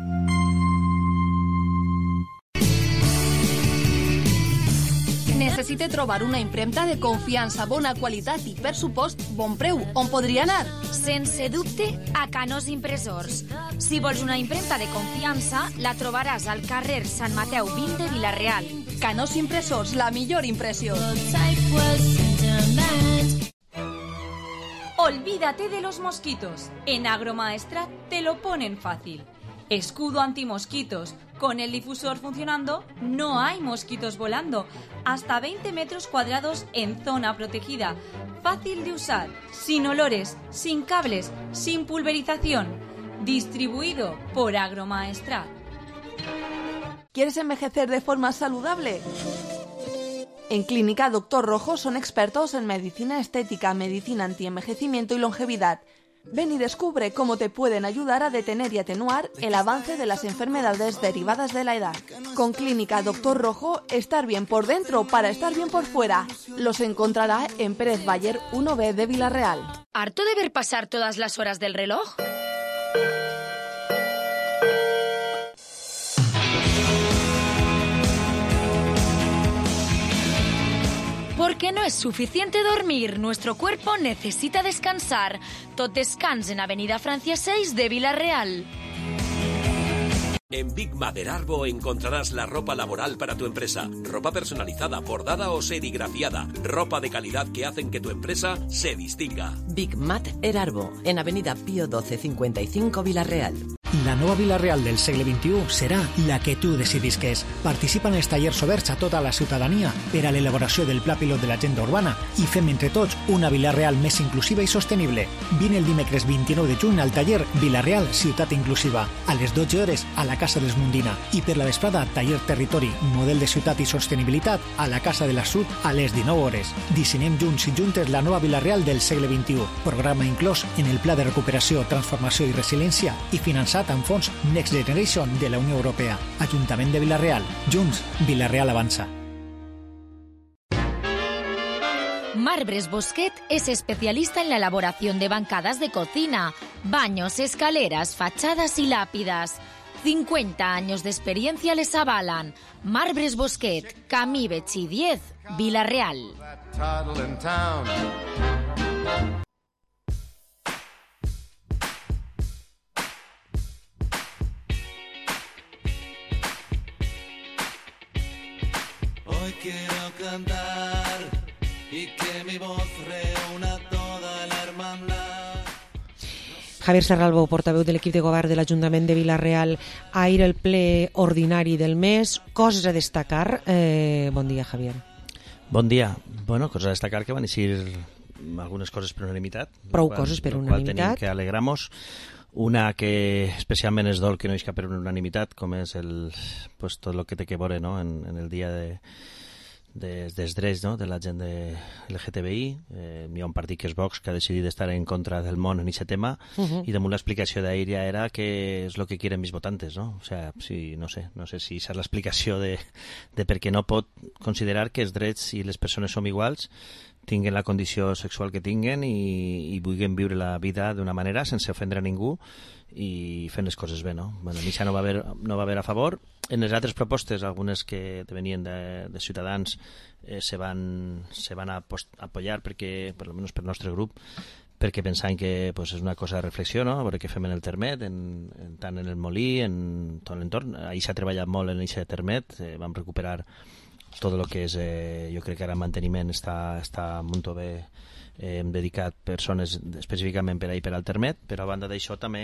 Necessite trobar una impremta de confiança, bona qualitat i, per supost, bon preu. On podria anar? Sense dubte, a Canós Impressors. Si vols una impremta de confiança, la trobaràs al carrer Sant Mateu vint de Vila-real. Canós Impressors, la millor impressió. Olvídate de los mosquitos. En Agromaestrat te lo ponen fácil. Escudo antimosquitos. Con el difusor funcionando, no hay mosquitos volando. Hasta veinte metros cuadrados en zona protegida. Fácil de usar, sin olores, sin cables, sin pulverización. Distribuido por Agromaestrat. ¿Quieres envejecer de forma saludable? En Clínica Doctor Rojo son expertos en medicina estética, medicina antienvejecimiento y longevidad. Ven y descubre cómo te pueden ayudar a detener y atenuar el avance de las enfermedades derivadas de la edad. Con Clínica Doctor Rojo, estar bien por dentro para estar bien por fuera. Los encontrará en Pérez Bayer uno B de Vila-real. ¿Harto de ver pasar todas las horas del reloj? Porque no es suficiente dormir, nuestro cuerpo necesita descansar. Tot descans en Avenida Francia seis de Vila-real. En Big Maderarbo encontrarás la ropa laboral para tu empresa. Ropa personalizada, bordada o serigrafiada. Ropa de calidad que hacen que tu empresa se distinga. Big Mat Erarbo, en Avenida Pío doce cincuenta y cinco Vila-real. La nova Vila-real del segle vint-i-u serà la que tu decidisques. Participa en els tallers oberts a tota la ciutadania per a l'elaboració del pla pilot de l'agenda urbana i fem entre tots una Vila-real més inclusiva i sostenible. Vine el dimecres vint-i-nou de juny al taller Vila-real Ciutat Inclusiva, a les dotze hores a la Casa dels Mundina i per la vesprada taller Territori, model de ciutat i sostenibilitat a la Casa de la Sud a les dinou hores. Dissenyem junts i juntes la nova Vila-real del segle vint-i-u, programa inclòs en el Pla de Recuperació, Transformació i Resiliència i finançat amb fons Next Generation de la Unió Europea. Ajuntament de Vila-real. Junts, Vila-real avança. Marbres Bosquet es especialista en la elaboración de bancadas de cocina, baños, escaleras, fachadas y lápidas. cincuenta años de experiencia les avalan. Marbres Bosquet, Camí Betxí diez, Vila-real. Hoy quiero cantar y que mi voz reúna toda la hermandad. Javier Serralbo, portaveu de l'equip de govern de l'Ajuntament de Vila-real, ahir el ple ordinari del mes. Coses a destacar. Eh, bon dia, Javier. Bon dia. Bueno, coses a destacar que van eixir algunes coses per unanimitat. Prou coses per unanimitat. Tenim que alegramos. Una que especialment és dol que no isca per unanimitat, com és el, pues, tot el que té que veure, no? en, en el dia de, de, dels drets, no? de la gent de L G T B I. Eh, hi ha un partit que és Vox que ha decidit estar en contra del món en aquest tema, uh-huh. i damunt l'explicació d'ahir ja era que és el que quieren mis votantes, no? O sea, sí, no sé, no sé si és l'explicació de, de per què no pot considerar que els drets i les persones som iguals, tinguen la condició sexual que tinguen i, i vulguin viure la vida d'una manera sense ofendre a ningú i fent les coses bé, no? Bueno, a mi això no va haver, no va haver a favor. En les altres propostes, algunes que venien de, de Ciutadans, eh, se van, se van apoyar perquè, per almenys per nostre grup, perquè pensaven que pues, és una cosa de reflexió, no? A veure què fem en el termet, en, en, tant en el molí, en tot l'entorn. Ahir s'ha treballat molt en aquest termet, eh, vam recuperar tot el que és, eh, jo crec que ara manteniment està, està molt bé, eh, hem dedicat persones específicament per ahir per al termet, però a banda d'això també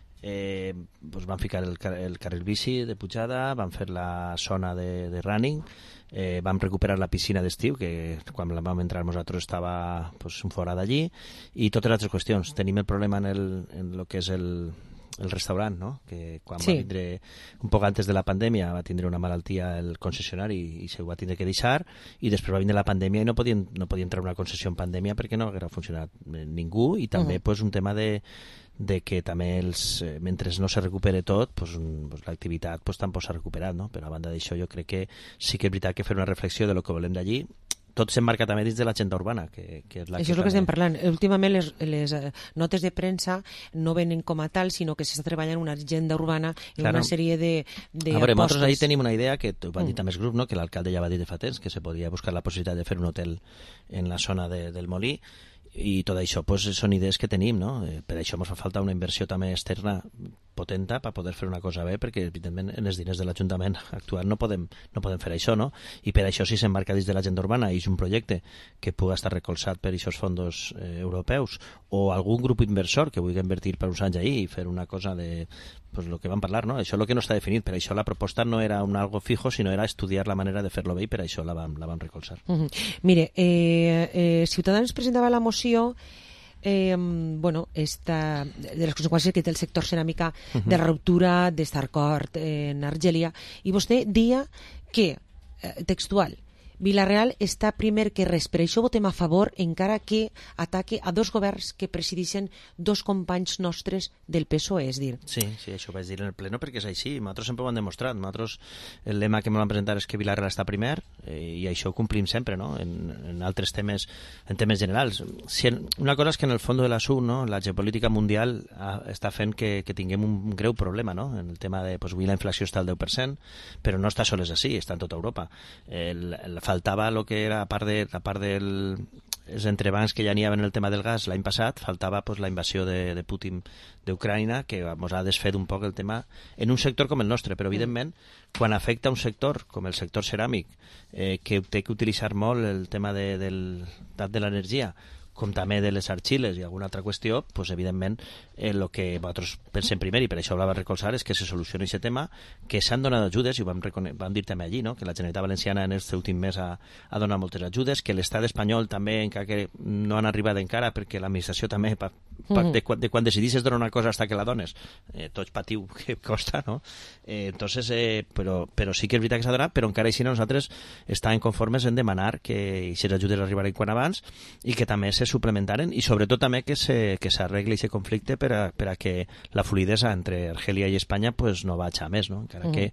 eh, doncs van ficar el, el carril bici de pujada, van fer la zona de, de running, eh, vam recuperar la piscina d'estiu, que quan la vam entrar nosaltres estava pues, fora d'allí, i totes les altres qüestions. Tenim el problema en el, en el que és el el restaurant, no? Que quan sí. va vindre un poc antes de la pandèmia va tindre una malaltia el concessionari i se ho va tindre que deixar, i després va vindre la pandèmia i no podia, no podia entrar una concessió en pandèmia perquè no haguera funcionat ningú, i també uh-huh. pues, un tema de, de que també els, eh, mentre no se recupere tot, pues, un, pues, l'activitat pues, tampoc s'ha recuperat, no? Però a banda d'això jo crec que sí que és veritat que fer una reflexió de lo que volem d'allí. Tot s'emmarca també dins de l'agenda urbana, que, que és la Això que és el que també... estem parlant. Últimament les, les uh, notes de premsa no venen com a tal, sinó que s'està treballant una agenda urbana en claro. Una sèrie de, de a veure, apostes. Nosaltres ahí tenim una idea que ho van dir també el grup, no? Que l'alcalde ja va dir de fa temps, que se podria buscar la possibilitat de fer un hotel en la zona de, del Molí, i tot això pues, són idees que tenim, no? Eh, per això ens fa falta una inversió també externa potenta per poder fer una cosa bé, perquè evidentment en els diners de l'Ajuntament actual no podem, no podem fer això, no? I per això si s'emmarca dins de l'agenda urbana i és un projecte que pugui estar recolzat per aquests fons eh, europeus, o algun grup inversor que vulgui invertir per uns anys ahí i fer una cosa de pues lo que vam parlar, no? Això és el que no està definit, per això la proposta no era un algo fijo, sinó era estudiar la manera de fer-lo bé, i per això la vam, la vam recolzar. Uh-huh. Mire, eh, eh, Ciutadans presentava la moció eh, bueno, esta, de les conseqüències que té el sector ceràmica uh-huh. de la ruptura d'Estarcort en Argèlia, i vostè dia que, eh, textual, Vila-real està primer que res, per això votem a favor, encara que ataque a dos governs que presideixen dos companys nostres del P S O E, és dir. Sí, sí, això ho vaig dir en el pleno perquè és així, nosaltres sempre ho hem demostrat, nosaltres el lema que vam presentar és que Vila-real està primer, eh, i això ho complim sempre, no? En, en altres temes, en temes generals. Si en, una cosa és que en el fons de la S U, no? La geopolítica mundial ha, està fent que, que tinguem un, un greu problema, no? En el tema de, pues, avui la inflació està al deu per cent, però no està sols així, està en tota Europa. El, el faltava el que era, a part, de, a part del els entrebancs que ja n'hi havia en el tema del gas l'any passat, faltava pues, la invasió de, de Putin d'Ucraïna, que ens ha desfet un poc el tema en un sector com el nostre, però evidentment quan afecta un sector com el sector ceràmic, eh, que té que utilitzar molt el tema de, del, de l'energia, com també de les arxiles i alguna altra qüestió, pues, evidentment el eh, que nosaltres pensem primer, i per això ho vam recolzar, és que se solucioni aquest tema, que s'han donat ajudes, i ho vam, vam dir també allí, no? Que la Generalitat Valenciana en aquest últim mes ha, ha donat moltes ajudes, que l'estat espanyol també, encara que no han arribat encara, perquè l'administració també, pa, pa, de, quan, de quan decidisses donar una cosa fins que la dones, eh, tots patiu que costa, no? Eh, entonces, eh, però, però sí que és veritat que s'ha donat, però encara així nosaltres estàvem conformes en demanar que aquestes ajudes arribaran quan abans, i que també se suplementaren, i sobretot també que se, que s'arregli aquest conflicte per a, per a que la fluidesa entre Argèlia i Espanya pues, no vagi a més, no? Encara mm. que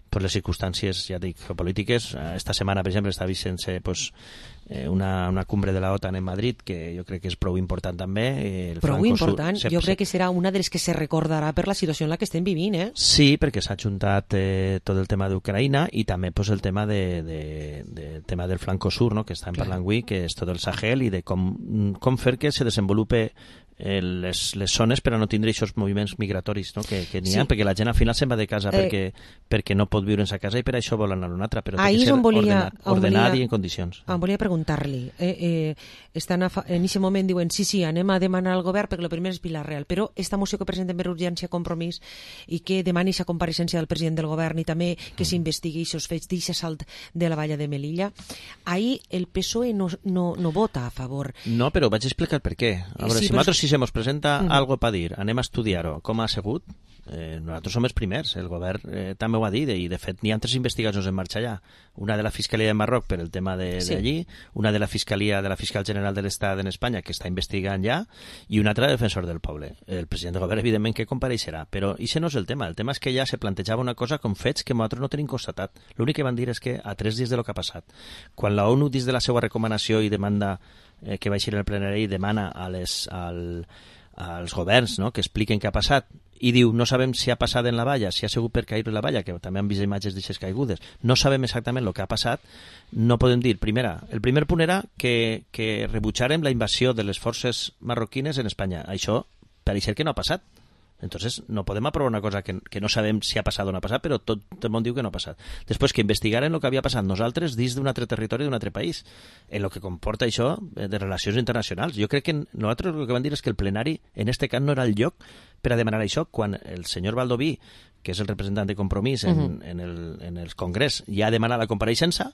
per les circumstàncies, ja dic, geopolítiques. Esta setmana, per exemple, està vist-se pues, eh, una, una cumbre de la OTAN en Madrid, que jo crec que és prou important també. El prou Francosur, important, se, jo crec que serà una de les que se recordarà per la situació en la que estem vivint, eh? Sí, perquè s'ha juntat eh, tot el tema d'Ucraïna i també pues, el tema de, de, de, tema del Francosur, no?, que estem parlant avui, que és tot el Sahel i de com, com fer que se desenvolupe eh, les, les zones per a no tindre aquests moviments migratoris, no?, que, que n'hi ha, sí. perquè la gent al final se'n va de casa eh, perquè, perquè no pot viure en sa casa i per això vol anar a una altra, però té que ser volia, ordenat, ordenat volia, i en condicions. Em volia preguntar-li, eh, eh, estan a fa, en aquest moment diuen sí, sí, anem a demanar al govern perquè el primer és Vilareal, però esta moció que presenten per urgència Compromís i que demani aquesta compareixença del president del govern i també que mm. s'investigui aquests fets d'aquest salt de la valla de Melilla, ahir el P S O E no, no, no vota a favor. No, però vaig explicar per què. A veure, sí, si nosaltres si se mos presenta mm. algo per dir, anem a estudiar-ho, com ha sigut, eh, nosaltres som els primers, el govern eh, també ho ha dit, i de fet n'hi ha tres investigacions en marxa allà, una de la Fiscalia de Marroc per el tema d'allí, de, sí. una de la Fiscalia de la Fiscal General de l'Estat en Espanya que està investigant ja, i una altra de Defensor del Poble. El president del govern evidentment que compareixerà, però això no és el tema, el tema és que ja se plantejava una cosa com fets que nosaltres no tenim constatat. L'únic que van dir és que a tres dies de lo que ha passat, quan la ONU dins de la seva recomanació i demanda eh, que va eixir en el plenari demana a les, al, als governs, no?, que expliquen què ha passat, i diu, no sabem si ha passat en la valla, si ha sigut per caure la valla, que també han vist imatges d'aixes caigudes, no sabem exactament el que ha passat, no podem dir. Primera, el primer punt era que, que rebutjarem la invasió de les forces marroquines en Espanya. Això pareix que no ha passat. Entonces no podem aprovar una cosa que, que no sabem si ha passat o no ha passat, però tot el món diu que no ha passat. Després que investigaren el que havia passat nosaltres dins d'un altre territori d'un altre país, en el que comporta això de relacions internacionals. Jo crec que nosaltres el que vam dir és que el plenari en este cas no era el lloc per a demanar això, quan el senyor Baldoví, que és el representant de Compromís en, uh-huh. en, el, en el Congrés, ja ha demanat la compareixença,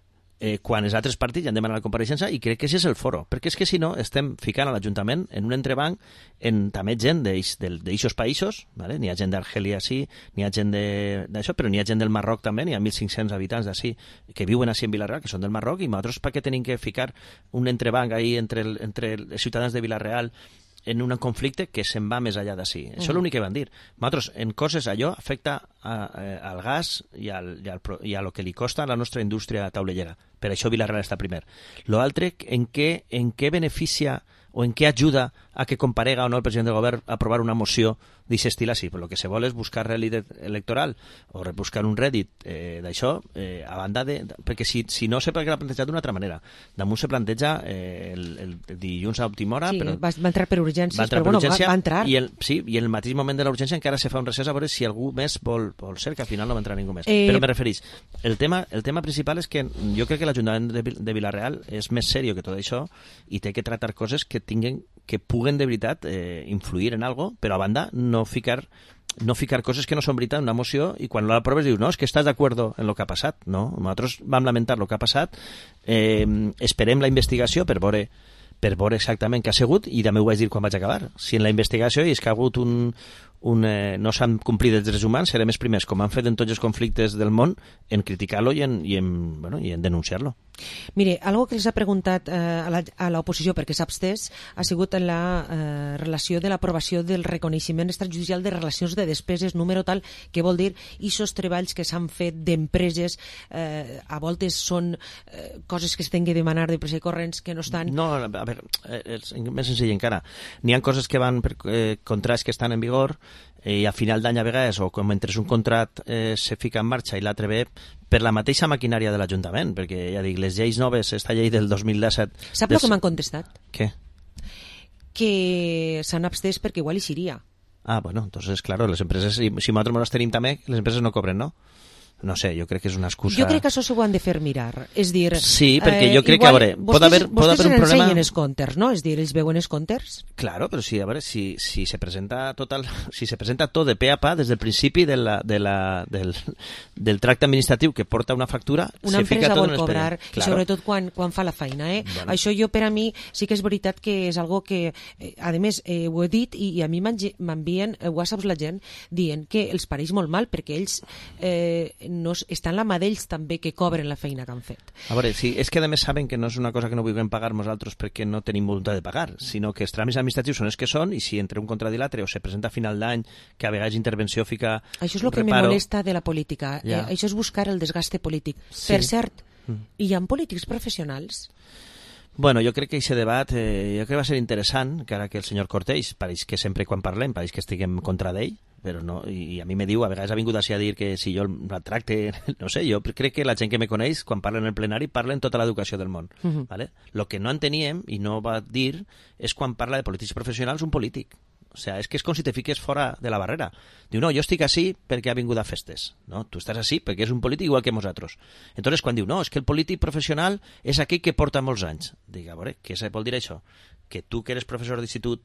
eh, quan els altres partits ja han demanat la compareixença, i crec que això és el foro, perquè és que si no estem ficant a l'Ajuntament en un entrebanc en també gent d'aixos països, ¿vale? N'hi ha gent d'Argèlia sí, n'hi ha gent d'això, però n'hi ha gent del Marroc també, n'hi ha mil cinc-cents habitants d'ací que viuen així en Vilareal, que són del Marroc, i nosaltres per què tenim que ficar un entrebanc ahí entre, el, entre els ciutadans de Vilareal en un conflicte que se'n va més allà d'ací. Mm. Això és l'únic que van dir. Nosaltres, en coses, allò afecta a, a, al gas i, al, i, al, i a lo que li costa a la nostra indústria taulellera. Per això Vilareal està primer. L'altre, en què, en què beneficia o en què ajuda a que comparega o no el president del govern a aprovar una moció d'aquest estil així? Però el que se vol és buscar rèdit electoral o buscar un rèdit eh, d'això, eh, a banda de... Perquè si, si no se l'ha plantejat d'una altra manera. Damunt se planteja eh, el, el, el dilluns a última hora... Sí, però va, va entrar per urgències, va entrar però per bueno, urgència, va, va entrar. I el, sí, i en el mateix moment de la urgència encara se fa un recés a veure si algú més vol, vol ser, que al final no va entrar ningú més. Eh... Però me referís, el tema, el tema principal és que jo crec que l'Ajuntament de, de Vilareal és més seriós que tot això i té que tractar coses que tinguen que puguen de veritat eh, influir en algo, però a banda no ficar no ficar coses que no són veritat en una moció i quan la proves dius, no, és que estàs d'acord en el que ha passat. No, nosaltres vam lamentar el que ha passat, eh, esperem la investigació per veure per veure exactament què ha sigut, i també ho vaig dir quan vaig acabar. Si en la investigació hi és que ha hagut un, un, eh, no s'han complit els drets humans, serem els primers, com han fet en tots els conflictes del món, en criticar-lo i en, i en, bueno, i en denunciar-lo. Mire, algo que els ha preguntat eh, a l'oposició perquè s'ha abstès ha sigut en la eh, relació de l'aprovació del reconeixement extrajudicial de relacions de despeses, número tal, que vol dir aquests treballs que s'han fet d'empreses, eh, a voltes són eh, coses que es tenen que demanar de pressa i corrents que no estan... No, a veure, és més senzill encara. N'hi ha coses que van per eh, contrats que estan en vigor i a final d'any a vegades, o com mentre un contrat eh, se fica en marxa i l'altre ve per la mateixa maquinària de l'Ajuntament, perquè ja dic, les lleis noves, esta llei del dos mil disset... Sap des... el que m'han contestat? Què? Que s'han abstès perquè igual hi seria. Ah, bueno, entonces, claro, les empreses, si, si nosaltres les tenim també, les empreses no cobren, no? No sé, jo crec que és una excusa... Jo crec que això s'ho han de fer mirar. És dir... Sí, perquè jo crec eh, igual, que, a veure, pot haver, pot haver un problema... Vostès ensenyen els comptes, no? És dir, ells veuen els comptes? Claro, però sí, a veure, si, si se presenta total, si se presenta tot de pe a pa des del principi de la, de la, del, del tracte administratiu que porta una factura, una se fica tot en vol cobrar, claro. I sobretot quan, quan fa la feina, eh? Bueno. Això jo, per a mi, sí que és veritat que és algo que, eh, a més, eh, ho he dit, i, i a mi m'envien whatsapps la gent dient que els pareix molt mal, perquè ells, eh, no, està en la mà d'ells també que cobren la feina que han fet. A veure, sí, és que a més saben que no és una cosa que no vulguem pagar nosaltres perquè no tenim voluntat de pagar, sinó que els tràmits administratius són els que són i si entre un contra i l'altre o se presenta a final d'any que a vegades intervenció fica... Això és el que me molesta de la política. Ja. Eh, això és buscar el desgaste polític. Sí. Per cert, mm. hi ha polítics professionals? Bueno, jo crec que aquest debat eh, jo crec que va ser interessant, que ara que el senyor Cortés pareix que sempre quan parlem pareix que estiguem contra d'ell, però no, i, i a mi me diu, a vegades ha vingut així a dir que si jo la tracte, no sé, jo crec que la gent que me coneix, quan parla en el plenari, parla en tota l'educació del món. Uh-huh. ¿Vale? Lo que no enteníem, i no va dir, és quan parla de polítics professionals un polític. O sea, és que és com si te fiques fora de la barrera. Diu, no, jo estic així perquè ha vingut a festes. No, tu estàs així perquè és un polític igual que nosaltres. Entonces, quan diu, no, és que el polític professional és aquell que porta molts anys. Dic, a veure, què se vol dir això? Que tu que eres professor d'institut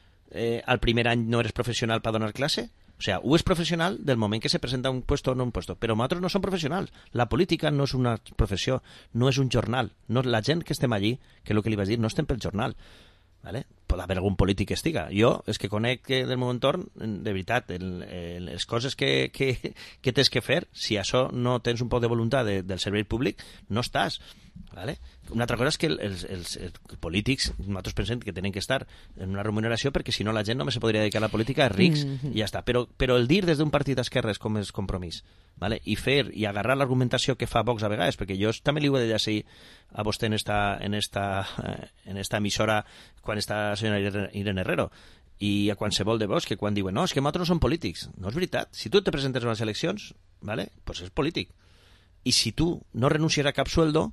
eh, al primer any no eres professional per donar classe? O sea, u és professional del moment que se presenta un puesto o no un puesto, però nosaltres no som professionals. La política no és una professió, no és un jornal. No, la gent que estem allí, que és el que li vaig dir, no estem pel jornal. ¿Vale? Pot haver algun polític que estiga. Jo, és que conec que del meu entorn, de veritat, el, el, les coses que, que, que tens que fer, si això no tens un poc de voluntat de, del servei públic, no estàs. ¿Vale? Una altra cosa és que els, els, els polítics, nosaltres pensem que tenen que estar en una remuneració perquè si no la gent només se podria dedicar a la política a rics mm-hmm. i ja està. Però, però el dir des d'un partit d'esquerres com és compromís, ¿vale? I fer i agarrar l'argumentació que fa Vox a vegades, perquè jo també li ho he de dir a vostè en esta, en esta, en esta emissora quan està la senyora Irene Herrero i a qualsevol de Vox que quan diuen no, és que nosaltres no som polítics. No és veritat. Si tu te presentes a les eleccions, ¿vale? Pues és polític. I si tu no renuncies a cap sueldo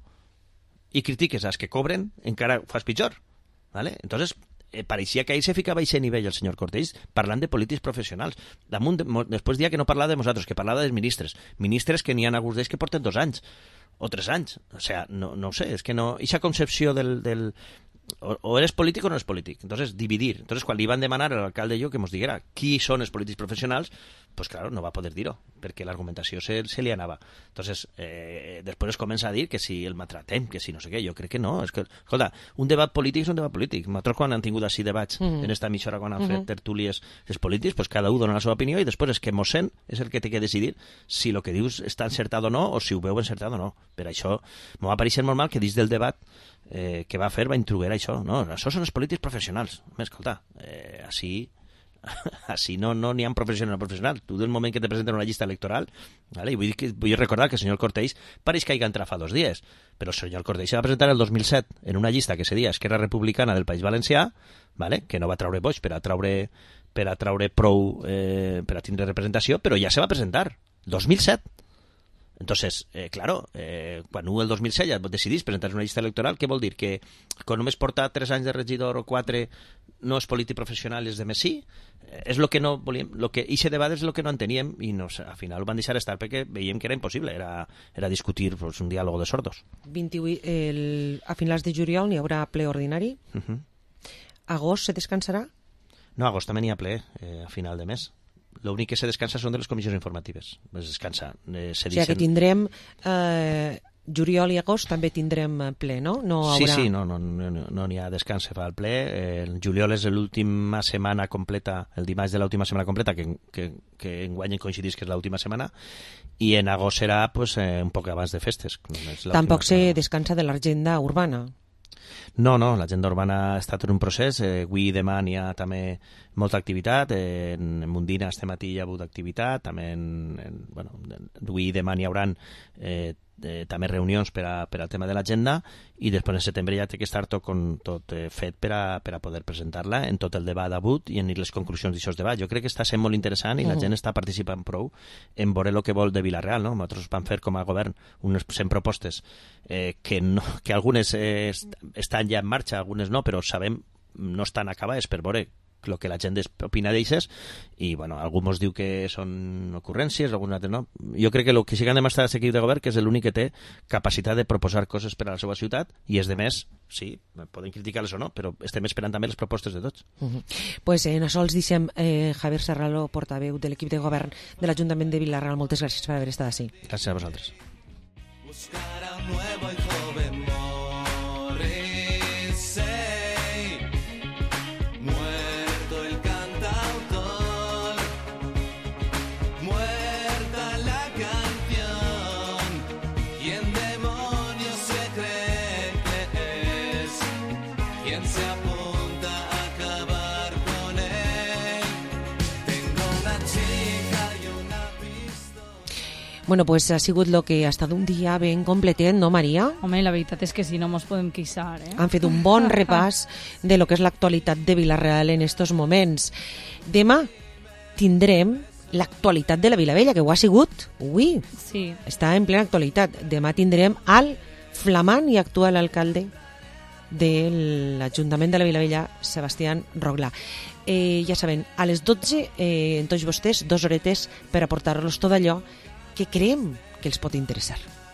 i critiques als que cobren, encara fas pitjor. ¿Vale? Entonces, eh, pareixia que ahí se ficava a aquest nivell el senyor Cortés parlant de polítics professionals. Damunt, de, després dia que no parlava de nosaltres, que parlava dels ministres. Ministres que n'hi ha alguns d'ells que porten dos anys o tres anys. O sea, no, no ho sé, és que no... Eixa concepció del... del o, o eres polític o no eres polític. Entonces, dividir. Entonces, quan li van demanar al alcalde jo que ens diguera qui són els polítics professionals, pues claro, no va poder dir-ho, perquè l'argumentació se, se li anava. Entonces, eh, després es comença a dir que si el maltratem, que si no sé què, jo crec que no. És que, escolta, un debat polític és un debat polític. Nosaltres quan han tingut així debats mm-hmm. en esta emissora, quan han mm-hmm. fet tertúlies els polítics, pues cada un dona la seva opinió i després és que mossèn és el que té que decidir si el que dius està encertat o no o si ho veu encertat o no. Per això m'ho va pareixer molt mal que dins del debat eh, que va fer va introduir això. No, això són els polítics professionals. Escolta, eh, així... Així no n'hi no ha professional professional. Tu del moment que te presenten una llista electoral, ¿vale? I vull, que, vull recordar que el senyor Cortés pareix que hi ha entrat fa dos dies, però el senyor Cortés se va presentar el dos mil set en una llista que se deia Esquerra Republicana del País Valencià, ¿vale? Que no va traure boix per a traure, per a traure prou eh, per a tindre representació, però ja se va presentar dos mil set. Entonces, eh, claro, eh, quan el dos mil set ja decidís presentar una llista electoral, què vol dir? Que quan només porta tres anys de regidor o quatre no és polític professional i és de més sí? Eh, és el que no volíem, lo que ixe debat és el que no enteníem i no, al final ho van deixar estar perquè veiem que era impossible, era, era discutir pues, un diàleg de sordos. vint-i-vuit, el, a finals de juliol n'hi haurà ple ordinari? Uh-huh. Agost se descansarà? No, agost també n'hi ha ple, eh, a final de mes. L'únic que se descansa són de les comissions informatives. Es descansa. Eh, se o sigui que tindrem eh, juliol i agost també tindrem ple, no? no haurà... Sí, sí, no n'hi no, no, no ha descans, se fa el ple. Eh, el juliol és l'última setmana completa, el dimarts de l'última setmana completa, que, que, que enguany coincidís que és l'última setmana, i en agost serà pues, eh, un poc abans de festes. Tampoc se descansa de l'agenda urbana. No, no, l'agenda urbana ha estat en un procés. Eh, avui i demà n'hi ha també molta activitat. Eh, en Mundina este matí hi ha hagut activitat. També en, en, bueno, avui i demà n'hi haurà eh, eh, també reunions per, a, per al tema de l'agenda i després en setembre ja té que estar tot, con, tot eh, fet per a, per a poder presentar-la en tot el debat d'avui i en les conclusions d'aquests debats. Jo crec que està sent molt interessant i la gent està participant prou en veure el que vol de Vila-real. No? Nosaltres vam fer com a govern unes cent propostes eh, que, no, que algunes eh, estan ja en marxa, algunes no, però sabem no estan acabades per veure el que la gent opina d'eixes i bueno, algú ens diu que són ocurrències, algun altre no. Jo crec que el que sí que han demostrat aquest equip de govern que és l'únic que té capacitat de proposar coses per a la seva ciutat i és de més, sí, poden criticar-les o no, però estem esperant també les propostes de tots. Uh-huh. Pues en això els deixem eh, Javier Serralo, portaveu de l'equip de govern de l'Ajuntament de Vila-real. Moltes gràcies per haver estat així. Gràcies a vosaltres. Buscar a un nuevo y joven Morrissey, muerto el cantautor, muerta la canción. Bueno, pues ha sigut el que ha estat un dia ben completet, no, Maria? Home, la veritat és que sí, no mos podem queixar, eh? Han fet un bon repàs de lo que és l'actualitat de Vila-real en estos moments. Demà tindrem l'actualitat de la Vilavella, que ho ha sigut, ui, sí. Està en plena actualitat. Demà tindrem al flamant i actual alcalde de l'Ajuntament de la Vilavella, Sebastián Rogla. Eh, ja saben, a les dotze, eh, en tots vostès, dos horetes per aportar-los tot allò que creiem que els pot interessar.